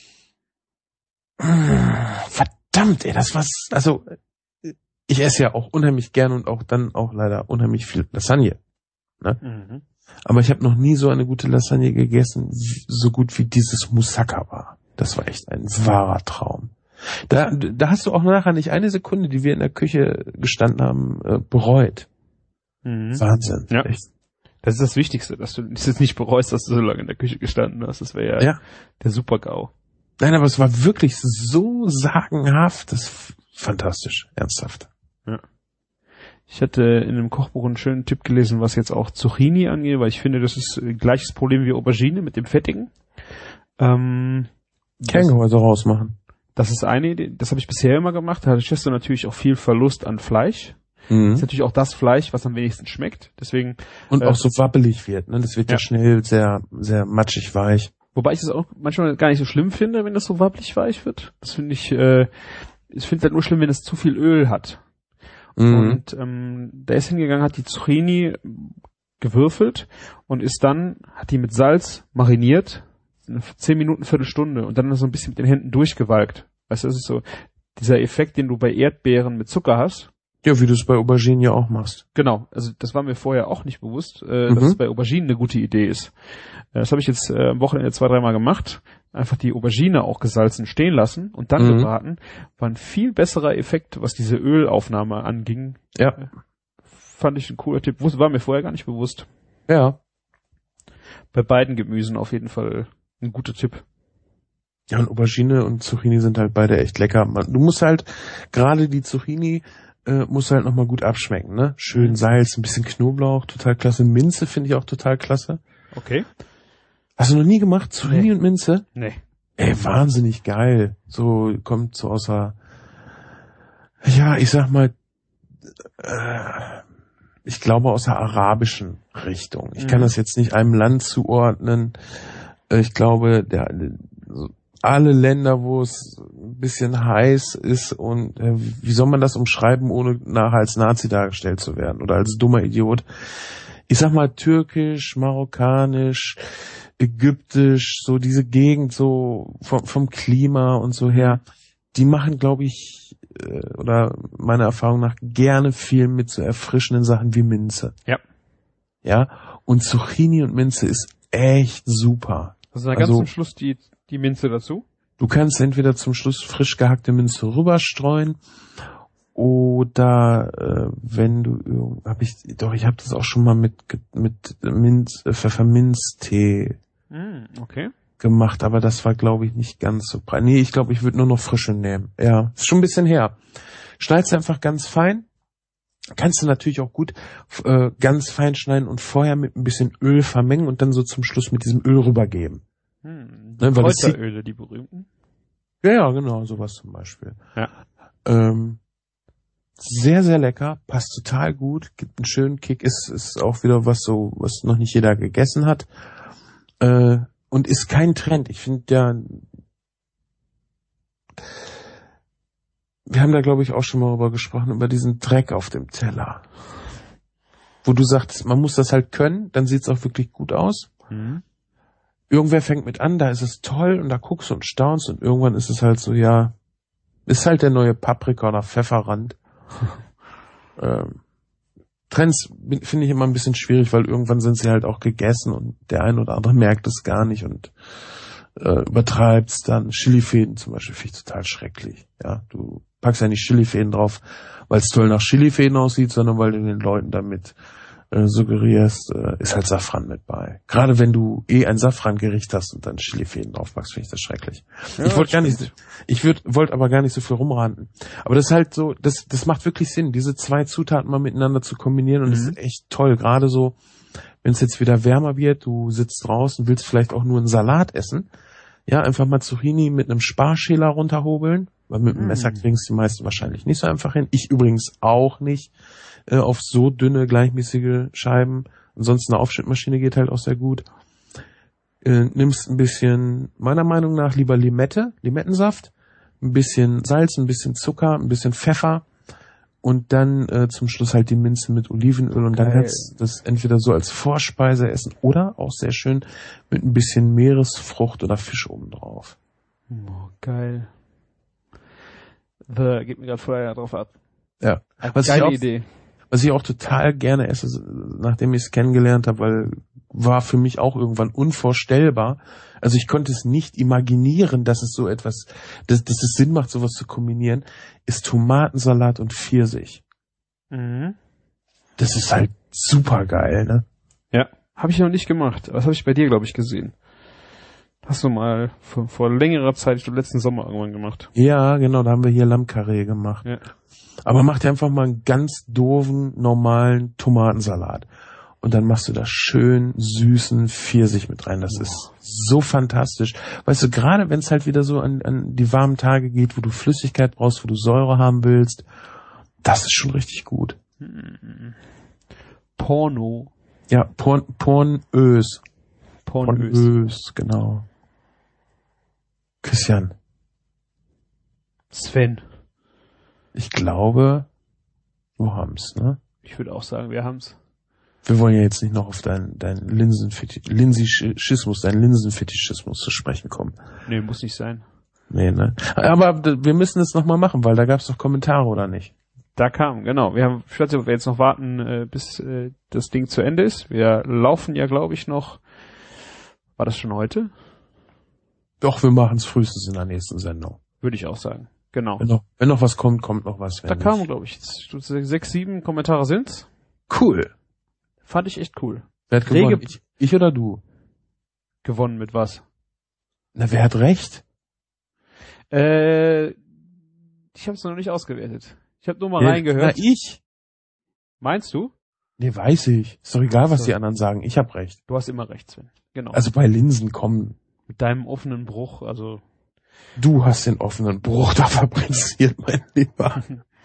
[SPEAKER 1] Verdammt, ey, das war's, also, ich esse ja auch unheimlich gern und auch dann auch leider unheimlich viel Lasagne. Ne?
[SPEAKER 3] Mhm.
[SPEAKER 1] Aber ich habe noch nie so eine gute Lasagne gegessen, so gut wie dieses Moussaka war. Das war echt ein wahrer Traum. Da, da hast du auch nachher nicht eine Sekunde, die wir in der Küche gestanden haben, äh, bereut.
[SPEAKER 3] Mhm.
[SPEAKER 1] Wahnsinn.
[SPEAKER 3] Ja.
[SPEAKER 1] Echt.
[SPEAKER 3] Das ist das Wichtigste, dass du es nicht bereust, dass du so lange in der Küche gestanden hast. Das wäre ja,
[SPEAKER 1] Ja.
[SPEAKER 3] der Super-GAU.
[SPEAKER 1] Nein, aber es war wirklich so sagenhaft, das ist fantastisch, ernsthaft.
[SPEAKER 3] Ja. Ich hatte in einem Kochbuch einen schönen Tipp gelesen, was jetzt auch Zucchini angeht, weil ich finde, das ist äh, gleiches Problem wie Aubergine mit dem Fettigen. Ähm,
[SPEAKER 1] Kerngehäuse rausmachen.
[SPEAKER 3] Das ist eine Idee, das habe ich bisher immer gemacht. Da hattest du natürlich auch viel Verlust an Fleisch.
[SPEAKER 1] Mhm.
[SPEAKER 3] Das ist natürlich auch das Fleisch, was am wenigsten schmeckt. Deswegen
[SPEAKER 1] Und
[SPEAKER 3] äh,
[SPEAKER 1] auch so wabbelig wird, ne? Das wird ja,
[SPEAKER 3] ja
[SPEAKER 1] schnell sehr, sehr matschig weich.
[SPEAKER 3] Wobei ich es auch manchmal gar nicht so schlimm finde, wenn das so wabbelig weich wird. Das finde ich, äh, ich finde es halt nur schlimm, wenn es zu viel Öl hat.
[SPEAKER 1] Mhm.
[SPEAKER 3] Und ähm, der ist hingegangen, hat die Zucchini gewürfelt und ist dann, hat die mit Salz mariniert, zehn Minuten, Viertelstunde und dann so ein bisschen mit den Händen durchgewalkt. Weißt du, das ist so dieser Effekt, den du bei Erdbeeren mit Zucker hast.
[SPEAKER 1] Ja, wie du es bei Auberginen ja auch machst.
[SPEAKER 3] Genau, also das war mir vorher auch nicht bewusst, äh,
[SPEAKER 1] Mhm.
[SPEAKER 3] dass es bei Auberginen eine gute Idee ist. Äh, das habe ich jetzt äh, am Wochenende zwei, dreimal gemacht. Einfach die Aubergine auch gesalzen stehen lassen und dann
[SPEAKER 1] Mhm.
[SPEAKER 3] gebraten. War ein viel besserer Effekt, was diese Ölaufnahme anging.
[SPEAKER 1] Ja.
[SPEAKER 3] Äh, fand ich ein cooler Tipp. Wus- War mir vorher gar nicht bewusst.
[SPEAKER 1] Ja.
[SPEAKER 3] Bei beiden Gemüsen auf jeden Fall ein guter Tipp.
[SPEAKER 1] Ja, und Aubergine und Zucchini sind halt beide echt lecker. Man, du musst halt, gerade die Zucchini, äh, musst halt nochmal gut abschmecken, ne? Schön Salz, ein bisschen Knoblauch, total klasse. Minze finde ich auch total klasse.
[SPEAKER 3] Okay.
[SPEAKER 1] Hast du noch nie gemacht? Zucchini
[SPEAKER 3] Nee.
[SPEAKER 1] und Minze?
[SPEAKER 3] Nee.
[SPEAKER 1] Ey, wahnsinnig geil. So, kommt so außer, ja, ich sag mal, äh, ich glaube aus der arabischen Richtung. Ich
[SPEAKER 3] Mhm.
[SPEAKER 1] kann das jetzt nicht einem Land zuordnen. Äh, Ich glaube, der, so alle Länder, wo es ein bisschen heiß ist und äh, wie soll man das umschreiben, ohne nachher als Nazi dargestellt zu werden oder als dummer Idiot? Ich sag mal türkisch, marokkanisch, ägyptisch, so diese Gegend so vom, vom Klima und so her, die machen, glaube ich, äh, oder meiner Erfahrung nach gerne viel mit so erfrischenden Sachen wie Minze.
[SPEAKER 3] Ja.
[SPEAKER 1] Ja, und Zucchini und Minze ist echt super.
[SPEAKER 3] Also dann ganz
[SPEAKER 1] Also-
[SPEAKER 3] zum Schluss die, die Minze dazu.
[SPEAKER 1] Du kannst entweder zum Schluss frisch gehackte Minze rüberstreuen oder äh, wenn du hab ich doch ich habe das auch schon mal mit mit Minz äh, Pfefferminztee
[SPEAKER 3] Mm, okay.
[SPEAKER 1] gemacht, aber das war glaube ich nicht ganz so breit. Nee, ich glaube, ich würde nur noch frische nehmen. Ja, ist schon ein bisschen her. Schneid's einfach ganz fein. Kannst du natürlich auch gut äh, ganz fein schneiden und vorher mit ein bisschen Öl vermengen und dann so zum Schluss mit diesem Öl rübergeben.
[SPEAKER 3] Hm,
[SPEAKER 1] Ne, weil das sieht-
[SPEAKER 3] Kräuteröle, die berühmten.
[SPEAKER 1] Ja, ja, genau, sowas zum Beispiel.
[SPEAKER 3] Ja.
[SPEAKER 1] Ähm, sehr, sehr lecker, passt total gut, gibt einen schönen Kick, ist, ist auch wieder was so, was noch nicht jeder gegessen hat. Äh, und ist kein Trend. Ich finde ja, wir haben da glaube ich auch schon mal drüber gesprochen, über diesen Dreck auf dem Teller. Wo du sagst, man muss das halt können, dann sieht's auch wirklich gut aus.
[SPEAKER 3] Mhm.
[SPEAKER 1] Irgendwer fängt mit an, da ist es toll und da guckst du und staunst und irgendwann ist es halt so, ja, ist halt der neue Paprika oder Pfefferrand. ähm, Trends finde ich immer ein bisschen schwierig, weil irgendwann sind sie halt auch gegessen und der ein oder andere merkt es gar nicht und äh, übertreibt's dann. Chilifäden zum Beispiel finde ich total schrecklich. Ja, du packst ja nicht Chilifäden drauf, weil es toll nach Chilifäden aussieht, sondern weil du den Leuten damit äh, suggerierst, äh, ist halt Safran mit bei. Gerade wenn du eh ein Safrangericht hast und dann Chilifäden draufpackst, finde ich das schrecklich. Ja, ich wollte gar nicht, ich würde, wollte aber gar nicht so viel rumranten. Aber das ist halt so, das, das macht wirklich Sinn, diese zwei Zutaten mal miteinander zu kombinieren und mhm. das ist echt toll. Gerade so, wenn es jetzt wieder wärmer wird, du sitzt draußen, willst vielleicht auch nur einen Salat essen. Ja, einfach mal Zucchini mit einem Sparschäler runterhobeln, weil mit dem Messer kriegen es die meisten wahrscheinlich nicht so einfach hin. Ich übrigens auch nicht äh, auf so dünne, gleichmäßige Scheiben. Ansonsten eine Aufschnittmaschine geht halt auch sehr gut. Äh, nimmst ein bisschen, meiner Meinung nach, lieber Limette, Limettensaft, ein bisschen Salz, ein bisschen Zucker, ein bisschen Pfeffer und dann äh, zum Schluss halt die Minze mit Olivenöl und dann
[SPEAKER 3] Geil.
[SPEAKER 1] kannst du das entweder so als Vorspeise essen oder auch sehr schön mit ein bisschen Meeresfrucht oder Fisch oben drauf.
[SPEAKER 3] Oh, geil. The, geht mir gerade vorher drauf ab.
[SPEAKER 1] Ja.
[SPEAKER 3] Was Geile
[SPEAKER 1] ich auch,
[SPEAKER 3] Idee.
[SPEAKER 1] Was ich auch total gerne esse, nachdem ich es kennengelernt habe, weil war für mich auch irgendwann unvorstellbar. Also ich konnte es nicht imaginieren, dass es so etwas, dass, dass es Sinn macht, sowas zu kombinieren, ist Tomatensalat und Pfirsich.
[SPEAKER 3] Mhm.
[SPEAKER 1] Das ist halt super geil, ne?
[SPEAKER 3] Ja, habe ich noch nicht gemacht. Das habe ich bei dir, glaube ich, gesehen. Hast du mal vor, vor längerer Zeit, ich glaube letzten Sommer irgendwann gemacht.
[SPEAKER 1] Ja, genau, da haben wir hier Lammkarree gemacht.
[SPEAKER 3] Ja.
[SPEAKER 1] Aber mach dir einfach mal einen ganz doofen, normalen Tomatensalat. Und dann machst du da schön süßen Pfirsich mit rein. Das oh. ist so fantastisch. Weißt du, gerade wenn es halt wieder so an, an die warmen Tage geht, wo du Flüssigkeit brauchst, wo du Säure haben willst, das ist schon richtig gut.
[SPEAKER 3] Porno.
[SPEAKER 1] Ja, Porn, Pornös.
[SPEAKER 3] Pornös.
[SPEAKER 1] Pornös, genau. Christian.
[SPEAKER 3] Sven.
[SPEAKER 1] Ich glaube, wir haben's, ne?
[SPEAKER 3] Ich würde auch sagen, wir haben's.
[SPEAKER 1] Wir wollen ja jetzt nicht noch auf deinen dein Linsenfetisch, Linsischismus, deinen Linsenfetischismus zu sprechen kommen.
[SPEAKER 3] Nee, muss nicht sein.
[SPEAKER 1] Nee, ne? Aber wir müssen es nochmal machen, weil da gab's doch Kommentare, oder nicht?
[SPEAKER 3] Da kam, genau. Wir haben, ich weiß nicht, ob wir jetzt noch warten, äh, bis äh, das Ding zu Ende ist. Wir laufen ja, glaube ich, noch. War das schon heute?
[SPEAKER 1] Doch, wir machen es frühestens in der nächsten Sendung.
[SPEAKER 3] Würde ich auch sagen. Genau.
[SPEAKER 1] Wenn noch, wenn noch was kommt, kommt noch was. Wenn
[SPEAKER 3] da
[SPEAKER 1] nicht.
[SPEAKER 3] kamen, glaube ich, sechs, sieben Kommentare sind's.
[SPEAKER 1] Cool.
[SPEAKER 3] Fand ich echt cool.
[SPEAKER 1] Wer hat gewonnen? Ich, ich oder du?
[SPEAKER 3] Gewonnen mit was?
[SPEAKER 1] Na, wer hat recht?
[SPEAKER 3] Äh, ich habe es noch nicht ausgewertet. Ich habe nur mal
[SPEAKER 1] ja,
[SPEAKER 3] reingehört.
[SPEAKER 1] Na, ich.
[SPEAKER 3] Meinst du?
[SPEAKER 1] Nee, weiß ich. Ist doch egal, was
[SPEAKER 3] so.
[SPEAKER 1] Die anderen sagen. Ich hab recht.
[SPEAKER 3] Du hast immer recht, Sven. Genau.
[SPEAKER 1] Also bei Linsen kommen.
[SPEAKER 3] Mit deinem offenen Bruch, also.
[SPEAKER 1] Du hast den offenen Bruch da fabriziert, mein Lieber.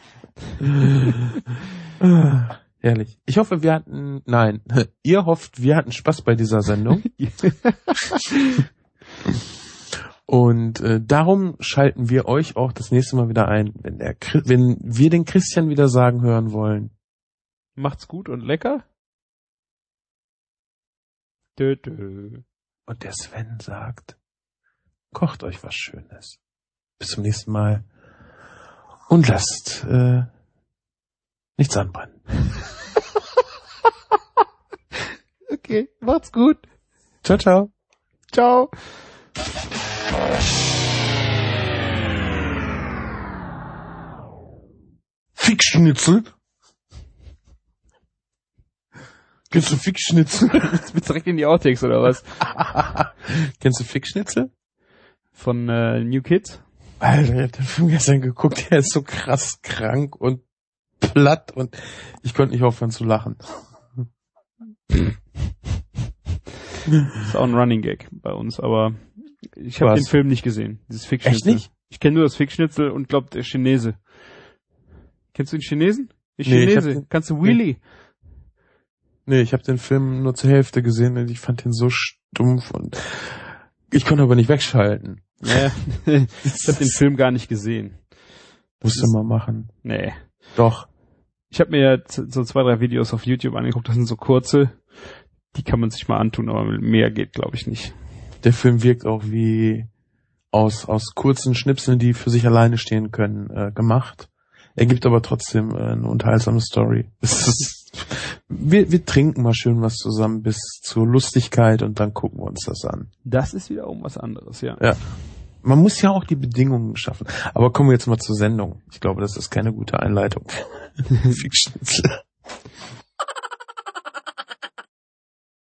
[SPEAKER 1] Herrlich. Ich hoffe, wir hatten, nein, ihr hofft, wir hatten Spaß bei dieser Sendung. Und äh, darum schalten wir euch auch das nächste Mal wieder ein, wenn der, wenn wir den Christian wieder sagen hören wollen.
[SPEAKER 3] Macht's gut und lecker. Dö, dö.
[SPEAKER 1] Und der Sven sagt, kocht euch was Schönes. Bis zum nächsten Mal. Und lasst äh, nichts anbrennen.
[SPEAKER 3] Okay, macht's gut.
[SPEAKER 1] Ciao, ciao.
[SPEAKER 3] Ciao.
[SPEAKER 1] Fickschnitzel? Kennst du Fickschnitzel?
[SPEAKER 3] Jetzt direkt in die Outtakes, oder was?
[SPEAKER 1] Kennst du Fickschnitzel?
[SPEAKER 3] Von äh, New Kids?
[SPEAKER 1] Alter, ich hab den Film gestern geguckt, der ist so krass krank und platt und ich konnte nicht aufhören zu lachen.
[SPEAKER 3] Das ist auch ein Running Gag bei uns, aber ich habe den Film nicht gesehen. Dieses Fickschnitzel.
[SPEAKER 1] Echt nicht?
[SPEAKER 3] Ich kenne nur das Fickschnitzel und glaub der Chinese. Kennst du den Chinesen? Der
[SPEAKER 1] Nee, ich
[SPEAKER 3] Chinese.
[SPEAKER 1] hab den-
[SPEAKER 3] Kannst du Wheelie?
[SPEAKER 1] Nee, ich habe den Film nur zur Hälfte gesehen und ich fand den so stumpf und Ich konnte aber nicht wegschalten.
[SPEAKER 3] Ja, ich habe den Film gar nicht gesehen.
[SPEAKER 1] Musst du mal machen.
[SPEAKER 3] Nee.
[SPEAKER 1] Doch.
[SPEAKER 3] Ich habe mir jetzt so zwei, drei Videos auf YouTube angeguckt, das sind so kurze, die kann man sich mal antun, aber mehr geht, glaube ich, nicht.
[SPEAKER 1] Der Film wirkt auch wie aus aus kurzen Schnipseln, die für sich alleine stehen können, äh, gemacht. Er gibt aber trotzdem äh, eine unterhaltsame Story. Es ist, wir, wir trinken mal schön was zusammen bis zur Lustigkeit und dann gucken wir uns das an.
[SPEAKER 3] Das ist wiederum was anderes, ja.
[SPEAKER 1] Ja. Man muss ja auch die Bedingungen schaffen. Aber kommen wir jetzt mal zur Sendung. Ich glaube, das ist keine gute Einleitung. Fickschnitzel.